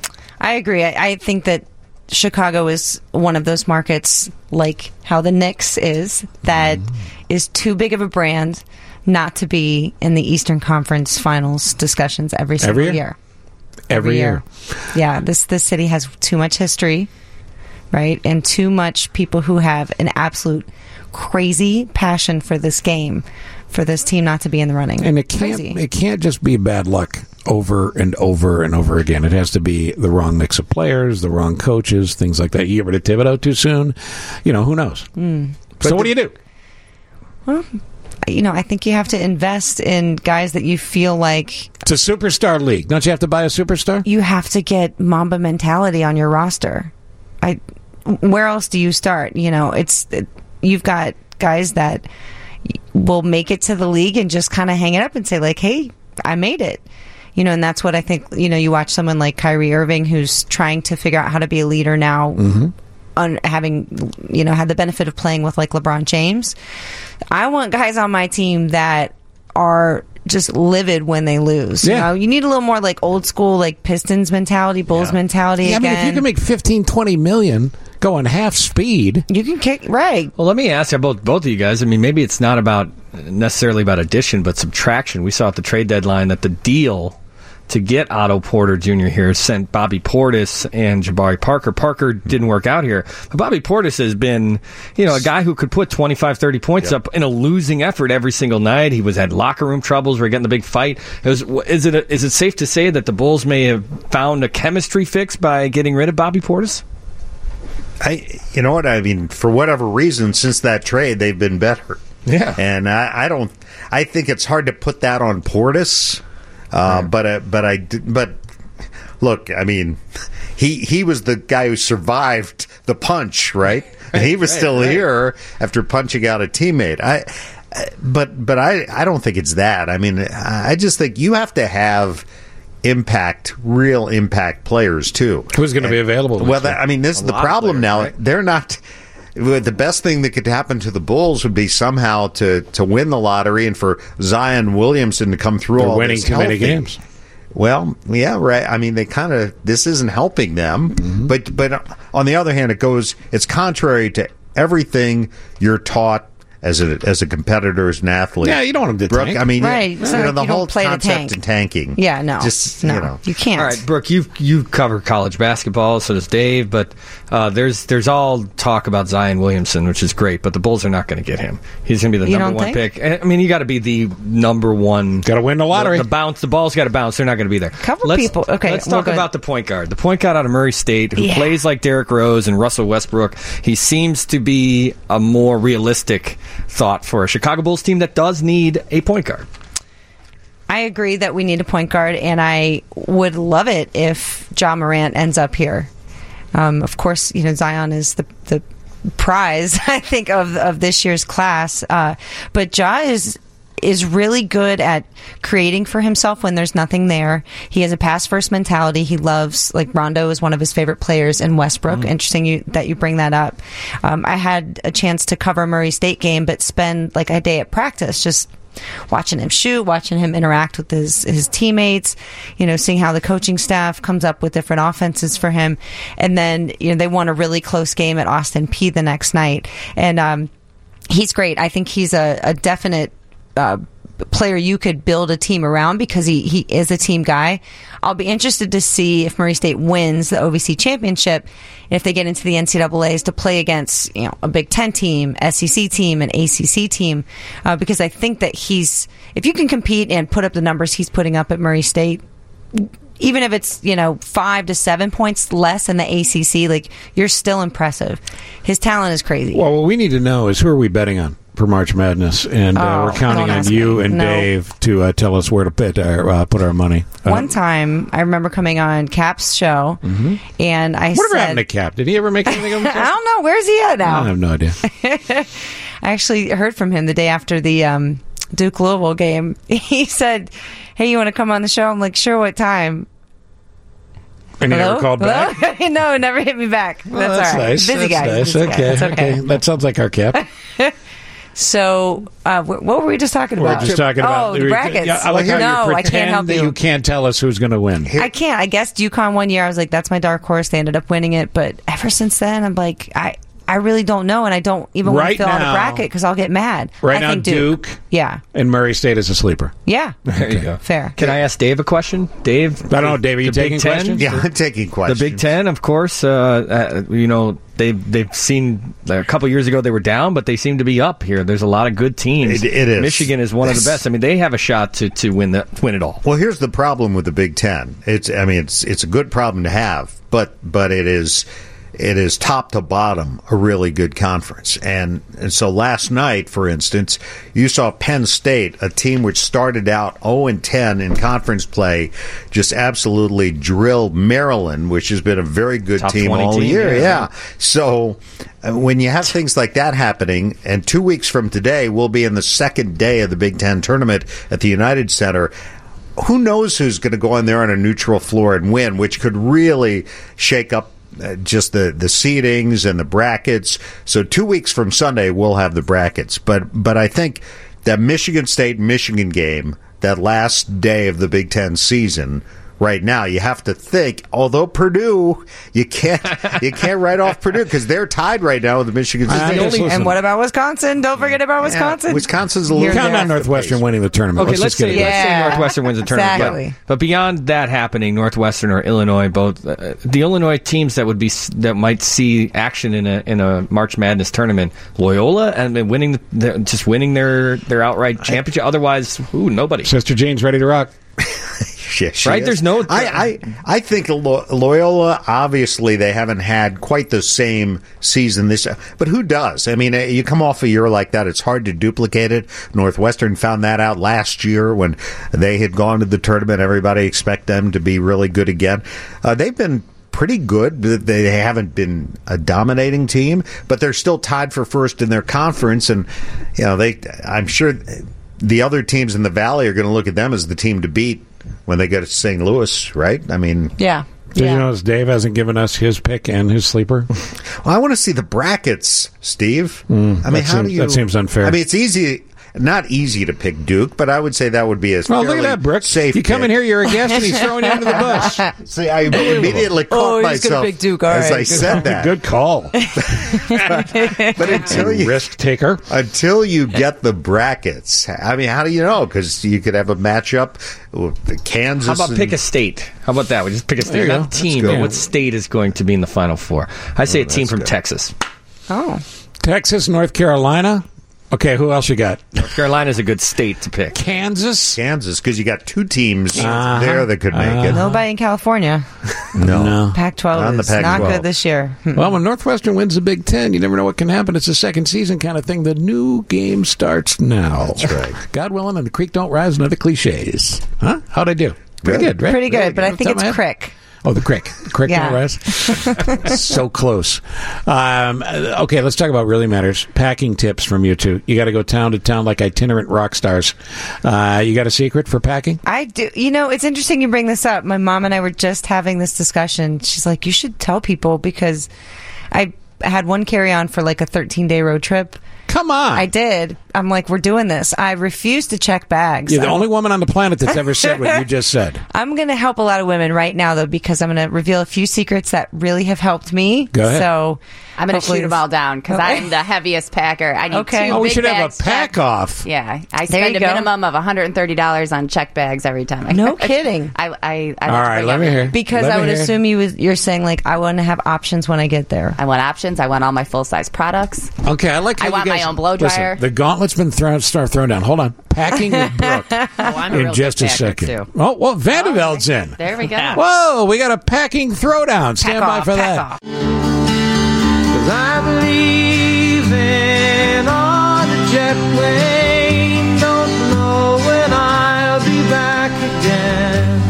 I agree. I, I think that Chicago is one of those markets, like how the Knicks is, that is too big of a brand not to be in the Eastern Conference Finals discussions every single Every year? year. Every year. Yeah, this this city has too much history, right, and too much people who have an absolute crazy passion for this game, for this team not to be in the running. And it can't Crazy. it can't just be bad luck over and over and over again. It has to be the wrong mix of players, the wrong coaches, things like that. You get rid of Thibodeau too soon. You know, who knows? Mm. So what do you do? Well, you know, I think you have to invest in guys that you feel like it's a superstar league. Don't you have to buy a superstar? You have to get Mamba mentality on your roster. I, where else do you start? You know, it's it, you've got guys that will make it to the league and just kind of hang it up and say like, "Hey, I made it." You know, and that's what I think. You know, you watch someone like Kyrie Irving who's trying to figure out how to be a leader now. Mm-hmm. On having, you know, had the benefit of playing with like LeBron James. I want guys on my team that are just livid when they lose. Yeah. You know, you need a little more like old school, like Pistons mentality, Bulls yeah. mentality. Yeah, again. I mean, if you can make fifteen, twenty million going half speed, you can kick right. Well, let me ask you about both of you guys. I mean, maybe it's not about necessarily about addition, but subtraction. We saw at the trade deadline that the deal to get Otto Porter Junior here sent Bobby Portis and Jabari Parker. Parker didn't work out here, but Bobby Portis has been, you know, a guy who could put twenty-five, thirty points yep. up in a losing effort every single night. He was had locker room troubles. We're getting the big fight. It was, is it a, is it safe to say that the Bulls may have found a chemistry fix by getting rid of Bobby Portis? I, you know what I mean. For whatever reason, since that trade, they've been better. Yeah, and I, I don't. I think it's hard to put that on Portis. Uh, but uh, but I but look, I mean, he he was the guy who survived the punch, right? And he was right, still right. here after punching out a teammate. I but but I, I don't think it's that. I mean, I just think you have to have impact, real impact players too. Who's going to be available? Well, that, I mean, this is the problem now. Right? They're not. The best thing that could happen to the Bulls would be somehow to, to win the lottery and for Zion Williamson to come through They're all winning this too many healthy. games. Well, yeah, right. I mean, they kind of this isn't helping them, mm-hmm. but but on the other hand, it goes. It's contrary to everything you're taught as a as a competitor, as an athlete. Yeah, you don't want them to Brooke, tank. I mean, right. you So know, like the you whole don't play to concept tank. in tanking. Yeah, no, just no, you know, you can't. All right, Brooke, you you cover college basketball, so does Dave. But uh, there's there's all talk about Zion Williamson, which is great, but the Bulls are not going to get him. He's going to be the You number don't one think? pick. I mean, you got to be the number one. Got to win the lottery. The, the bounce, the ball's got to bounce. They're not going to be there. Couple let's, people. Okay, let's we'll talk go about the point guard. The point guard out of Murray State, who Yeah. plays like Derrick Rose and Russell Westbrook. He seems to be a more realistic thought for a Chicago Bulls team that does need a point guard. I agree that we need a point guard, and I would love it if Ja Morant ends up here. Um, of course, you know, Zion is the the prize, I think, of of this year's class. Uh, but Ja is is really good at creating for himself when there's nothing there. He has a pass first mentality. He loves, like, Rondo is one of his favorite players in Westbrook. Mm. Interesting you, that you bring that up. Um, I had a chance to cover a Murray State game, but spend like a day at practice just watching him shoot, watching him interact with his, his teammates, you know, seeing how the coaching staff comes up with different offenses for him. And then, you know, they won a really close game at Austin Peay the next night. And um, he's great. I think he's a, a definite uh, player you could build a team around because he, he is a team guy. I'll be interested to see if Murray State wins the O V C championship and if they get into the N C double A's to play against, you know, a Big Ten team, S E C team, an A C C team, uh, because I think that he's, if you can compete and put up the numbers he's putting up at Murray State, even if it's, you know, five to seven points less than the A C C, like, you're still impressive. His talent is crazy. Well, what we need to know is who are we betting on for March Madness, and uh, Oh, we're counting don't on ask you me. and No. Dave to uh, tell us where to put our, uh, put our money. Uh, One time, I remember coming on Cap's show, Mhm. and I Whatever said, happened to Cap? Did he ever make anything of himself? I don't know. Where's he at now? I have no idea. I actually heard from him the day after the um, Duke Louisville game. He said, "Hey, you want to come on the show?" I'm like, "Sure, what time?" And he Hello? never called back? Hello? No, it never hit me back. Well, that's, that's all right. nice. Busy that's guy. nice. Busy guy. Okay, It's okay. okay. That sounds like our Cap. So, uh, wh- what were we just talking We're about? just talking about oh, the brackets. Yeah, I like how no, you I pretend can't help that you. you can't tell us who's going to win. I can't. I guessed UConn one year. I was like, that's my dark horse. They ended up winning it. But ever since then, I'm like, I, I really don't know. And I don't even want Right to fill out now- a bracket because I'll get mad. Right I now, think Duke. Duke Yeah. and Murray State is a sleeper. Yeah. There you go. Fair. Can I ask Dave a question? Dave? I don't know, Dave, are you the Big taking Ten? questions? Yeah, I'm taking questions. The Big Ten, of course. Uh, uh, you know, they've they've seen a couple years ago they were down, but they seem to be up here. There's a lot of good teams. It- it is. Michigan is one of the best. I mean, they have a shot to, to win the win it all. Well, here's the problem with the Big Ten. It's, I mean, it's it's a good problem to have, but but it is it is top to bottom a really good conference. And, and so last night, for instance, you saw Penn State, a team which started out oh and ten in conference play, just absolutely drill Maryland, which has been a very good Top team all team, year. yeah. Yeah. So uh, when you have things like that happening, and two weeks from today, we'll be in the second day of the Big Ten tournament at the United Center. Who knows who's going to go in there on a neutral floor and win, which could really shake up Uh, just the, the seedings and the brackets. So two weeks from Sunday, we'll have the brackets. But but I think that Michigan State-Michigan game, that last day of the Big Ten season, right now, you have to think, although Purdue, you can't you can't write off Purdue because they're tied right now with the Michigan State. And what about Wisconsin? Don't forget about Wisconsin. Yeah, Wisconsin's a little Count on Northwestern winning the tournament. Okay, let's, let's, say, just get it let's right. say Northwestern wins the tournament. Exactly. But, but beyond that happening, Northwestern or Illinois, both uh, the Illinois teams that would be that might see action in a in a March Madness tournament, Loyola and winning the, the, just winning their their outright championship. Otherwise, ooh, nobody. Sister Jean's ready to rock. Yeah, she right? is. There's no. I, I, I think Lo- Loyola, obviously, they haven't had quite the same season this but who does? I mean, you come off a year like that, it's hard to duplicate it. Northwestern found that out last year when they had gone to the tournament. Everybody expect them to be really good again. Uh, they've been pretty good. They haven't been a dominating team, but they're still tied for first in their conference. And, you know, they, I'm sure the other teams in the Valley are going to look at them as the team to beat when they go to Saint Louis, right? I mean, yeah. Did yeah. you notice Dave hasn't given us his pick and his sleeper? Well, I want to see the brackets, Steve. Mm, I mean, that how seems, do you? That seems unfair. I mean, it's easy. Not easy to pick Duke, but I would say that would be a well, look at that, Brooks. Safe you come pick. in here, you're a guest, and he's throwing you under the bus. See, I immediately caught oh, he's myself gonna pick Duke. All as right. I said that. Good call. But until you risk taker, until you get the brackets, I mean, how do you know? Because you could have a matchup with Kansas. How about and, pick a state? How about that? We just pick a state, not a team, but what state is going to be in the Final Four? I say Oh, a team from good. Texas. Oh. Texas, North Carolina. Okay, who else you got? North Carolina is a good state to pick. Kansas, Kansas, because you got two teams Uh-huh. there that could make Uh-huh. it. Nobody in California. No. no. Pac twelve On the is Pac not twelve. good this year. Well, when Northwestern wins the Big Ten, you never know what can happen. It's a second season kind of thing. The new game starts now. That's right. God willing, and the creek don't rise, and other cliches. Huh? How'd I do? Pretty good, right? Pretty good, Really but I Off the think top of it's my head? Crick. Oh, the crick. The crick Yeah. don't rise? So close. Um, okay, let's talk about really matters. Packing tips from you two. You got to go town to town like itinerant rock stars. Uh, you got a secret for packing? I do. You know, it's interesting you bring this up. My mom and I were just having this discussion. She's like, you should tell people because I had one carry-on for like a thirteen-day road trip. Come on. I did. I'm like, we're doing this. I refuse to check bags. You're the I'm- only woman on the planet that's ever said what you just said. I'm going to help a lot of women right now, though, because I'm going to reveal a few secrets that really have helped me. Go ahead. So I'm going to hopefully shoot them all down because Okay. I'm the heaviest packer. I need Okay. two Oh, we big should have a bags pack checked. off. Yeah, I There spend you a go. minimum of one hundred thirty dollars on check bags every time. I No kidding. I, I, I like All to right, bring let me everything. hear. Because Let I me would hear. assume you was, you're saying, like, I want to have options when I get there. I want options. I want all my full size products. Okay, I like how I you want my guys- own blow dryer. Listen, the gauntlet's been thrown, start thrown down. Hold on. Packing with Brooke Oh, I'm a in real just good a packer, second. too. Oh, well, Vandervelde's in. There we go. Whoa, we got a packing throwdown. Stand Pack by off, for pack that. off. Cause I'm leaving on a jet plane. Don't know when I'll be back again.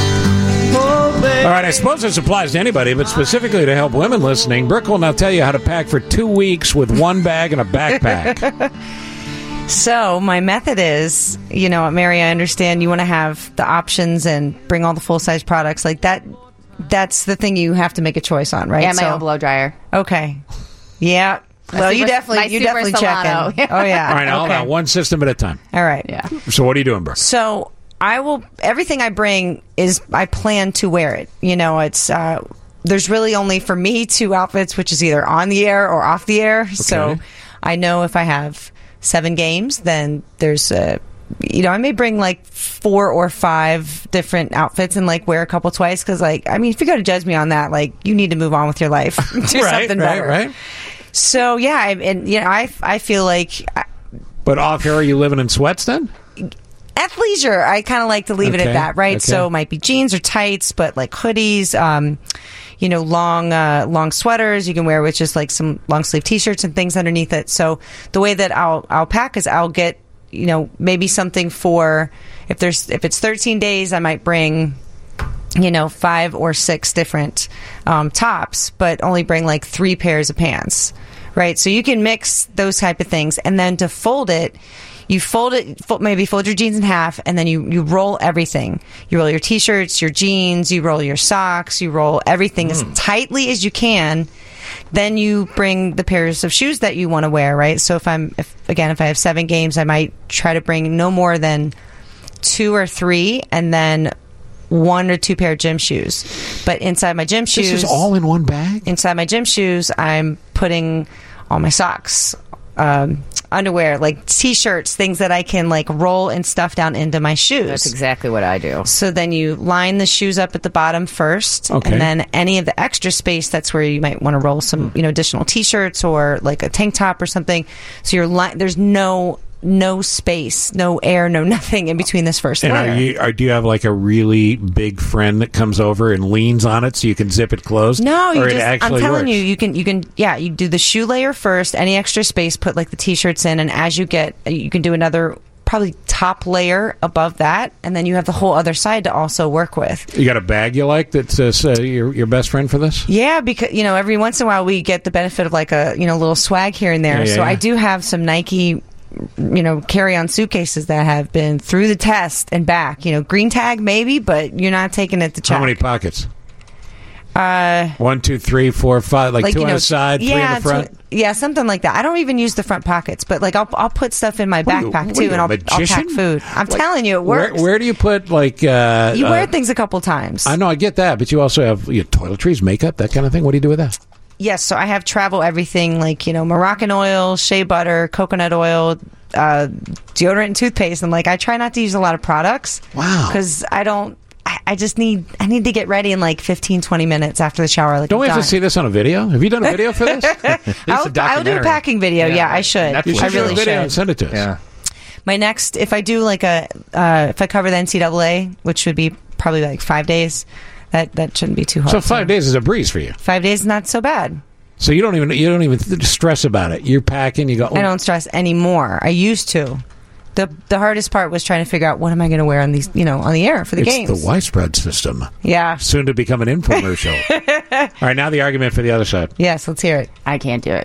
Oh, baby. All right, I suppose this applies to anybody, but specifically to help women listening, Brooke will now tell you how to pack for two weeks with one bag and a backpack. So my method is, you know, Mary, I understand you want to have the options and bring all the full size products like that. That's the thing you have to make a choice on, right? And my So- own blow dryer. Okay. Yeah. My Well, you super- definitely my you super definitely Solano. check in. Oh yeah. All right, now hold Okay. on. One system at a time. All right. Yeah. So what are you doing, Brooke? So I will. Everything I bring is I plan to wear it. You know, it's uh, there's really only for me two outfits, which is either on the air or off the air. So I know if I have seven games, then there's a. You know, I may bring like four or five different outfits and like wear a couple twice because, like, I mean, if you're going to judge me on that, like, you need to move on with your life, do Right, something right, better, right. So yeah, I, and you know, I I feel like. I, But off here, are you living in sweats then? At athleisure. I kind of like to leave it Okay, at that, right? okay. So it might be jeans or tights, but like hoodies, um, you know, long uh, long sweaters you can wear with just like some long sleeve t-shirts and things underneath it. So the way that I'll I'll pack is I'll get, you know, maybe something for if there's if it's thirteen days, I might bring, you know, five or six different um, tops, but only bring like three pairs of pants, right? So you can mix those type of things, and then to fold it, you fold it, fold, maybe fold your jeans in half, and then you, you roll everything. You roll your t-shirts, your jeans, you roll your socks, you roll everything mm. as tightly as you can. Then you bring the pairs of shoes that you want to wear, right? So if I'm, if, again, if I have seven games, I might try to bring no more than two or three, and then one or two pair of gym shoes. But inside my gym shoes... This is all in one bag? Inside my gym shoes, I'm putting all my socks, um, underwear, like T-shirts, things that I can like roll and stuff down into my shoes. That's exactly what I do. So then you line the shoes up at the bottom first, Okay. and then any of the extra space, that's where you might want to roll some, you know, additional T-shirts or like a tank top or something. So you're li- there's no... no space, no air, no nothing in between this first And layer. are you, are, do you have like a really big friend that comes over and leans on it so you can zip it closed? No, you or just, it actually I'm telling works? you, you can, you can, yeah, you do the shoe layer first, any extra space, put like the T-shirts in, and as you get, you can do another probably top layer above that, and then you have the whole other side to also work with. You got a bag you like that's uh, uh, your, your best friend for this? Yeah, because, you know, every once in a while we get the benefit of like a, you know, little swag here and there. Yeah, yeah, so yeah. I do have some Nike, you know, carry-on suitcases that have been through the test and back. You know, green tag maybe, but you're not taking it to check. How many pockets? Uh, One, two, three, four, five. Like, two you on know, the side, yeah, three in the front? two- yeah, something like that. I don't even use the front pockets, but like I'll I'll put stuff in my What are you- backpack what too, are you, and a I'll, I'll magician? pack food. I'm Like, telling you, it Where, works. where do you put, like... Uh, you uh, wear things a couple times. I know, I get that, but you also have you know, toiletries, makeup, that kind of thing. What do you do with that? Yes, so I have travel everything like, you know, Moroccan oil, shea butter, coconut oil, uh, deodorant and toothpaste. And like, I try not to use a lot of products. Wow. Because I don't, I, I just need, I need to get ready in like fifteen, twenty minutes after the shower. Like, Don't we I'm have done. to see this on a video? Have you done a video for this? I'll, I'll do a packing video. Yeah, I should. You should I do a really video should. and send it to us. Yeah. My next, if I do like a, uh, if I cover the N C double A, which would be probably like five days, that, that shouldn't be too hard. So five days is a breeze for you. Five days is not so bad. So you don't even you don't even th- stress about it. You're packing. You go. Oh, I don't stress anymore. I used to. the The hardest part was trying to figure out what am I going to wear on these, you know, on the air for the it's games. the widespread system. Yeah. Soon to become an infomercial. All right, now the argument for the other side. Yes, let's hear it. I can't do it.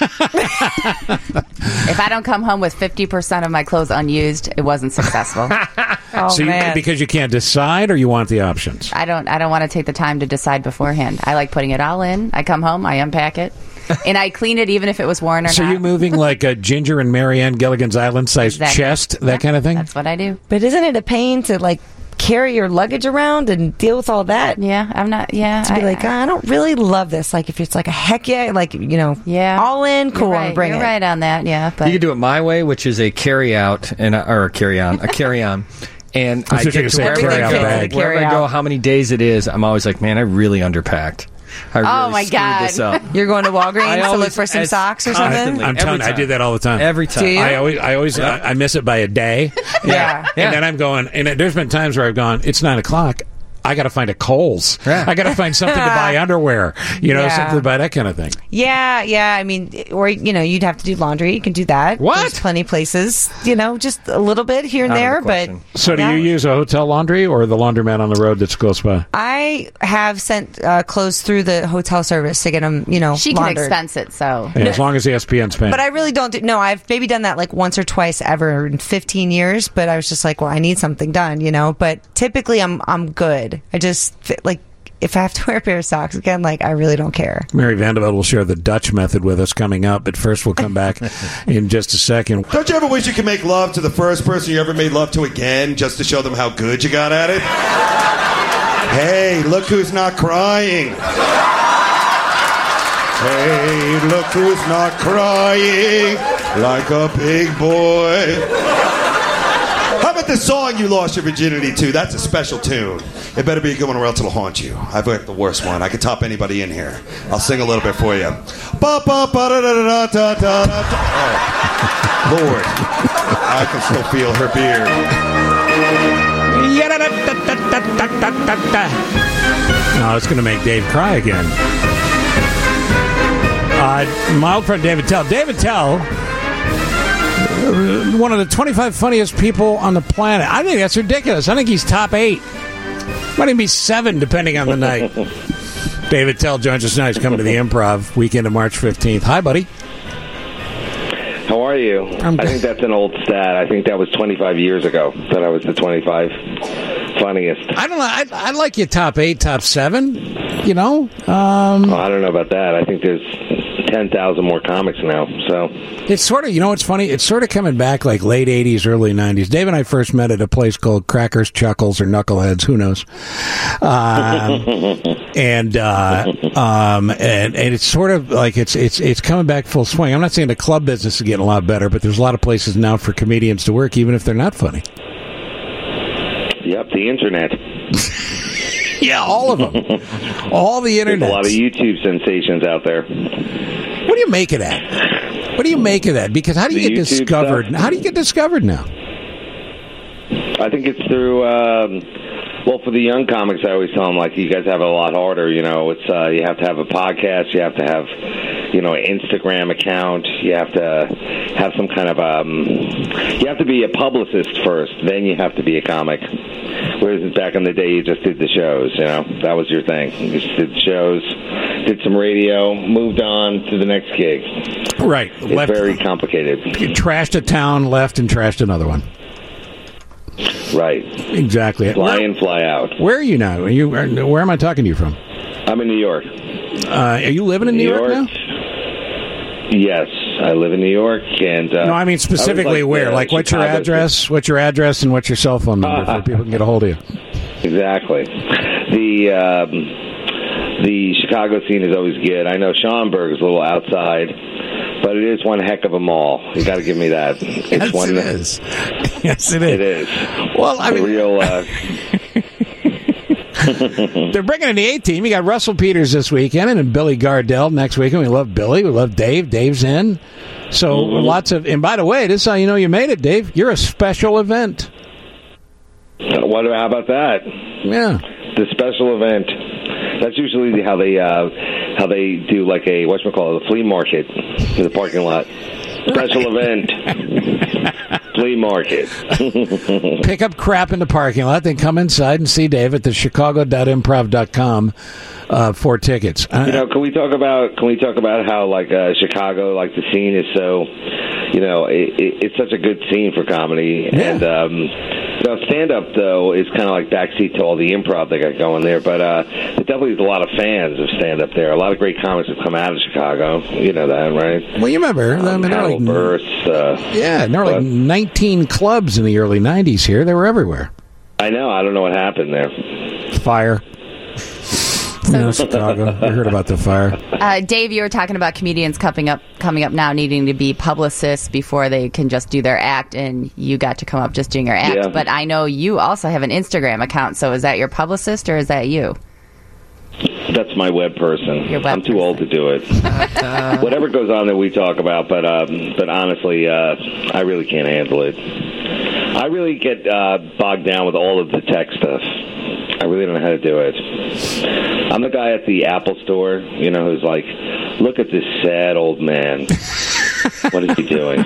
If I don't come home with fifty percent of my clothes unused, it wasn't successful. Oh, so you, man. because you can't decide, or you want the options? I don't I don't want to take the time to decide beforehand. I like putting it all in. I come home, I unpack it, and I clean it even if it was worn or So not. you're moving like a Ginger and Marianne Gilligan's Island sized Exactly. chest, that Yep, kind of thing? That's what I do. But isn't it a pain to like carry your luggage around and deal with all that? Yeah, I'm not. Yeah, To be I- like, "Ah, I don't really love this. Like, if it's like a heck yeah, like, you know, Yeah, all in, cool, You're I'll right. bring You're it. right on that. Yeah, but You can do it my way, which is a carry out and a, or a carry on, a carry on. And I I was get just to gonna say wherever I carry-out go, bag. wherever I go, how many days it is, I'm always like, man, I really underpacked. I really Oh, my screwed God. this up. You're going to Walgreens I to look always- for some as socks or something? constantly, I'm every telling you, I time. do that all the time. Every time. Do you? I always, I always, I, I miss it by a day. Yeah. And then I'm going, and there's been times where I've gone, it's nine o'clock. I got to find a Kohl's. Yeah. I got to find something to buy underwear. You know, Yeah. something to buy that kind of thing. Yeah, yeah. I mean, or, you know, you'd have to do laundry. You can do that. What? There's plenty of places, you know, just a little bit here and Out of there. the But question. So do Yeah. you use a hotel laundry or the laundromat on the road that's close by? I have sent uh, clothes through the hotel service to get them, you know, she can laundered. expense it. So Yeah, as long as the E S P N's paying. But I really don't do. No, I've maybe done that like once or twice ever in fifteen years. But I was just like, well, I need something done, you know. But typically, I'm I'm good. I just like if I have to wear a pair of socks again, like I really don't care. Mary Vanderbilt will share the Dutch method with us coming up, but first we'll come back in just a second. Don't you ever wish you could make love to the first person you ever made love to again just to show them how good you got at it? Hey, look who's not crying. Hey, look who's not crying like a big boy. How about this song you lost your virginity to? That's a special tune. It better be a good one or else it'll haunt you. I've got the worst one. I could top anybody in here. I'll sing a little bit for you. Ba, ba, ba, da, da, da, da, da, da. Oh, Lord. I can still feel her beard. No, it's going to make Dave cry again. Uh, my old friend David Tell. David Tell, one of the twenty-five funniest people on the planet. I think that's ridiculous. I think he's top eight. Might even be seven, depending on the night. David Tell joins us now. He's coming to the Improv weekend of March fifteenth. Hi, buddy. How are you? I'm I think that's an old stat. I think that was twenty-five years ago that I was the twenty-five funniest. I don't know. I, I like you top eight, top seven. You know? Um, oh, I don't know about that. I think there's ten thousand more comics now. So it's sort of, you know what's funny? It's sort of coming back like late eighties, early nineties. Dave and I first met at a place called Crackers, Chuckles, or Knuckleheads. Who knows? Um, and, uh, um, and and it's sort of like it's it's it's coming back full swing. I'm not saying the club business is getting a lot better, but there's a lot of places now for comedians to work, even if they're not funny. Yep, the internet. Yeah, all of them. All the internet. There's a lot of YouTube sensations out there. What do you make of that? What do you make of that? Because how do you The get YouTube discovered? stuff? How do you get discovered now? I think it's through. Um, well, for the young comics, I always tell them like, you guys have it a lot harder. You know, it's uh, you have to have a podcast, you have to have, you know, an Instagram account, you have to have some kind of um, you have to be a publicist first, then you have to be a comic. Whereas back in the day, you just did the shows. You know, that was your thing. You just did shows, did some radio, moved on to the next gig. Right, it's left, very complicated. You trashed a town, left, and trashed another one. Right. Exactly. Fly where, in, fly out. Where are you now? Are you? Where am I talking to you from? I'm in New York. Uh, are you living in New, New York, York now? Yes, I live in New York, and uh, no, I mean specifically I like, where. Uh, like, what's Chicago your address? What's your address, and what's your cell phone number uh, so people can get a hold of you? Exactly. The um, the Chicago scene is always good. I know Schaumburg is a little outside, but it is one heck of a mall. You got to give me that. It's yes, one, it is. Yes, it is. It is. Well, I the mean, real. Uh, they're bringing in the A team. You got Russell Peters this weekend, and then Billy Gardell next weekend. We love Billy. We love Dave. Dave's in. So mm-hmm. lots of. And by the way, this is how you know you made it, Dave. You're a special event. What? How about that? Yeah, the special event. That's usually how they uh, how they do like a whatchamacallit, a flea market in the parking lot. Special event. Flea market. Pick up crap in the parking lot, then come inside and see Dave at the chicago dot improv dot com uh, for tickets. Uh, you know, can we talk about can we talk about how like uh, Chicago, like the scene is so, you know, it, it, it's such a good scene for comedy, yeah. and um, you know, stand up though is kind of like backseat to all the improv they got going there. But uh, there definitely is a lot of fans of stand up there. A lot of great comics have come out of Chicago. You know that, right? Well, you remember, um, I mean, Hannibal like, Buress, uh, yeah, there were like nineteen clubs in the early nineties here. They were everywhere. I know. I don't know what happened there. Fire. You know, Chicago. I heard about the fire. Uh, Dave, you were talking about comedians coming up, coming up now, needing to be publicists before they can just do their act, and you got to come up just doing your act. Yeah. But I know you also have an Instagram account. So is that your publicist or is that you? That's my web person. Your web I'm too person. old to do it. Whatever goes on that we talk about, but um, but honestly, uh, I really can't handle it. I really get uh, bogged down with all of the tech stuff. I really don't know how to do it. I'm the guy at the Apple store, you know, who's like, look at this sad old man. What is he doing?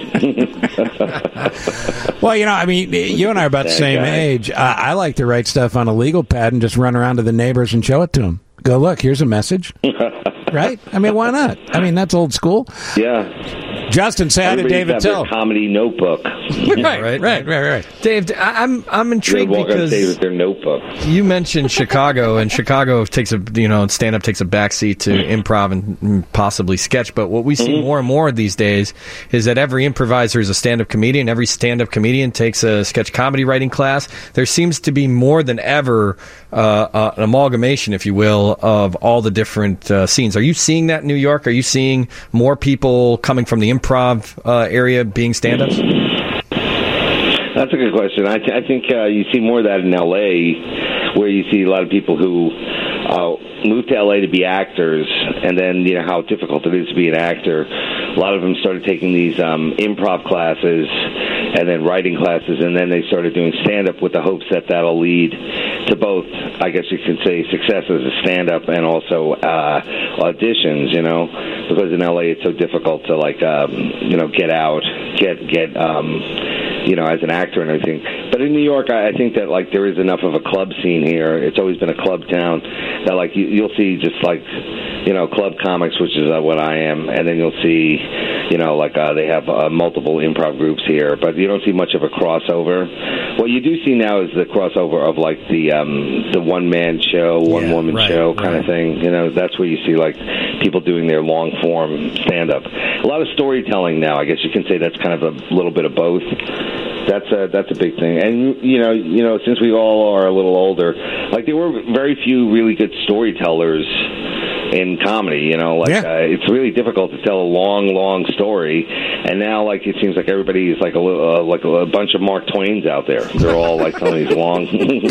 Well, you know, I mean, you and I are about the That same guy. age. I, I like to write stuff on a legal pad and just run around to the neighbors and show it to them. Go, look, here's a message. Right? I mean, why not? I mean, that's old school. Yeah. Justin, say hi to Everybody David used to have Tell. their comedy notebook. right, right, right, right, right. Dave, I- I'm I'm They intrigued walk on because stage with their notebook. you mentioned Chicago, and Chicago takes a you know stand up takes a backseat to improv and mm, possibly sketch. But what we see Mhm. more and more these days is that every improviser is a stand up comedian. Every stand up comedian takes a sketch comedy writing class. There seems to be more than ever uh, uh, an amalgamation, if you will, of all the different uh, scenes. Are you seeing that in New York? Are you seeing more people coming from the improv uh, area being stand ups? Uh, That's a good question. I, th- I think uh, you see more of that in L A, where you see a lot of people who uh, move to L A to be actors, and then you know how difficult it is to be an actor. A lot of them started taking these um, improv classes and then writing classes, and then they started doing stand-up with the hopes that that'll lead to both, I guess you could say, success as a stand-up and also uh, auditions, you know, because in L A it's so difficult to, like, um, you know, get out, get, get um, you know, as an actor and everything. But in New York, I, I think that, like, there is enough of a club scene here. It's always been a club town that, like, you, you'll see just, like, you know, club comics, which is uh, what I am, and then you'll see, you know, like uh, they have uh, multiple improv groups here, but you don't see much of a crossover. What you do see now is the crossover of like the um, the one man show, one Yeah, woman right, show kind right. of thing. You know, that's where you see like people doing their long form stand up. A lot of storytelling now. I guess you can say that's kind of a little bit of both. That's a that's a big thing, and you know, you know, since we all are a little older, like there were very few really good storytellers in comedy, you know, like Yeah. uh, it's really difficult to tell a long, long story. And now, like, it seems like everybody is like a little, uh, like a, a bunch of Mark Twains out there. They're all like telling these long, you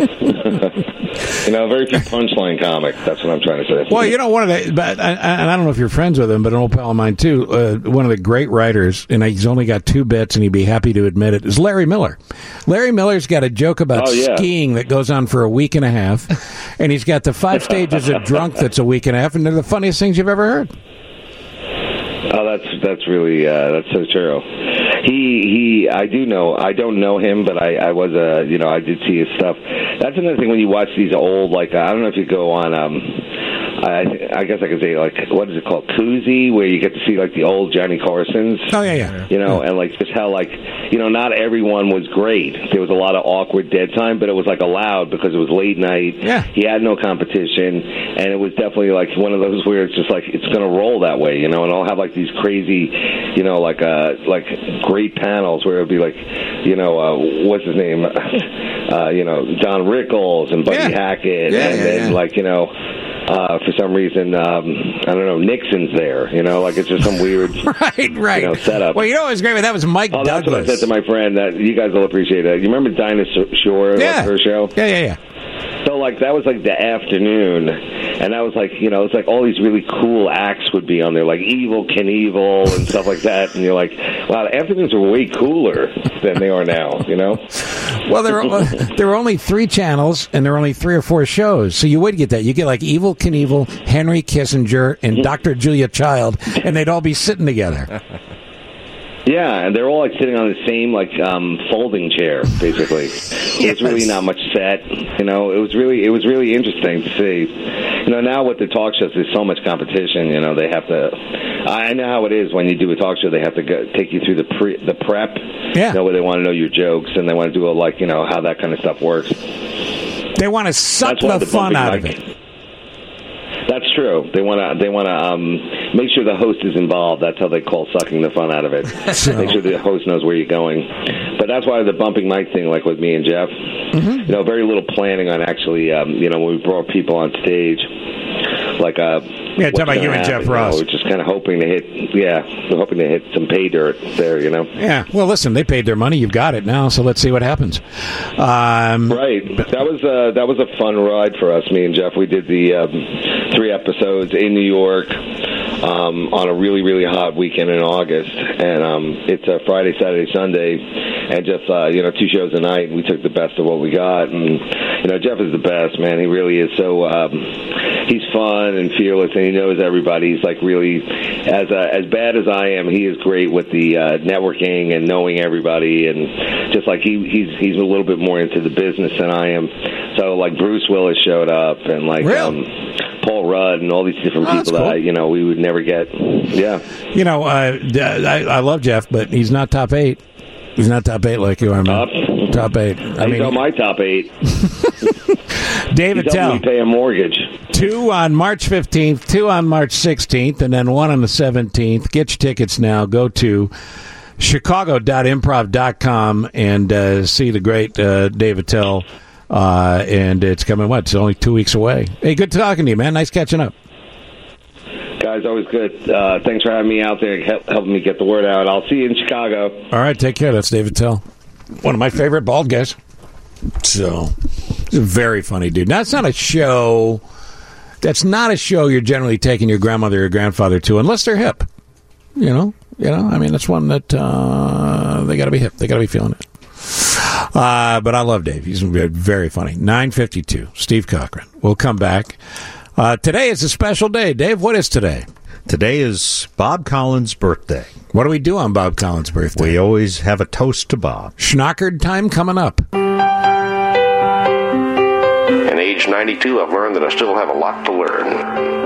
know, very few punchline comics. That's what I'm trying to say. Well, you know, one of the, but I, I, and I don't know if you're friends with him, but an old pal of mine too. Uh, one of the great writers, and he's only got two bits, and he'd be happy to admit it, is Larry Miller. Larry Miller's got a joke about Oh, yeah. skiing that goes on for a week and a half, and he's got the five stages of drunk that's a week and a half, and they're the funniest things you've ever heard. Oh, that's that's really uh, that's so true. He he, I do know. I don't know him, but I I was a uh, you know I did see his stuff. That's another thing when you watch these old, like I don't know if you go on. Um, I I guess I could say like what is it called, Koozie, where you get to see like the old Johnny Carsons. Oh yeah, yeah. You know, and like just how like you know not everyone was great. There was a lot of awkward dead time, but it was like allowed because it was late night. Yeah. He had no competition, and it was definitely like one of those where it's just like it's going to roll that way, you know. And I'll have like these crazy, you know, like uh like great panels where it'll be like, you know, uh, what's his name, uh, you know, Don Rickles and Buddy Yeah. Hackett, Yeah, and yeah, then yeah. like you know. Uh, for some reason, um, I don't know, Nixon's there, you know, like it's just some weird right, right. you know, setup. Well, you know what was great? That was Mike Oh, that's Douglas. what I said to my friend. That you guys will appreciate that. You remember Dinah Shore, Yeah. like her show? Yeah, yeah, yeah. So, like, that was, like, the afternoon, and that was, like, you know, it's like all these really cool acts would be on there, like Evil Knievel and stuff like that, and you're like, wow, the afternoons are way cooler than they are now, you know? Well, there were, there were only three channels, and there were only three or four shows, so you would get that. You get, like, Evil Knievel, Henry Kissinger, and Doctor Julia Child, and they'd all be sitting together. Yeah, and they're all like sitting on the same like um, folding chair, basically. There's really not much set, you know. It was really, it was really interesting to see. You know, now with the talk shows, there's so much competition. You know, they have to. I know how it is when you do a talk show. They have to go, take you through the pre, the prep. Yeah. You know, where they want to know your jokes and they want to do a, like you know how that kind of stuff works. They want to suck That's why the the fun bumping out of mic- it. That's true. They want to. They want to um, make sure the host is involved. That's how they call sucking the fun out of it. Make sure the host knows where you're going. But that's why the bumping mic thing, like with me and Jeff, Mm-hmm. you know, very little planning on actually, um, you know, when we brought people on stage, like uh, Yeah, what's talk about gonna you and happen, Jeff you know, Ross. we're just kind of hoping to hit. Yeah, we're hoping to hit some pay dirt there. You know. Yeah. Well, listen, they paid their money. You've got it now, so let's see what happens. Um, Right. That was uh, that was a fun ride for us, me and Jeff. We did the um, three episodes in New York um, on a really, really hot weekend in August. And um, it's a Friday, Saturday, Sunday, and just, uh, you know, two shows a night. We took the best of what we got. And, you know, Jeff is the best, man. He really is so, um, he's fun and fearless, and he knows everybody. He's like really, as uh, as bad as I am, he is great with the uh, networking and knowing everybody. And just like he, he's, he's a little bit more into the business than I am. So, like, Bruce Willis showed up, and, like, Really? um, Paul Rudd and all these different Oh, that's people that, cool. I, you know, we would never get. Yeah. You know, uh, I, I love Jeff, but he's not top eight. He's not top eight like you are, man. Top? Top eight. I He's mean, on my top eight. David He's helping Tell. me pay a mortgage. Two on March fifteenth, two on March sixteenth, and then one on the seventeenth. Get your tickets now. Go to chicago dot improv dot com and uh, see the great uh, David Tell. Uh, and it's coming, what? It's only two weeks away. Hey, good talking to you, man. Nice catching up. Guys, always good. Uh, thanks for having me out there, help, helping me get the word out. I'll see you in Chicago. All right, take care. That's David Tell. one of my favorite bald guys. So, he's a very funny dude. Now, it's not a show. That's not a show you're generally taking your grandmother or grandfather to, unless they're hip. You know, you know. I mean, it's one that uh, they got to be hip. They got to be feeling it. Uh, but I love Dave. He's very funny. nine fifty-two, Steve Cochran. We'll come back. Uh, today is a special day. Dave, what is today? Today is Bob Collins' birthday. What do we do on Bob Collins' birthday? We always have a toast to Bob. Schnockard time coming up. At age ninety-two, I've learned that I still have a lot to learn.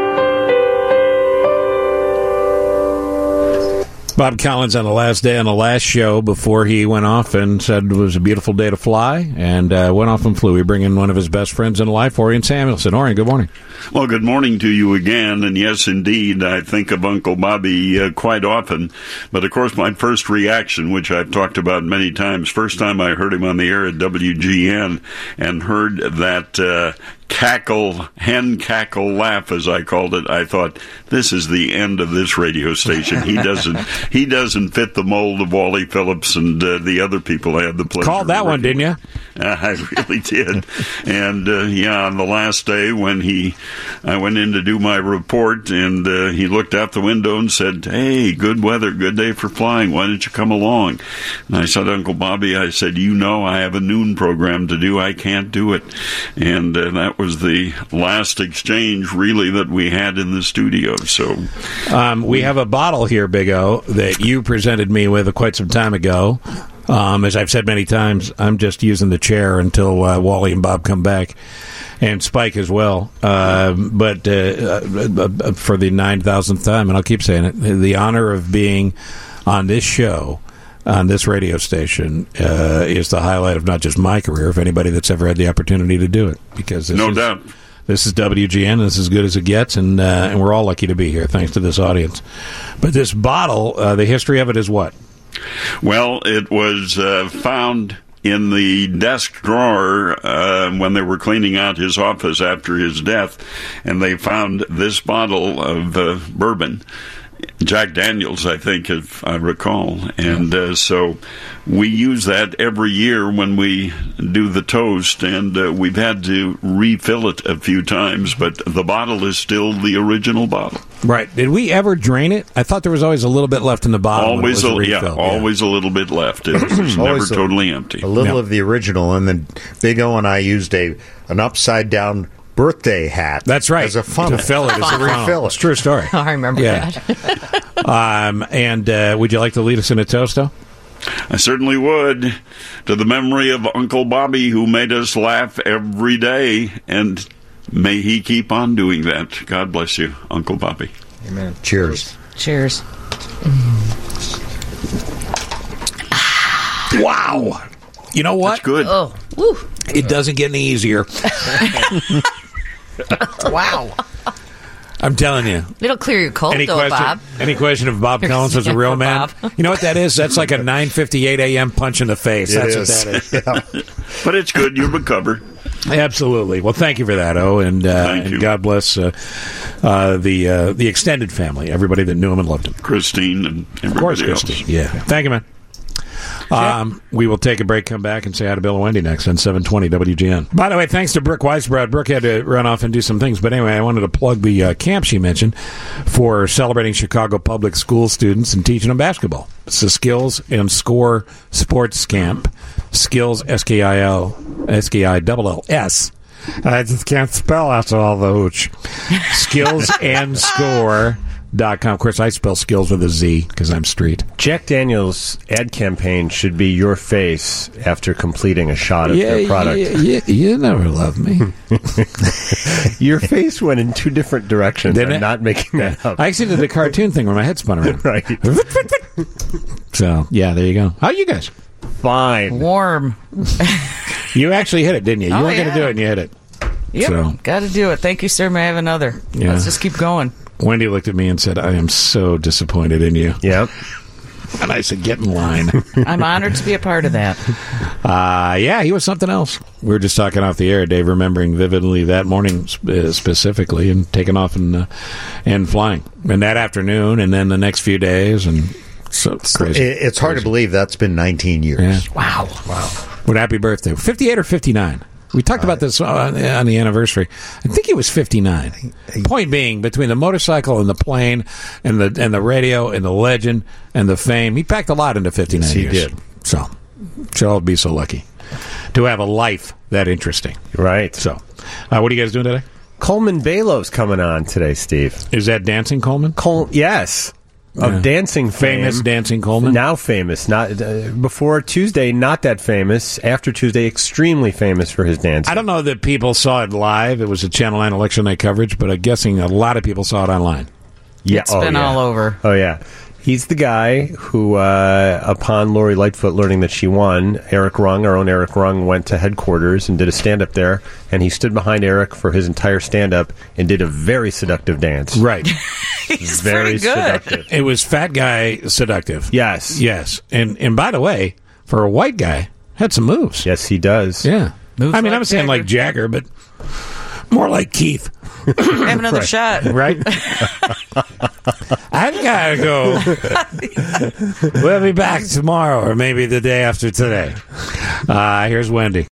Bob Collins on the last day on the last show before he went off and said it was a beautiful day to fly, and uh, went off and flew. We bring in one of his best friends in life, Orion Samuelson. Orion, good morning. Well, good morning to you again, and yes, indeed, I think of Uncle Bobby uh, quite often. But, of course, my first reaction, which I've talked about many times, first time I heard him on the air at W G N and heard that uh, cackle, hen cackle laugh, as I called it, I thought, this is the end of this radio station. He doesn't he doesn't fit the mold of Wally Phillips and uh, the other people I had the pleasure Called that of one, didn't you? Uh, I really did. And, uh, yeah, on the last day when he, I went in to do my report, and uh, he looked out the window and said, hey, good weather, good day for flying. Why don't you come along? And I said, Uncle Bobby, I said, you know I have a noon program to do. I can't do it. And uh, that was the last exchange, really, that we had in the studio. So um, we have a bottle here, Big O, that you presented me with quite some time ago. Um, as I've said many times, I'm just using the chair until uh, Wally and Bob come back, and Spike as well. Uh, but uh, uh, for the nine thousandth time, and I'll keep saying it, the honor of being on this show, on this radio station, uh, is the highlight of not just my career, of anybody that's ever had the opportunity to do it. Because this no is, doubt. This is W G N. This is as good as it gets, and uh, and we're all lucky to be here, thanks to this audience. But this bottle, uh, the history of it is what? Well, it was uh, found in the desk drawer uh, when they were cleaning out his office after his death, and they found this bottle of uh, bourbon. Jack Daniels, I think, if I recall. And uh, so we use that every year when we do the toast, and uh, we've had to refill it a few times, but the bottle is still the original bottle. Right. Did we ever drain it? I thought there was always a little bit left in the bottle. Always, when it a, was yeah, refilled. always a little bit left. It was never Always a- totally empty. A little Yeah. of the original, and then Big O and I used a an upside down birthday hat. That's right. As a funnel. To fill it as a To funnel. refill It's it. a true story. I remember Yeah. that. um, and uh, would you like to lead us in a toast, though? I certainly would. To the memory of Uncle Bobby, who made us laugh every day, and may he keep on doing that. God bless you, Uncle Bobby. Amen. Cheers. Cheers. Wow. You know what? That's good. Oh, woo. It doesn't get any easier. Wow. I'm telling you. It'll clear your cold, Any though, question, Bob. any question if Bob Collins was a real man? Bob. You know what that is? That's like a nine fifty-eight a.m. punch in the face. It That's is. what that is. But it's good. You recovered. Absolutely. Well, thank you for that, O, and, uh, Thank and you. God bless uh, uh, the uh, the extended family, everybody that knew him and loved him. Christine and everybody Of course, else. Christine. Yeah. Thank you, man. Um, we will take a break, come back, and say hi to Bill and Wendy next on seven twenty W G N. By the way, thanks to Brooke Weisbrod. Brooke had to run off and do some things, but anyway, I wanted to plug the uh, camp she mentioned for celebrating Chicago public school students and teaching them basketball. It's the Skills and Score Sports Camp. Skills, S K I L, S K I L L S. I just can't spell after all the hooch. Skills and Score. Dot com. Of course, I spell skills with a Z because I'm street. Jack Daniels' ad campaign should be your face after completing a shot of their product. Yeah, yeah, you never loved me. Your face went in two different directions. Didn't I'm it? not making that up. I actually did the cartoon thing where my head spun around. Right. So, yeah, there you go. How are you guys? Fine. Warm. You actually hit it, didn't you? You Oh, weren't going yeah. to do it, and you hit it. Yep. So, Got to do it. Thank you, sir. May I have another? Yeah. Let's just keep going. Wendy looked at me and said, I am so disappointed in you. Yep. And I said, get in line. I'm honored to be a part of that. Uh, yeah, he was something else. We were just talking off the air, Dave, remembering vividly that morning uh, specifically, and taking off and uh, and flying. And that afternoon, and then the next few days, and So it's crazy. It- it's hard to believe that's been nineteen years. Yeah. Wow. Wow. What happy birthday? fifty-eight or fifty-nine? We talked about this on, on the anniversary. I think it was fifty-nine. Point being, between the motorcycle and the plane and the and the radio and the legend and the fame, he packed a lot into fifty-nine Yes, he years. did. So, should all be so lucky to have a life that interesting. Right. So, uh, what are you guys doing today? Coleman Balo's coming on today, Steve. Is that Dancing Coleman? Col- yes. Of Yeah. dancing fame. Famous Dancing Coleman? Now famous. Not uh, before Tuesday, not that famous. After Tuesday, extremely famous for his dancing. I don't know that people saw it live. It was a Channel nine election night coverage, but I'm guessing a lot of people saw it online. Yeah, It's been all over. Oh, yeah. He's the guy who, uh, upon Lori Lightfoot learning that she won, Eric Rung, our own Eric Rung, went to headquarters and did a stand-up there, and he stood behind Eric for his entire stand-up and did a very seductive dance. Right. He's very pretty good. seductive. It was fat guy seductive. Yes. Yes. And and by the way, for a white guy, had some moves. Yes, he does. Yeah. Moves I mean, like I'm saying Jagger. like Jagger, but more like Keith. Have another shot. Right? I've got to go. We'll be back tomorrow or maybe the day after today. Uh, here's Wendy.